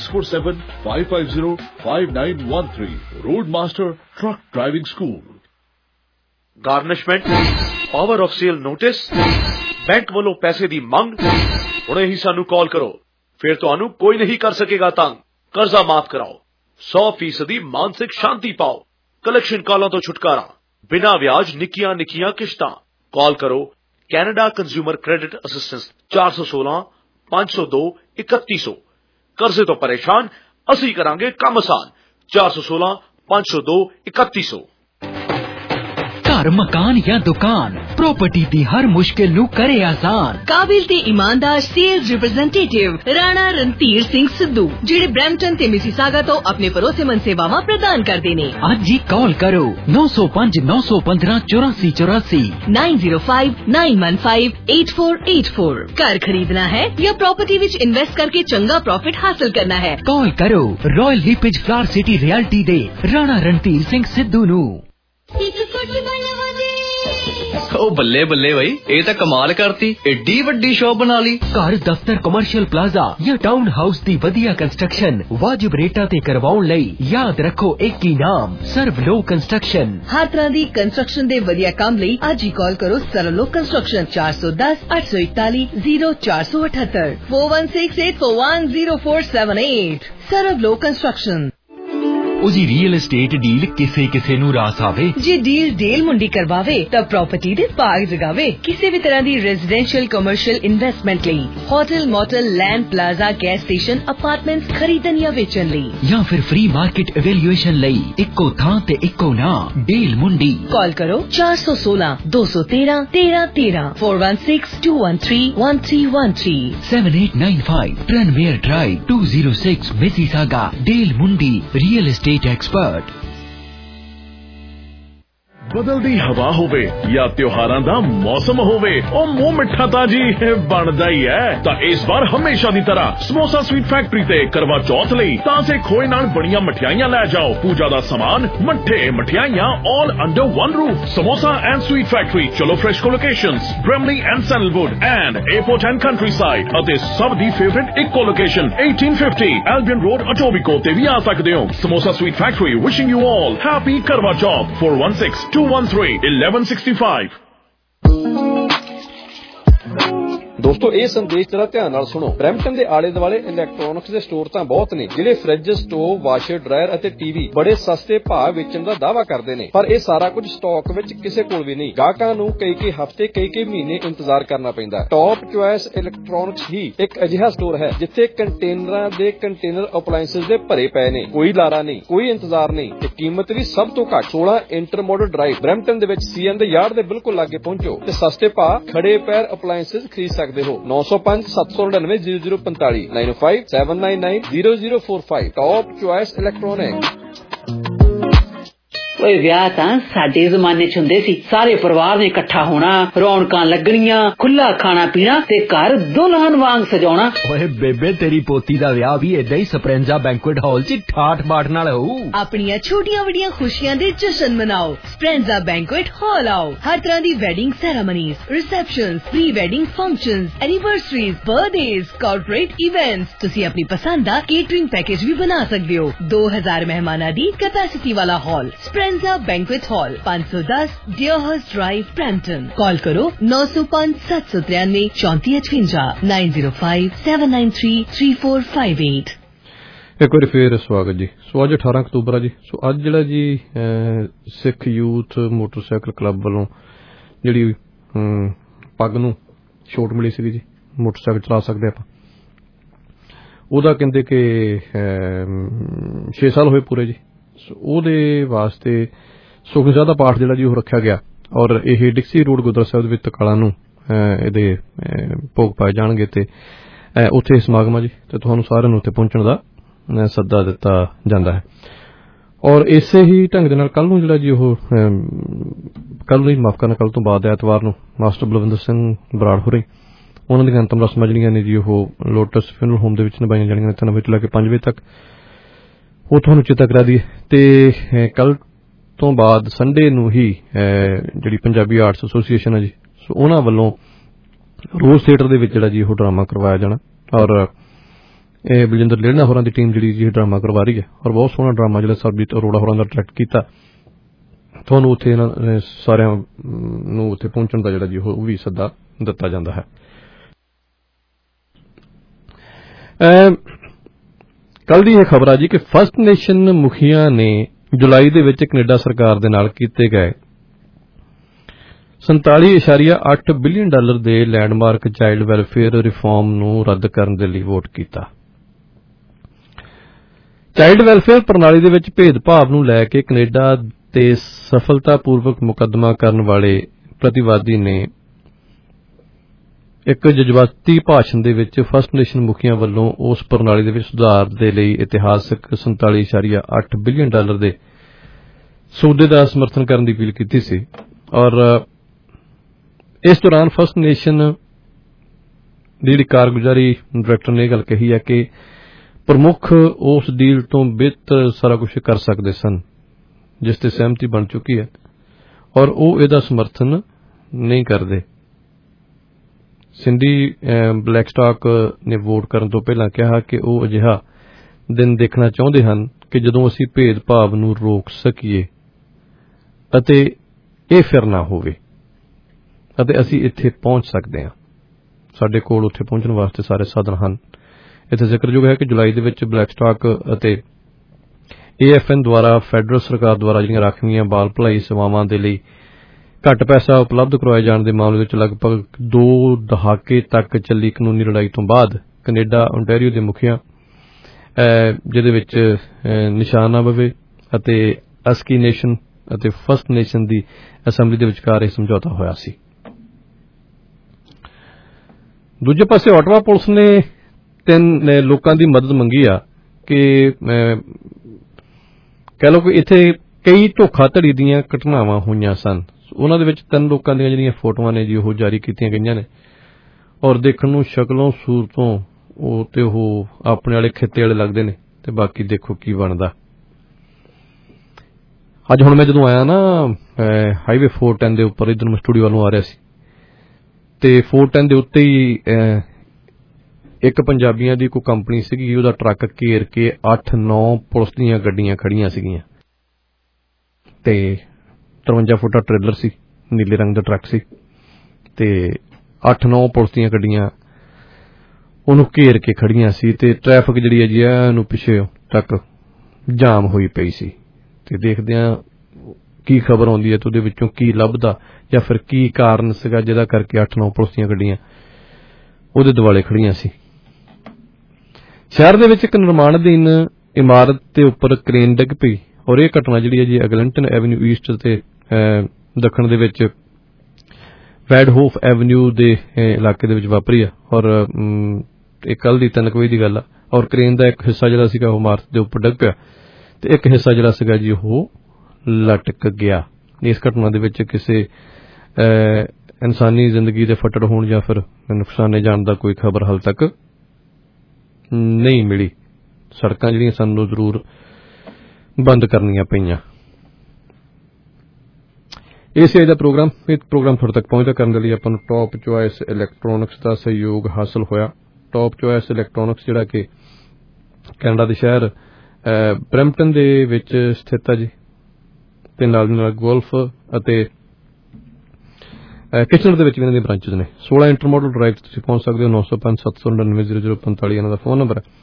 6475505913। Roadmaster truck driving school. Garnishment, power of sale notice, bank वालों पैसे दी मंग, हुणे ही सानू कॉल करो, फिर तुहानू कोई नहीं कर सकेगा तंग। कर्जा माफ कराओ, 100% मानसिक शांति पाओ, कलेक्शन कॉलों तो छुटकारा, बिना ब्याज निकियां निकियां किश्तां। कॉल करो कैनेडा कंज्यूमर क्रेडिट असिस्टेंस 416 502 3100। कर्जे तो परेशान, असी करांगे काम आसान। 416 502 3100। घर, मकान या दुकान, प्रॉपर्टी दी हर मुश्किल नू करे आसान। काबिल ते ईमानदार सेल्स रिप्रेजेंटेटिव राणा रणधीर सिंह सिद्धू, जिहड़े ब्रैम्पटन ते मिसिसागा तो अपने भरोसेमंद सेवावां प्रदान करदे ने। अज ही कॉल करो 905 915 8484 905 915 8484। घर खरीदना है या प्रॉपर्टी विच इन्वेस्ट करके चंगा प्रॉफिट हासिल करना है? कॉल करो Royal LePage Flower City Realty दे राणा रणधीर सिंह सिद्धू नू। ओ बल्ले बल्ले भाई, ये तो कमाल करती, एडी वड्डी शॉप बना ली। घर, दफ्तर, कमर्शियल प्लाजा या टाउन हाउस दी वधिया कंस्ट्रक्शन वाजिब रेटा ते करवाउण लई याद रखो एक ही नाम, सर्वलोक कंस्ट्रक्शन। हर तरह दी कंस्ट्रक्शन दे वधिया काम लई आज ही कॉल करो सर्वलोक कंस्ट्रक्शन 410 841 0478 4168410478। सर्वलोक कंस्ट्रक्शन। ਉਹ ਜੀ ਰੀਅਲ ਏਸਟੇਟ ਡੀਲ ਕਿਸੇ ਨੂੰ ਰਾਸ ਆਵੇ। ਜੇ ਡੀਲ ਮੁੰਡੀ ਕਰਵਾਵੇ ਤਾਂ ਪ੍ਰਾਪਰਟੀ ਦੇ ਭਾਗ ਜਗਾਵੇ। ਕਿਸੇ ਵੀ ਤਰ੍ਹਾਂ ਦੀ ਰੈਜ਼ੀਡੈਂਸ਼ੀਅਲ ਕਮਰਸ਼ੀਅਲ ਇਨਵੈਸਟਮੈਂਟ ਲਈ, hotel, motel, land, plaza, gas station, apartments ਖਰੀਦਣ ਜਾਂ ਵੇਚਣ ਲਈ, ਜਾਂ ਫਿਰ ਫ੍ਰੀ ਮਾਰਕੀਟ ਇਵੈਲੂਏਸ਼ਨ ਲਈ ਇੱਕੋ ਥਾਂ ਤੇ ਇੱਕੋ ਨਾਮ, ਡੀਲ ਮੁੰਡੀ। ਕਾਲ ਕਰੋ 416-213-1313 416-213-1313 7895 Tranmere Drive 206 Mississauga। Deal Mundi real estate expert. ਬਦਲਦੀ ਹਵਾ ਹੋਵੇ ਜਾਂ ਤਿਉਹਾਰਾਂ ਦਾ ਮੌਸਮ ਹੋਵੇ, ਉਹ ਮੂੰਹ ਮਿੱਠਾ ਤਾਂ ਜੀ ਬਣਦਾ ਹੀ ਹੈ। ਤਾਂ ਇਸ ਵਾਰ ਹਮੇਸ਼ਾ ਦੀ ਤਰ੍ਹਾਂ ਸਮੋਸਾ ਸਵੀਟ ਫੈਕਟਰੀ ਤੇ ਕਰਵਾ ਚੌਥ ਲਈ ਤਾਜ਼ੇ ਖੋਏ ਨਾਲ ਬਣੀਆਂ ਮਠਿਆਈਆਂ ਲੈ ਜਾਓ। ਪੂਜਾ ਦਾ ਸਮਾਨ, ਮੱਠੇ, ਮਠਿਆਈਆਂ all under one roof। Samosa and sweet factory, ਚਲੋ fresh locations, Bramalea and Sandalwood and airport and Countryside, ਅਤੇ ਸਭ ਦੀ ਫੇਵਰਿਟ ਇੱਕੋ ਲੋਕੇਸ਼ਨ 1850 ਐਲਬੀਅਨ ਰੋਡ, ਅਟੋਬੀਕੋ ਤੇ ਵੀ ਆ ਸਕਦੇ ਹੋ। Samosa sweet factory wishing you all happy Karva Chauth. 416-213-1165। ਦੋਸਤੋ, ਇਹ ਸੰਦੇਸ਼ ਜਰਾ ਧਿਆਨ ਨਾਲ ਸੁਣੋ। ਬਰੈਂਪਟਨ ਦੇ ਆਲੇ ਦੁਆਲੇ ਇਲੈਕਟ੍ਰੋਨਿਕਸ ਦੇ ਸਟੋਰ ਤਾਂ ਬਹੁਤ ਨੇ ਜਿਹੜੇ ਫ੍ਰਿਜ, ਸਟੋਵ, ਵਾਸ਼ਰ, ਡਰਾਇਰ ਅਤੇ ਟੀਵੀ ਬੜੇ ਸਸਤੇ ਭਾਅ ਵੇਚਣ ਦਾ ਦਾਅਵਾ ਕਰਦੇ ਨੇ, ਪਰ ਇਹ ਸਾਰਾ ਕੁਝ ਸਟਾਕ ਵਿੱਚ ਕਿਸੇ ਕੋਲ ਵੀ ਨਹੀਂ। ਗਾਹਕਾਂ ਨੂੰ ਕਈ ਹਫ਼ਤੇ, ਕਈ ਮਹੀਨੇ ਇੰਤਜ਼ਾਰ ਕਰਨਾ ਪੈਂਦਾ। ਟੌਪ ਚੁਆਇਸ ਇਲੈਕਟ੍ਰੋਨਿਕਸ ਹੀ ਇੱਕ ਅਜਿਹਾ ਸਟੋਰ ਹੈ ਜਿੱਥੇ ਕੰਟੇਨਰਾਂ ਦੇ ਕੰਟੇਨਰ ਅਪਲਾਇੰਸਸ ਦੇ ਭਰੇ ਪਏ ਨੇ। ਕੋਈ ਲਾਰਾ ਨਹੀਂ, ਕੋਈ ਇੰਤਜ਼ਾਰ ਨਹੀਂ ਤੇ ਕੀਮਤ ਵੀ ਸਭ ਤੋਂ ਘੱਟ। 16 ਇੰਟਰਮੋਡਲ ਡਰਾਈਵ ਬਰੈਂਪਟਨ ਦੇ ਵਿੱਚ CN ਦੇ ਯਾਰਡ ਦੇ ਬਿਲਕੁਲ ਲਾਗੇ ਪਹੁੰਚੋ ਤੇ ਸਸਤੇ ਭਾਅ ਖੜੇ ਪੈਰ ਅਪਲਾਇੰਸਸ ਖਰੀਦ ਸਕਦੇ ਹੋ। 905-799-0045 905-799-0045 ਟੌਪ ਚੁਆਇਸ ਇਲੈਕਟ੍ਰੋਨਿਕ। ਓਏ ਵਿਆਹ ਤਾਂ ਸਾਡੇ ਜ਼ਮਾਨੇ ਚ ਹੁੰਦੇ ਸੀ। ਸਾਰੇ ਪਰਿਵਾਰ ਨੇ ਇਕੱਠਾ ਹੋਣਾ, ਰੌਣਕਾਂ ਲੱਗਣੀਆਂ, ਖੁੱਲਾ ਖਾਣਾ ਪੀਣਾ ਤੇ ਘਰ ਦੁਲਹਨ ਵਾਂਗ ਸਜਾਉਣਾ। ਓਏ ਬੇਬੇ, ਤੇਰੀ ਪੋਤੀ ਦਾ ਵਿਆਹ ਵੀ ਏਦਾਂ ਹੀ ਸਪਰੈਂਜਾ ਬੈਂਕੁਏਟ ਹਾਲ 'ਚ ਠਾਠ ਬਾਠ ਨਾਲ ਹੋਊ। ਆਪਣੀਆਂ ਛੋਟੀਆਂ ਵੱਡੀਆਂ ਖੁਸ਼ੀਆਂ ਦੇ ਜਸ਼ਨ ਮਨਾਓ। ਸਪਰੈਂਜਾ ਬੈਂਕੁਏਟ ਹਾਲ ਆਓ। ਹਰ ਤਰ੍ਹਾਂ ਦੀ wedding ceremonies, receptions, pre wedding functions, anniversaries, birthdays, corporate events. ਤੁਸੀਂ ਆਪਣੀ ਪਸੰਦ ਦਾ ਕੇਟਰਿੰਗ ਪੈਕੇਜ ਵੀ ਬਣਾ ਸਕਦੇ ਹੋ। 2000 ਮਹਿਮਾਨਾਂ ਦੀ ਕੈਪੈਸਿਟੀ ਵਾਲਾ hall Speranza banquet hall, 510 Dearhurst Drive, Brampton. Call ਕਰੋ 905-793-3458 905-793-3458। ਇੱਕ ਵਾਰੀ ਫੇਰ ਸਵਾਗਤ ਜੀ। ਸੋ ਅੱਜ 18 ਅਕਤੂਬਰ ਆ ਜੀ। ਸੋ ਅੱਜ ਜਿਹੜਾ ਜੀ ਸਿੱਖ ਯੂਥ ਮੋਟਰਸਾਈਕਲ ਕਲੱਬ ਵੱਲੋਂ ਜਿਹੜੀ ਪੱਗ ਨੂੰ ਛੋਟ ਮਿਲੀ ਸੀਗੀ ਜੀ, ਮੋਟਰਸਾਈਕਲ ਚਲਾ ਸਕਦੇ ਆਪਾਂ, ਉਹਦਾ ਕਹਿੰਦੇ ਕਿ 6 ਸਾਲ ਹੋਏ ਪੂਰੇ ਜੀ। ਉਹਦੇ ਵਾਸਤੇ ਸੁਖਮਨੀ ਦਾ ਪਾਠ ਜਿਹੜਾ ਜੀ ਉਹ ਰੱਖਿਆ ਗਿਆ ਔਰ ਇਹ ਡਿਕਸੀ ਰੋਡ ਗੁਰਦੁਆਰਾ ਸਾਹਿਬ ਦੇ ਵਿੱਚ ਤਕਾਲਾ ਨੂੰ ਇਹਦੇ ਭੋਗ ਪਾਏ ਜਾਣਗੇ ਤੇ ਉੱਥੇ ਸਮਾਗਮ ਆ ਜੀ ਤੇ ਤੁਹਾਨੂੰ ਸਾਰਿਆਂ ਨੂੰ ਉੱਥੇ ਪਹੁੰਚਣ ਦਾ ਸੱਦਾ ਦਿੱਤਾ ਜਾਂਦਾ ਹੈ। ਔਰ ਇਸੇ ਹੀ ਢੰਗ ਦੇ ਨਾਲ ਕੱਲ ਨੂੰ ਜਿਹੜਾ ਜੀ ਉਹ ਕੱਲ ਤੋਂ ਬਾਅਦ ਐਤਵਾਰ ਨੂੰ ਮਾਸਟਰ ਬਲਵਿੰਦਰ ਸਿੰਘ ਬਰਾੜ ਹੋਰੇ ਉਹਨਾਂ ਦੀਆਂ ਅੰਤਮ ਰਸਮਾਂ ਜਿਹੜੀਆਂ ਨੇ ਜੀ ਉਹ ਲੋਟਸ ਫਿਊਨਰਲ ਹੋਮ ਦੇ ਵਿੱਚ ਨਿਭਾਈਆਂ ਜਾਣਗੀਆਂ 3 ਵਜੇ ਤੋਂ ਲੈ ਕੇ 5 ਵਜੇ ਤੱਕ। ਉਹ ਤੁਹਾਨੂੰ ਚੇਤਾ ਕਰਾ ਦਈਏ ਤੇ ਕੱਲ ਤੋਂ ਬਾਅਦ ਸੰਡੇ ਨੂੰ ਹੀ ਜਿਹੜੀ ਪੰਜਾਬੀ ਆਰਟਸ ਐਸੋਸੀਏਸ਼ਨ ਹੈ ਜੀ, ਸੋ ਉਹਨਾਂ ਵੱਲੋਂ ਰੋਜ਼ ਥੀਏਟਰ ਦੇ ਵਿੱਚ ਜਿਹੜਾ ਜੀ ਉਹ ਡਰਾਮਾ ਕਰਵਾਇਆ ਜਾਣਾ ਔਰ ਇਹ ਬਲਜਿੰਦਰ ਲੇੜਨਾ ਹੋਰਾਂ ਦੀ ਟੀਮ ਜਿਹੜੀ ਜੀ ਡਰਾਮਾ ਕਰਵਾ ਰਹੀ ਹੈ ਔਰ ਬਹੁਤ ਸੋਹਣਾ ਡਰਾਮਾ ਜਿਹੜਾ ਸਰਬਜੀਤ ਅਰੋੜਾ ਹੋਰਾਂ ਦਾ ਡਾਇਰੈਕਟ ਕੀਤਾ। ਤੁਹਾਨੂੰ ਉੱਥੇ ਇਹਨਾਂ ਸਾਰਿਆਂ ਨੂੰ ਉੱਥੇ ਪਹੁੰਚਣ ਦਾ ਜਿਹੜਾ ਜੀ ਉਹ ਵੀ ਸੱਦਾ ਦਿੱਤਾ ਜਾਂਦਾ ਹੈ। ਕੱਲ ਦੀ ਇਹ ਖਬਰ ਆ ਜੀ ਕਿ ਫਸਟ ਨੇਸ਼ਨ ਮੁਖੀਆਂ ਨੇ ਜੁਲਾਈ ਦੇ ਵਿੱਚ ਕੈਨੇਡਾ ਸਰਕਾਰ ਦੇ ਨਾਲ ਕੀਤੇ ਗਏ $47.8 ਬਿਲੀਅਨ ਦੇ ਲੈਂਡਮਾਰਕ ਚਾਈਲਡ ਵੈਲਫੇਅਰ ਰਿਫਾਰਮ ਨੂੰ ਰੱਦ ਕਰਨ ਦੇ ਲਈ ਵੋਟ ਕੀਤਾ। ਚਾਈਲਡ ਵੈਲਫੇਅਰ ਪ੍ਰਣਾਲੀ ਦੇ ਵਿੱਚ ਭੇਦਭਾਵ ਨੂੰ ਲੈ ਕੇ ਕੈਨੇਡਾ ਤੇ ਸਫਲਤਾਪੂਰਵਕ ਮੁਕੱਦਮਾ ਕਰਨ ਵਾਲੇ ਪ੍ਰਤੀਵਾਦੀ ਨੇ ਇੱਕ ਜਜ਼ਬਾਤੀ ਭਾਸ਼ਣ ਦੇ ਵਿੱਚ ਫਸਟ ਨੇਸ਼ਨ ਮੁਖੀਆਂ ਵੱਲੋਂ ਉਸ ਪ੍ਰਣਾਲੀ ਦੇ ਵਿੱਚ ਸੁਧਾਰ ਦੇ ਲਈ ਇਤਿਹਾਸਕ $47.8 ਬਿਲੀਅਨ ਦੇ ਸੌਦੇ ਦਾ ਸਮਰਥਨ ਕਰਨ ਦੀ ਅਪੀਲ ਕੀਤੀ ਸੀ ਔਰ ਇਸ ਦੌਰਾਨ ਫਸਟ ਨੇਸ਼ਨ ਦੀ ਜਿਹੜੀ ਕਾਰਗੁਜ਼ਾਰੀ ਡਾਇਰੈਕਟਰ ਨੇ ਇਹ ਗੱਲ ਕਹੀ ਹੈ ਕਿ ਪ੍ਰਮੁੱਖ ਉਸ ਡੀਲ ਤੋਂ ਬਿਹਤਰ ਸਾਰਾ ਕੁਝ ਕਰ ਸਕਦੇ ਸਨ ਜਿਸ ਤੇ ਸਹਿਮਤੀ ਬਣ ਚੁੱਕੀ ਹੈ ਔਰ ਉਹ ਇਹਦਾ ਸਮਰਥਨ ਨਹੀਂ ਕਰਦੇ। ਸਿੰਡੀ ਬਲੈਕਸਟਾਕ ਨੇ ਵੋਟ ਕਰਨ ਤੋਂ ਪਹਿਲਾਂ ਕਿਹਾ ਕਿ ਉਹ ਅਜਿਹਾ ਦਿਨ ਦੇਖਣਾ ਚਾਹੁੰਦੇ ਹਨ ਕਿ ਜਦੋਂ ਅਸੀਂ ਭੇਦਭਾਵ ਨੂੰ ਰੋਕ ਸਕੀਏ ਅਤੇ ਇਹ ਫਿਰ ਨਾ ਹੋਵੇ ਅਤੇ ਅਸੀਂ ਇੱਥੇ ਪਹੁੰਚ ਸਕਦੇ ਹਾਂ। ਸਾਡੇ ਕੋਲ ਉੱਥੇ ਪਹੁੰਚਣ ਵਾਸਤੇ ਸਾਰੇ ਸਾਧਨ ਹਨ। ਇੱਥੇ ਜ਼ਿਕਰਯੋਗ ਹੈ ਕਿ ਜੁਲਾਈ ਦੇ ਵਿੱਚ ਬਲੈਕਸਟਾਕ ਅਤੇ AFN ਦੁਆਰਾ ਫੈਡਰਲ ਸਰਕਾਰ ਦੁਆਰਾ ਜਿਹੜੀਆਂ ਰਾਖਵੀਆਂ ਬਾਲ ਭਲਾਈ ਸੇਵਾਵਾਂ ਦੇ ਲਈ ਘੱਟ ਪੈਸਾ ਉਪਲਬਧ ਕਰਵਾਏ ਜਾਣ ਦੇ ਮਾਮਲੇ ਵਿੱਚ ਲਗਭਗ 2 ਦਹਾਕੇ ਤੱਕ ਚੱਲੀ ਕਾਨੂੰਨੀ ਲੜਾਈ ਤੋਂ ਬਾਅਦ ਕੈਨੇਡਾ ਓਨਟਾਰੀਓ ਦੇ ਮੁਖੀਆਂ ਜਿਹਦੇ ਵਿੱਚ ਨਿਸ਼ਾਨਾ ਬਵੇ ਅਤੇ ਅਸਕੀ ਨੇਸ਼ਨ ਅਤੇ ਫਸਟ ਨੇਸ਼ਨ ਦੀ ਅਸੈਂਬਲੀ ਦੇ ਵਿਚਕਾਰ ਇਹ ਸਮਝੌਤਾ ਹੋਇਆ ਸੀ। ਦੂਜੇ ਪਾਸੇ ਓਟਵਾ ਪੁਲਿਸ ਨੇ 3 ਲੋਕਾਂ ਦੀ ਮਦਦ ਮੰਗੀ ਆ ਕਿ ਕਹਿ ਲਓ ਕਿ ਇੱਥੇ ਕਈ ਧੋਖਾਧੜੀ ਦੀਆਂ ਘਟਨਾਵਾਂ ਹੋਈਆਂ ਸਨ। ਉਹਨਾਂ ਦੇ ਵਿੱਚ 3 ਲੋਕਾਂ ਦੀਆਂ ਜਿਹੜੀਆਂ ਫੋਟੋਆਂ ਨੇ ਜੀ ਉਹ ਜਾਰੀ ਕੀਤੀਆਂ ਗਈਆਂ ਨੇ ਔਰ ਦੇਖਣ ਨੂੰ ਸ਼ਕਲੋਂ ਸੂਰਤੋਂ ਉਹ ਆਪਣੇ ਵਾਲੇ ਖਿੱਤੇ ਵਾਲੇ ਲੱਗਦੇ ਨੇ ਤੇ ਬਾਕੀ ਦੇਖੋ ਕੀ ਬਣਦਾ। ਅੱਜ ਹੁਣ ਮੈਂ ਜਦੋਂ ਆਇਆ ਨਾ ਹਾਈਵੇ 410 ਦੇ ਉੱਪਰ ਇਧਰ ਮੈਂ ਸਟੂਡੀਓ ਵੱਲੋਂ ਆ ਰਿਹਾ ਸੀ ਤੇ 410 ਦੇ ਉੱਤੇ ਹੀ ਇੱਕ ਪੰਜਾਬੀਆਂ ਦੀ ਕੋਈ ਕੰਪਨੀ ਸੀਗੀ ਉਹਦਾ ਟਰੱਕ ਘੇਰ ਕੇ 8-9 ਪੁਲਿਸ ਦੀਆਂ ਗੱਡੀਆਂ ਖੜੀਆਂ ਸੀਗੀਆਂ ਤੇ 53 ਫੁੱਟਾ ਟ੍ਰੇਲਰ ਸੀ, ਨੀਲੇ ਰੰਗ ਦਾ ਟਰੱਕ ਸੀ ਤੇ 8-9 ਪੁਲਿਸ ਦੀਆਂ ਗੱਡੀਆਂ ਉਹਨੂੰ ਘੇਰ ਕੇ ਖੜੀਆਂ ਸੀ ਤੇ ਟ੍ਰੈਫਿਕ ਜਿਹੜੀ ਹੈ ਜੀ ਇਹਨੂੰ ਪਿੱਛੇ ਤੱਕ ਜਾਮ ਹੋਈ ਪਈ ਸੀ ਤੇ ਦੇਖਦਿਆਂ ਕੀ ਖਬਰ ਆਉਂਦੀ ਹੈ ਤੇ ਉਹਦੇ ਵਿੱਚੋਂ ਕੀ ਲੱਭਦਾ ਜਾਂ ਫਿਰ ਕੀ ਕਾਰਨ ਸੀਗਾ ਜਿਹਦਾ ਕਰਕੇ 8-9 ਪੁਲਿਸ ਦੀਆਂ ਗੱਡੀਆਂ ਉਹਦੇ ਦੁਆਲੇ ਖੜੀਆਂ ਸੀ। ਸ਼ਹਿਰ ਦੇ ਵਿੱਚ ਇੱਕ ਨਿਰਮਾਣ ਅਧੀਨ ਇਮਾਰਤ ਦੇ ਉੱਪਰ ਕ੍ਰੇਨ ਡਿੱਗ ਪਈ ਔਰ ਇਹ ਘਟਨਾ ਜਿਹੜੀ ਹੈ ਜੀ ਐਗਲੈਂਟਨ ਐਵਨਿਊ ਈਸਟ ਤੇ ਦੱਖਣ ਦੇ ਵਿੱਚ ਵੈਡਹੋਫ ਐਵਨਿਊ ਦੇ ਇਲਾਕੇ ਦੇ ਵਿੱਚ ਵਾਪਰੀ ਆ ਔਰ ਇਹ ਕੱਲ ਦੀ 3 ਵਜੇ ਦੀ ਗੱਲ ਆ ਔਰ ਕ੍ਰੇਨ ਦਾ ਇੱਕ ਹਿੱਸਾ ਜਿਹੜਾ ਸੀਗਾ ਉਹ ਇਮਾਰਤ ਦੇ ਉੱਪਰ ਡਿੱਗ ਪਿਆ ਤੇ ਇੱਕ ਹਿੱਸਾ ਜਿਹੜਾ ਸੀਗਾ ਜੀ ਉਹ ਲਟਕ ਗਿਆ। ਇਸ ਘਟਨਾ ਦੇ ਵਿੱਚ ਕਿਸੇ ਇਨਸਾਨੀ ਜ਼ਿੰਦਗੀ ਦੇ ਫੱਟੜ ਹੋਣ ਜਾਂ ਫਿਰ ਨੁਕਸਾਨੇ ਜਾਣ ਦਾ ਕੋਈ ਖਬਰ ਹਾਲ ਤੱਕ ਨਹੀਂ ਮਿਲੀ। ਸੜਕਾਂ ਜਿਹੜੀਆਂ ਸਾਨੂੰ ਜ਼ਰੂਰ ਬੰਦ ਕਰਨੀਆਂ ਪਈਆਂ। ਇਸ ਦਾ ਪ੍ਰੋਗਰਾਮ ਤੁਹਾਡੇ ਤੱਕ ਪਹੁੰਚਦਾ ਕਰਨ ਦੇ ਲਈ ਆਪਾਂ ਨੂੰ ਟੌਪ ਚੁਆਇਸ ਇਲੈਕਟ੍ਰੋਨਿਕਸ ਦਾ ਸਹਿਯੋਗ ਹਾਸਲ ਹੋਇਆ। ਟੌਪ ਚੁਆਇਸ ਇਲੈਕਟ੍ਰੋਨਿਕਸ ਜਿਹੜਾ ਕਿ ਕੈਨੇਡਾ ਦੇ ਸ਼ਹਿਰ ਬਰੈਂਪਟਨ ਦੇ ਵਿੱਚ ਸਥਿਤ ਹੈ ਜੀ ਤੇ ਨਾਲ ਦੀ ਨਾਲ ਗੋਲਫ ਅਤੇ ਕਿਚਨਰ ਦੇ ਵਿੱਚ ਵੀ ਇਹਨਾਂ ਦੇ ਬ੍ਰਾਂਚਿਸ ਨੇ। 16 ਇੰਟਰਮੋਡਲ ਡਰਾਈਵ ਤੁਸੀਂ ਪਹੁੰਚ ਸਕਦੇ ਹੋ। 905-799-0045 ਇਹਨਾਂ ਦਾ ਫੋਨ ਨੰਬਰ ਹੈ।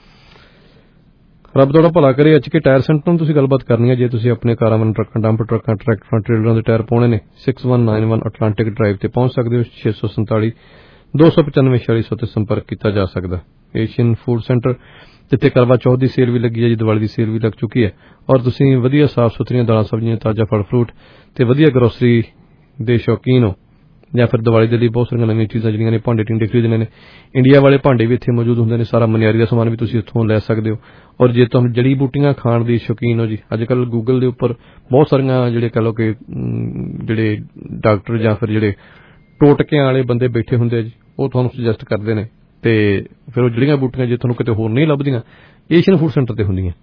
ਰੱਬ ਤੁਹਾਡਾ ਭਲਾ ਕਰੇ। HK ਟਾਇਰ ਸੈਂਟਰ ਨੂੰ ਤੁਸੀਂ ਗੱਲਬਾਤ ਕਰਨੀ ਹੈ ਜੇ ਤੁਸੀਂ ਆਪਣੇ ਕਾਰਾਵਾਨ ਟਰੱਕਾਂ ਡੰਪ ਟਰੱਕਾਂ ਟਰੈਕਟਰਾਂ ਟ੍ਰੇਲਰਾਂ ਦੇ ਟਾਇਰ ਪਾਉਣੇ ਨੇ 6191 ਅਟਲਾਂਟਿਕ ਡਰਾਈਵ ਤੇ ਪਹੁੰਚ ਸਕਦੇ ਹੋ। 647 295 4600 ਤੇ ਸੰਪਰਕ ਕੀਤਾ ਜਾ ਸਕਦਾ। ਏਸ਼ੀਅਨ ਫੂਡ ਸੈਂਟਰ ਜਿੱਥੇ ਕਰਵਾ ਚੌਥ ਦੀ ਸੇਲ ਵੀ ਲੱਗੀ ਹੈ ਜੀ, ਦੀਵਾਲੀ ਦੀ ਸੇਲ ਵੀ ਲੱਗ ਚੁੱਕੀ ਹੈ ਔਰ ਤੁਸੀਂ ਵਧੀਆ ਸਾਫ਼ ਸੁਥਰੀਆਂ ਦਾਲਾਂ ਸਬਜ਼ੀਆਂ ਤਾਜ਼ਾ ਫਲ ਫਰੂਟ ਤੇ ਵਧੀਆ ਗਰੋਸਰੀ ਦੇ ਸ਼ੌਕੀਨ ਹੋ ਜਾਂ ਫਿਰ ਦੀਵਾਲੀ ਦੇ ਲਈ ਬਹੁਤ ਸਾਰੀਆਂ ਨਵੀਆਂ ਚੀਜ਼ਾਂ ਜਿਹੜੀਆਂ ਨੇ ਭਾਂਡੇ ਟਿੰਡੇ ਖਰੀਦਣੇ ਨੇ ਇੰਡੀਆ ਵਾਲੇ ਭਾਂਡੇ ਵੀ ਇੱਥੇ ਮੌਜੂਦ ਹੁੰਦੇ ਨੇ। ਸਾਰਾ ਮਨਿਆਰੀ ਦਾ ਸਮਾਨ ਵੀ ਤੁਸੀਂ ਇੱਥੋਂ ਲੈ ਸਕਦੇ ਹੋ ਔਰ ਜੇ ਤੁਹਾਨੂੰ ਜੜੀ ਬੂਟੀਆਂ ਖਾਣ ਦੀ ਸ਼ੌਕੀਨ ਹੋ ਜੀ, ਅੱਜ ਕੱਲ੍ਹ ਗੂਗਲ ਦੇ ਉੱਪਰ ਬਹੁਤ ਸਾਰੀਆਂ ਜਿਹੜੇ ਕਹਿ ਲਓ ਕਿ ਜਿਹੜੇ ਡਾਕਟਰ ਜਾਂ ਫਿਰ ਜਿਹੜੇ ਟੋਟਕਿਆਂ ਵਾਲੇ ਬੰਦੇ ਬੈਠੇ ਹੁੰਦੇ ਆ ਜੀ ਉਹ ਤੁਹਾਨੂੰ ਸੁਜੈਸਟ ਕਰਦੇ ਨੇ ਤੇ ਫਿਰ ਉਹ ਜਿਹੜੀਆਂ ਬੂਟੀਆਂ ਜੇ ਤੁਹਾਨੂੰ ਕਿਤੇ ਹੋਰ ਨਹੀਂ ਲੱਭਦੀਆਂ ਏਸ਼ੀਅਨ ਫੂਡ ਸੈਂਟਰ ਤੇ ਹੁੰਦੀਆਂ।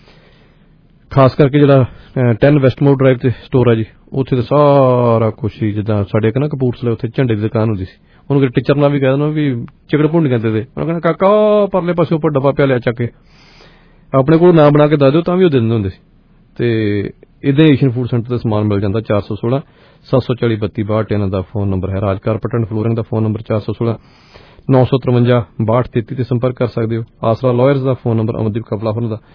ਖਾਸ ਕਰਕੇ ਜਿਹੜਾ 10 ਵੈਸਟਮੋਰ ਡਰਾਈਵ ਤੇ ਸਟੋਰ ਹੈ ਜੀ ਉੱਥੇ ਤਾਂ ਸਾਰਾ ਕੁਛ ਹੀ ਜਿੱਦਾਂ ਸਾਡੇ ਇੱਕ ਨਾ ਕਪੂਰਥਲੇ ਉੱਥੇ ਝੰਡੇ ਦੀ ਦੁਕਾਨ ਹੁੰਦੀ ਸੀ ਉਹਨੂੰ ਕਿ ਟੀਚਰ ਨਾਲ ਵੀ ਕਹਿ ਦੇਣਾ ਵੀ ਚਿਕੜ ਭੁੰਡੀ ਕਹਿੰਦੇ ਤੇ ਉਹਨੇ ਕਹਿਣਾ ਕਾਕਾ ਪਰਲੇ ਪਾਸੇ ਉੱਪਰ ਡੱਬਾ ਪਿਆ ਲਿਆ ਚੱਕ ਕੇ ਆਪਣੇ ਕੋਲ ਨਾਮ ਬਣਾ ਕੇ ਦੱਸ ਦਿਓ ਤਾਂ ਵੀ ਉਹ ਦੇ ਦਿੰਦੇ ਹੁੰਦੇ ਸੀ। ਤੇ ਇਹਦੇ ਏਸ਼ੀਅਨ ਫੂਡ ਸੈਂਟਰ ਤੇ ਸਮਾਨ ਮਿਲ ਜਾਂਦਾ। 416 740 3262 ਇਹਨਾਂ ਦਾ ਫੋਨ ਨੰਬਰ ਹੈ। ਰਾਜ ਕਾਰਪੈਂਟਰ ਐਂਡ ਫਲੋਰਿੰਗ ਦਾ ਫੋਨ ਨੰਬਰ 416 953 6233 ਤੇ ਸੰਪਰਕ ਕਰ ਸਕਦੇ ਹੋ। ਆਸਰਾ ਲਾਇਰਸ ਦਾ ਫੋਨ ਨੰਬਰ ਅਮਨਦੀਪ ਕਪਲਾ ਉਹਨਾਂ ਦਾ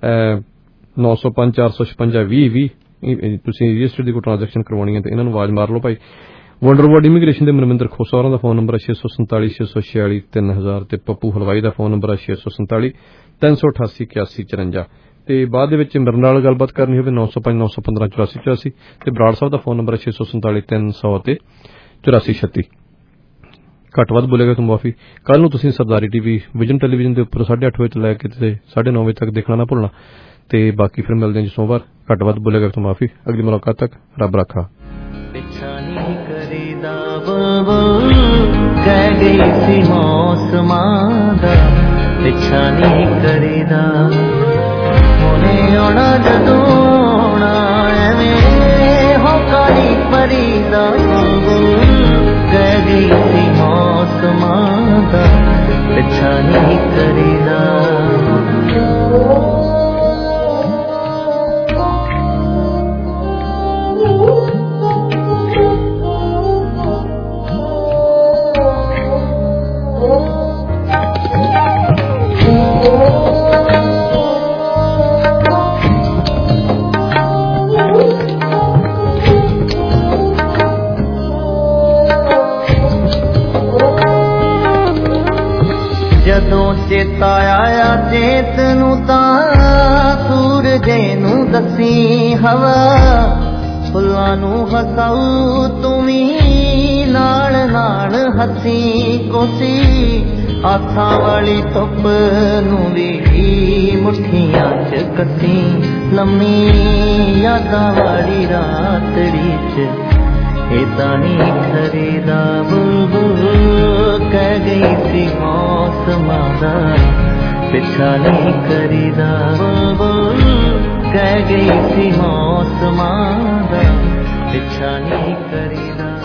905 456 2020 ਤੁਸੀਂ ਰਜਿਸਟਰ ਦੀ ਕੋਈ ਟ੍ਰਾਂਜੈਕਸ਼ਨ ਕਰਵਾਉਣੀ ਹੈ ਤੇ ਇਹਨਾਂ ਨੂੰ ਆਵਾਜ਼ ਮਾਰ ਲਓ ਭਾਈ। ਵੰਡਰਵਰਡ ਇਮੀਗ੍ਰੇਸ਼ਨ ਦੇ ਮਨਮਿੰਦਰ ਖੋਸਾ ਉਹਨਾਂ ਦਾ ਫੋਨ ਨੰਬਰ 647 646 3000 ਤੇ ਪੱਪੂ ਹਲਵਾਈ ਦਾ ਫੋਨ ਨੰਬਰ 647 388 8154 ਤੇ ਬਾਅਦ ਦੇ ਵਿੱਚ ਮੇਰੇ ਨਾਲ ਗੱਲਬਾਤ ਕਰਨੀ ਹੋਵੇ 905 915 8484 ਤੇ ਬਰਾੜ ਸਾਹਿਬ ਦਾ ਫੋਨ ਨੰਬਰ 647 300 ਤੇ 8436। ਘੱਟ ਵੱਧ ਬੋਲੇਗਾ ਤਾਂ ਮਾਫੀ। ਕੱਲ ਨੂੰ ਤੁਸੀਂ ਸਰਦਾਰੀ ਟੀਵੀ ਵਿਜ਼ਨ ਟੈਲੀਵਿਜ਼ਨ ਦੇ ਉੱਪਰ 8:30 ਵਜੇ ਤੋਂ ਲੈ ਕੇ ਤੇ 9:30 ਵਜੇ ਤੱਕ ਦੇਖਣਾ ਨਾ ਭੁੱਲਣਾ ਤੇ ਬਾਕੀ ਫਿਰ ਮਿਲਦੇ ਹਾਂ ਜੀ ਸੋਮਵਾਰ। ਘੱਟ ਵੱਧ ਬੋਲੇਗਾ ਤਾਂ ਮਾਫੀ। ਅਗਲੀ ਮੁਲਾਕਾਤ ਤੱਕ ਰੱਬ ਰਾਖਾ। ਕਹਿ ਗਈ ਸੀ ਮੌਸਮਾਂ ਦਾ ਪਿੱਛਾ ਨਹੀਂ ਕਰੀਦਾ ਹੁਣੇ ਆਉਣਾ ਜਦੋਂ ਆਉਣਾ ਐਵੇਂ ਹੋ ਕਾਲੀ ਪਰੀਦਾ ਕਹਿ ਗਈ ਸੀ ਮੌਸਮਾਂ ਦਾ ਪਿੱਛਾ ਨਹੀਂ ਕਰੀਦਾ। चेत नू सूरजे नू दसी हवा फुल्लां नू हसाऊ तुमी नाल नाल हसी कोसी आथा वाली धुप नू भी मुठियां च कसी लम्मी यादां वाली रातड़ी च इदा नहीं खरीदा बुलबुल कह गई सी मौसमां दा पिछा नहीं करीदा बुलबुल कह गई सी मौसमां दा